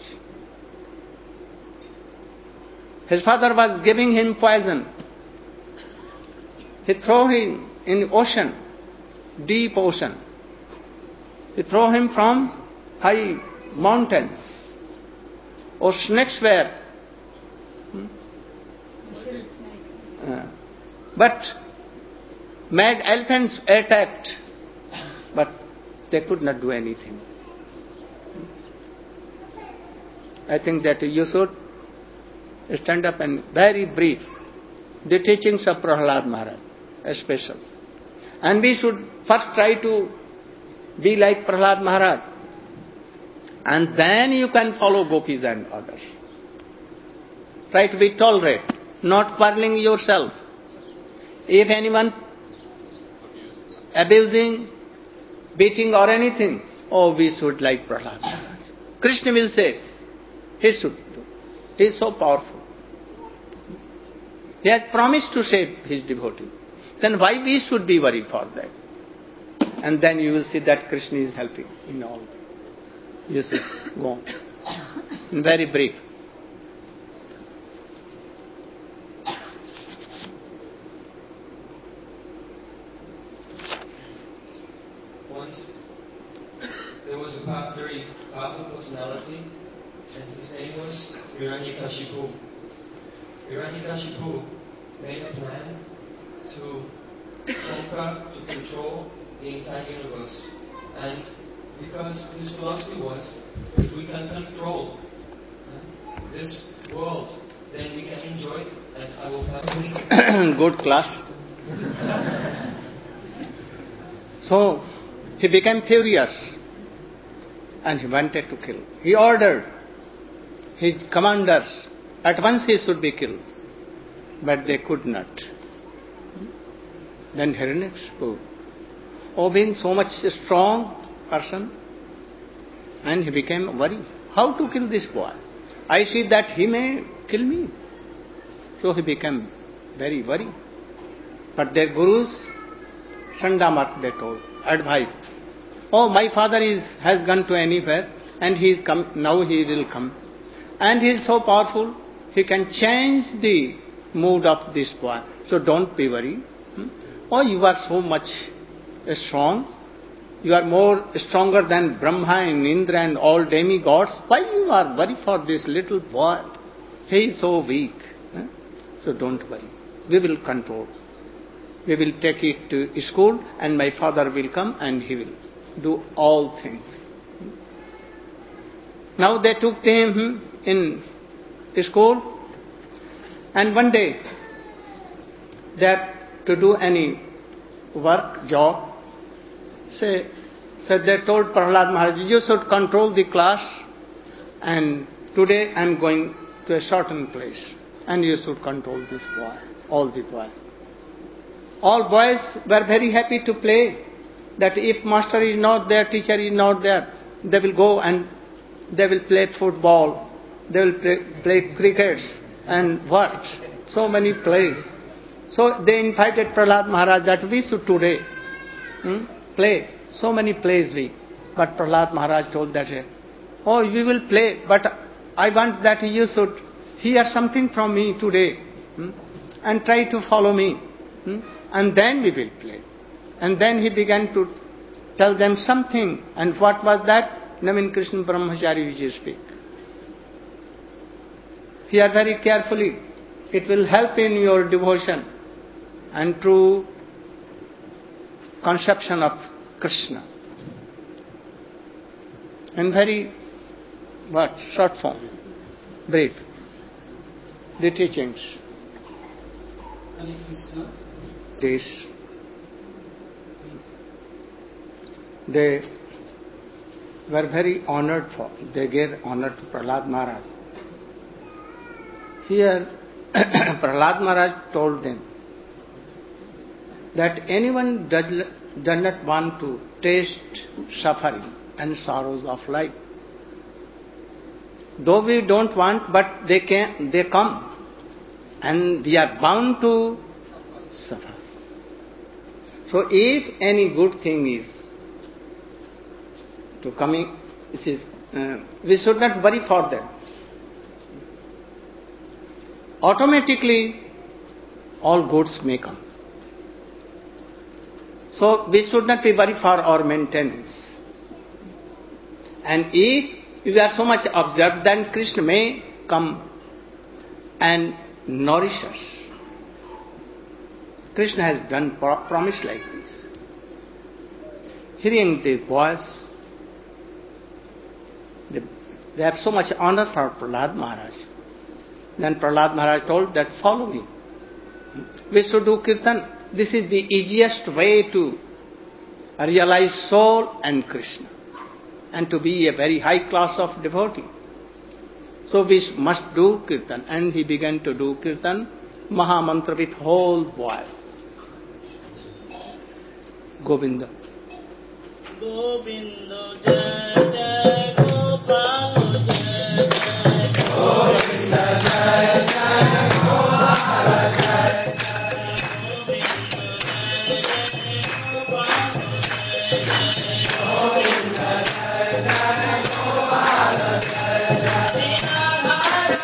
His father was giving him poison. He threw him in ocean, deep ocean. He threw him from high mountains. Or snakes were. But mad elephants attacked, but they could not do anything. I think that you should stand up and very brief the teachings of Prahlad Maharaj, especially. And we should first try to be like Prahlad Maharaj. And then you can follow gopis and others. Try to be tolerant, not quarreling yourself. If anyone abusing, beating or anything, oh, we should like Prahlad Maharaj. Krishna will say, he should do. He is so powerful. He has promised to save his devotee. Then why we should be worried for that? And then you will see that Krishna is helping in all. You should go on. Very brief. Once there was a very powerful personality, and his name was Hiranyakashipu. Hiranyakashipu made a plan to conquer, to control the entire universe. And because his philosophy was, if we can control this world, then we can enjoy it, and I will have Good class. So, he became furious and he wanted to kill. He ordered his commanders, at once he should be killed, but they could not. Then Hiranyakashipu, being so much strong person, and he became worried. How to kill this boy? I see that he may kill me. So he became very worried. But their gurus, Chandamark, they told, advised, my father has gone to anywhere, and he is come, now he will come. And he is so powerful, he can change the mood of this boy. So don't be worried. You are so much strong. You are more stronger than Brahma and Indra and all demigods. Why you are worried for this little boy? He is so weak. So don't worry. We will control. We will take it to school and my father will come and he will do all things. Now they took him in school, and one day they have to do any work, job. They told Prahlad Maharaj, you should control the class, and today I am going to a certain place and you should control this boy, all the boys. All boys were very happy to play, that if master is not there, teacher is not there, they will go and they will play football, they will play crickets and what? So many plays. So they invited Prahlad Maharaj that we should today play. So many plays we. But Prahlad Maharaj told that, oh, we will play, but I want that you should hear something from me today and try to follow me. And then we will play. And then he began to tell them something. And what was that? Navin Krishna Brahmachari Vijay speak. Hear very carefully. It will help in your devotion and true conception of Krishna. And very, short form, brief. The teachings. Hare Krishna. This. They were very honored for. They gave honor to Prahlad Maharaj. Here, Prahlad Maharaj told them that anyone does not want to taste suffering and sorrows of life. Though we don't want, but they come, and we are bound to suffer. So if any good thing is to coming, we should not worry for them. Automatically, all goods may come. So we should not be worried for our maintenance. And if we are so much observed, then Krishna may come and nourish us. Krishna has done promise like this. Hearing the voice, they have so much honor for Prahlad Maharaj. Then Prahlad Maharaj told that follow me. We should do kirtan. This is the easiest way to realize soul and Krishna and to be a very high class of devotee. So we must do kirtan. And he began to do kirtan, Maha Mantra with whole voice. Govinda. Govinda Jai Jai Gopal Jai Jai Govinda Jai Jai Gopal Jai Jai Govinda Jai Jai Gopal Jai Jai Govinda Jai Jai Gopal Jai Jai Hari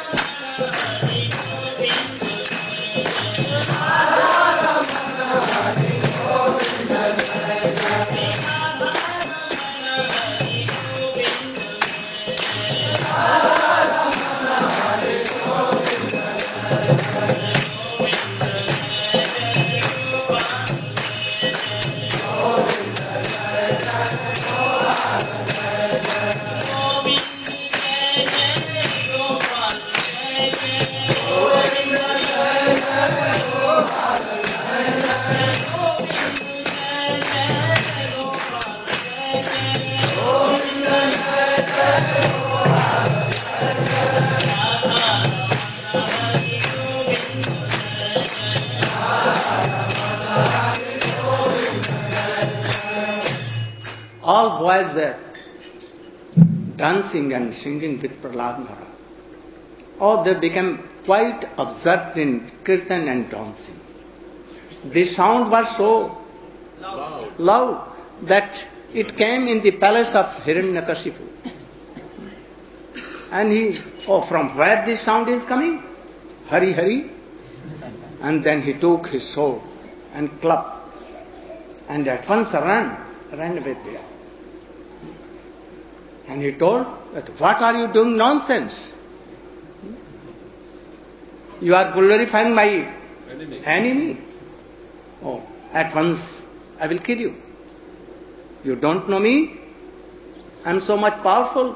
All boys were dancing and singing with Prahlad Maharaj. Oh, they became quite absorbed in kirtan and dancing. The sound was so loud that it came in the palace of Hiranyakashipu. And from where this sound is coming? Hari Hari. And then he took his sword and club and at once ran away there. And he told that, what are you doing nonsense? You are glorifying my enemy. Oh, at once I will kill you. You don't know me? I am so much powerful.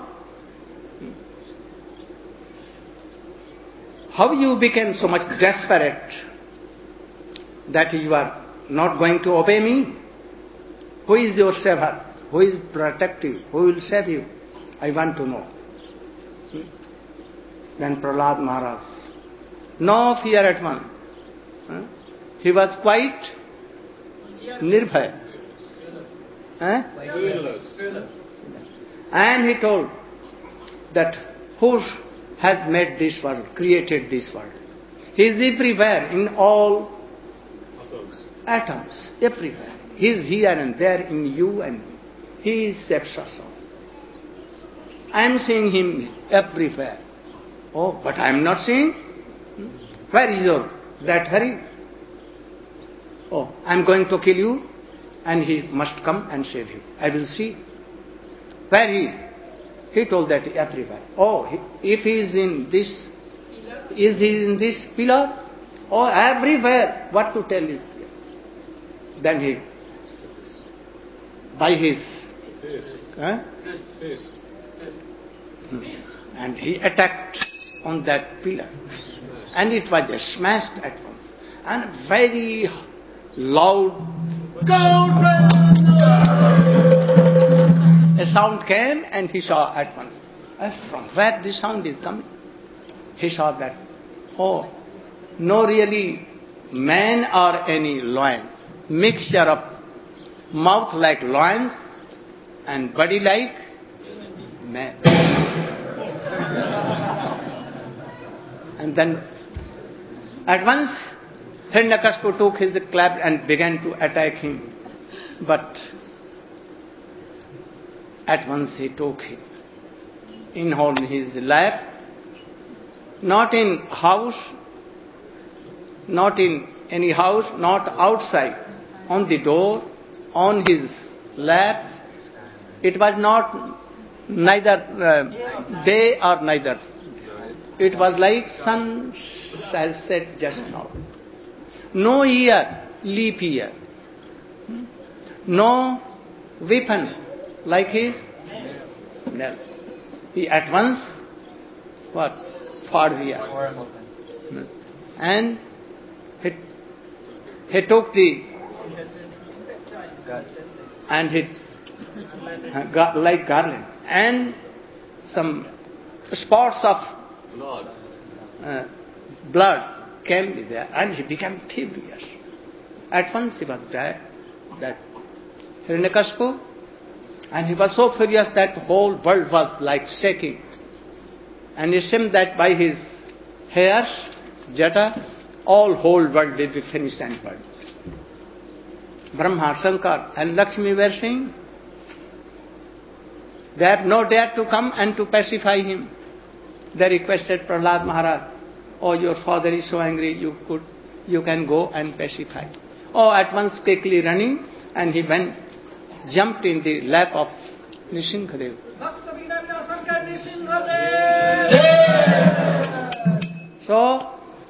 How you became so much desperate that you are not going to obey me? Who is your savior? Who is protective? Who will save you? I want to know. Then Prahlad Maharaj, no fear at once. He was quite nirbhay. And he told that who has made this world, created this world? He is everywhere in all atoms, everywhere. He is here and there in you and me. He is extra soul. I am seeing him everywhere. Oh, but I am not seeing. Where is your that Hari? Oh, I am going to kill you, and he must come and save you. I will see. Where he is? He told that everywhere. Oh, if he is in this, is he in this pillar? Oh, everywhere. What to tell you? Then he, by his fist, and he attacked on that pillar, and it was smashed at once, and very loud a sound came, and he saw at once from where this sound is coming. He saw that, oh, no really man or any lion, mixture of mouth like lions and body like man. And then at once Hiranyakashipu took his club and began to attack him. But at once he took him in his lap, not in house, not in any house, not outside, on the door, on his lap. It was not neither day or neither. It was like sun has set just now. No year, leap year. No weapon like his nail. He at once, what? Fought the earth. And he took the, and he got like garland, and some spots of blood came there, and he became furious. At once he was dead, that Hiranyakashipu, and he was so furious that the whole world was like shaking. And it seemed that by his hairs, jata, all whole world will be finished and burned. Brahma, Shankar and Lakshmi were saying, they have no dare to come and to pacify him. They requested Prahlad Maharaj, oh, your father is so angry, you can go and pacify. Oh, at once quickly running, and he went, jumped in the lap of Nrsimhadev. So,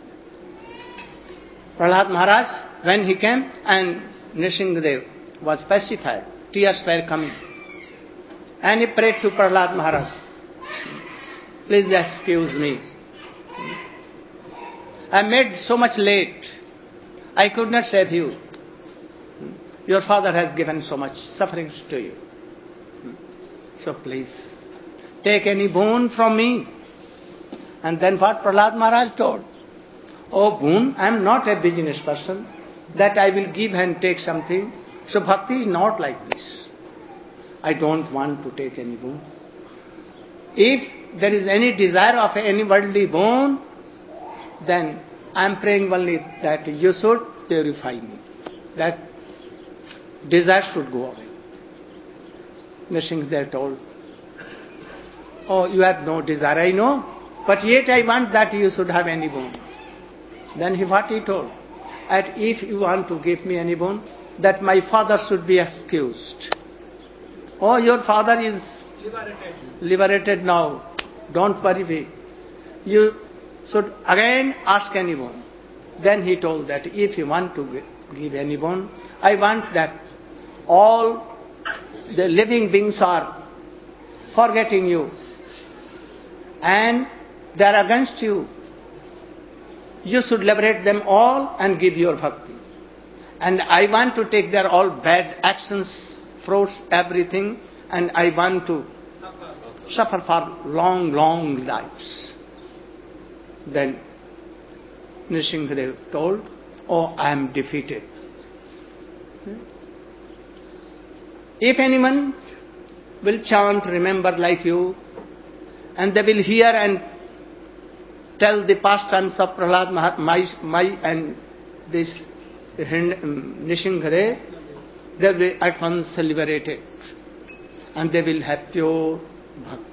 Prahlad Maharaj, when he came, and Nrsimhadev was pacified, tears were coming. And he prayed to Prahlad Maharaj, please excuse me. I made so much late. I could not save you. Your father has given so much sufferings to you. So please, take any boon from me. And then what Prahlad Maharaj told? Oh boon, I am not a business person, that I will give and take something. So bhakti is not like this. I don't want to take any boon. If there is any desire of any worldly boon, then I am praying only that you should purify me. That desire should go away. Nrsimhadev told, oh, you have no desire, I know, but yet I want that you should have any boon. Then what he told? That if you want to give me any boon, that my father should be excused. Oh, your father is liberated now. Don't worry. You should again ask any boon. Then he told that if you want to give any boon. I want that all the living beings are forgetting you and they are against you. You should liberate them all and give your bhakti. And I want to take their all bad actions, fruits, everything, and I want to suffer for long, long lives. Then Nrsimhadev told, oh, I am defeated. If anyone will chant, remember like you, and they will hear and tell the pastimes of Prahlad Maharaj and this Nrsimhadev, they will be at once liberated and they will have pure bhakti.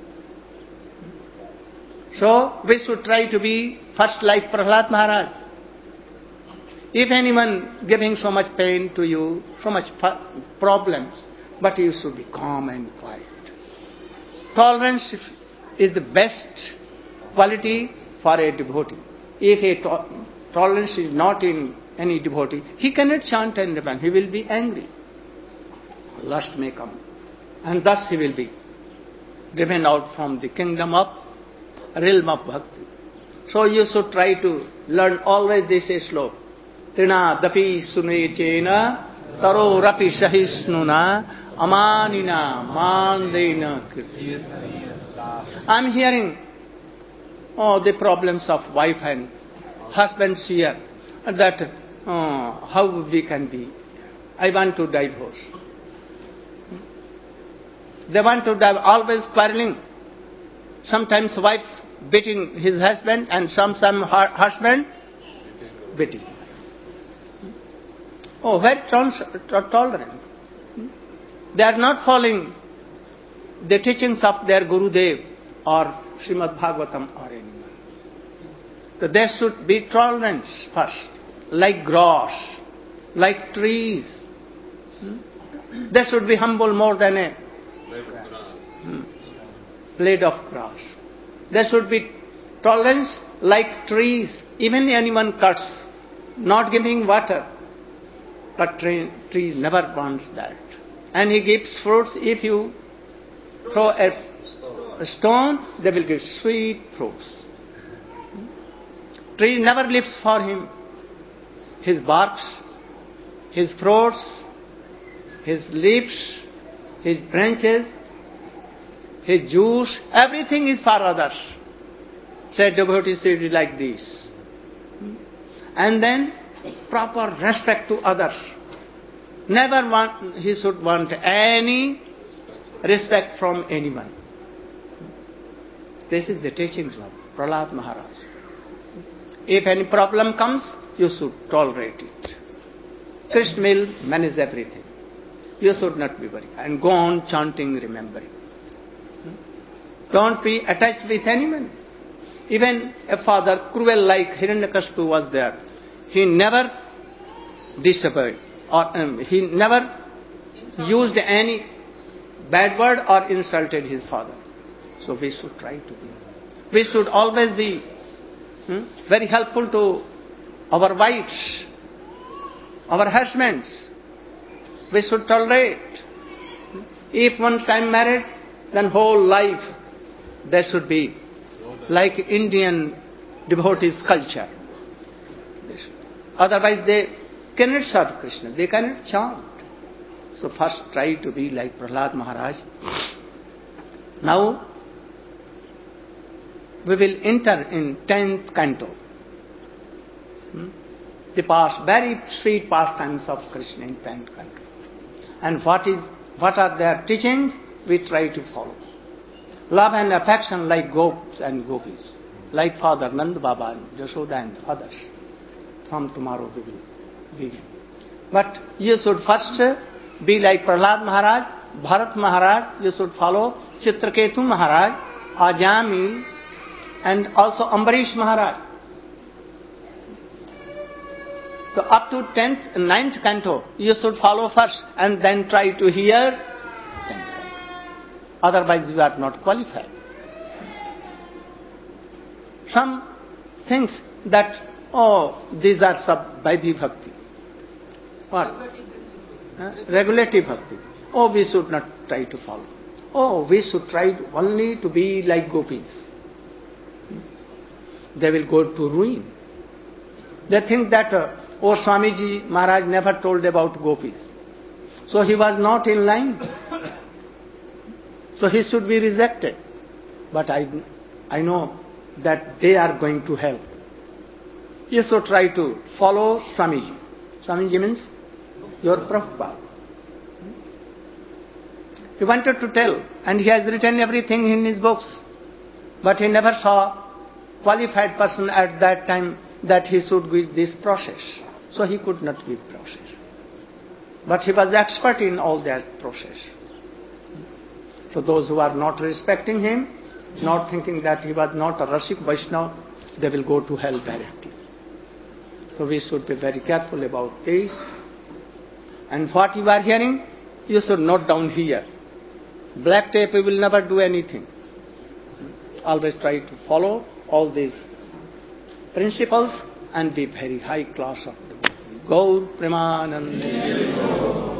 So we should try to be first like Prahlad Maharaj. If anyone giving so much pain to you, so much problems, but you should be calm and quiet. Tolerance is the best quality for a devotee. If a tolerance is not in any devotee, he cannot chant and repent. He will be angry. Lust may come. And thus he will be driven out from the kingdom of realm of bhakti. So you should try to learn always this slok. Trina dapi sune chena taro rapi sahisnuna amanina mandena kirti. I am hearing the problems of wife and husbands here, that how we can be. I want to divorce. They want to die, always quarreling. Sometimes wife beating his husband and some husband beating. Oh, very tolerant. They are not following the teachings of their Gurudev or Srimad Bhagavatam or anyone. So there should be tolerance first, like grass, like trees. They should be humble more than a blade of grass. There should be tolerance like trees. Even anyone cuts, not giving water, but trees never wants that. And he gives fruits. If you throw a stone, they will give sweet fruits. Tree never lives for him. His barks, his fruits, his leaves, his branches, his juice, everything is for others. Said devotee should be like this. And then proper respect to others. He should want any respect from anyone. This is the teachings of Prahlad Maharaj. If any problem comes, you should tolerate it. Krishna will manage everything. You should not be worried. And go on chanting, remembering. Don't be attached with anyone. Even a father, cruel like Hiranyakashipu was there. He never disobeyed or he never used any bad word or insulted his father. So we should try to be. We should always be very helpful to our wives, our husbands. We should tolerate. If one time married, then whole life there should be like Indian devotees culture. Otherwise they cannot serve Krishna, they cannot chant. So first try to be like Prahlad Maharaj. Now we will enter in 10th canto. The very sweet pastimes of Krishna in 10th canto. And what are their teachings? We try to follow. Love and affection like gopis and gopis, like Father Nand Baba, Jashoda and others. From tomorrow we will begin. But you should first be like Prahlad Maharaj, Bharat Maharaj, you should follow Chitraketu Maharaj, Ajami, and also Ambarish Maharaj. So up to 10th, 9th canto, you should follow first and then try to hear 10th canto. Otherwise you are not qualified. Some things that, these are sub Vaidhi Bhakti. What? Regulative bhakti. Oh, we should not try to follow. Oh, we should try only to be like gopis. They will go to ruin. They think that, oh, Swamiji Maharaj never told about gopis. So he was not in line. So he should be rejected. But I know that they are going to help. You should try to follow Swamiji. Swamiji means your Prabhupada. He wanted to tell, and he has written everything in his books. But he never saw qualified person at that time that he should give this process. So he could not give process. But he was expert in all that process. So those who are not respecting him, not thinking that he was not a Rasik Vaishnava, they will go to hell directly. So we should be very careful about this. And what you are hearing, you should note down here. Black tape will never do anything. Always try to follow all these principles and be very high class of the Gaur Premanande.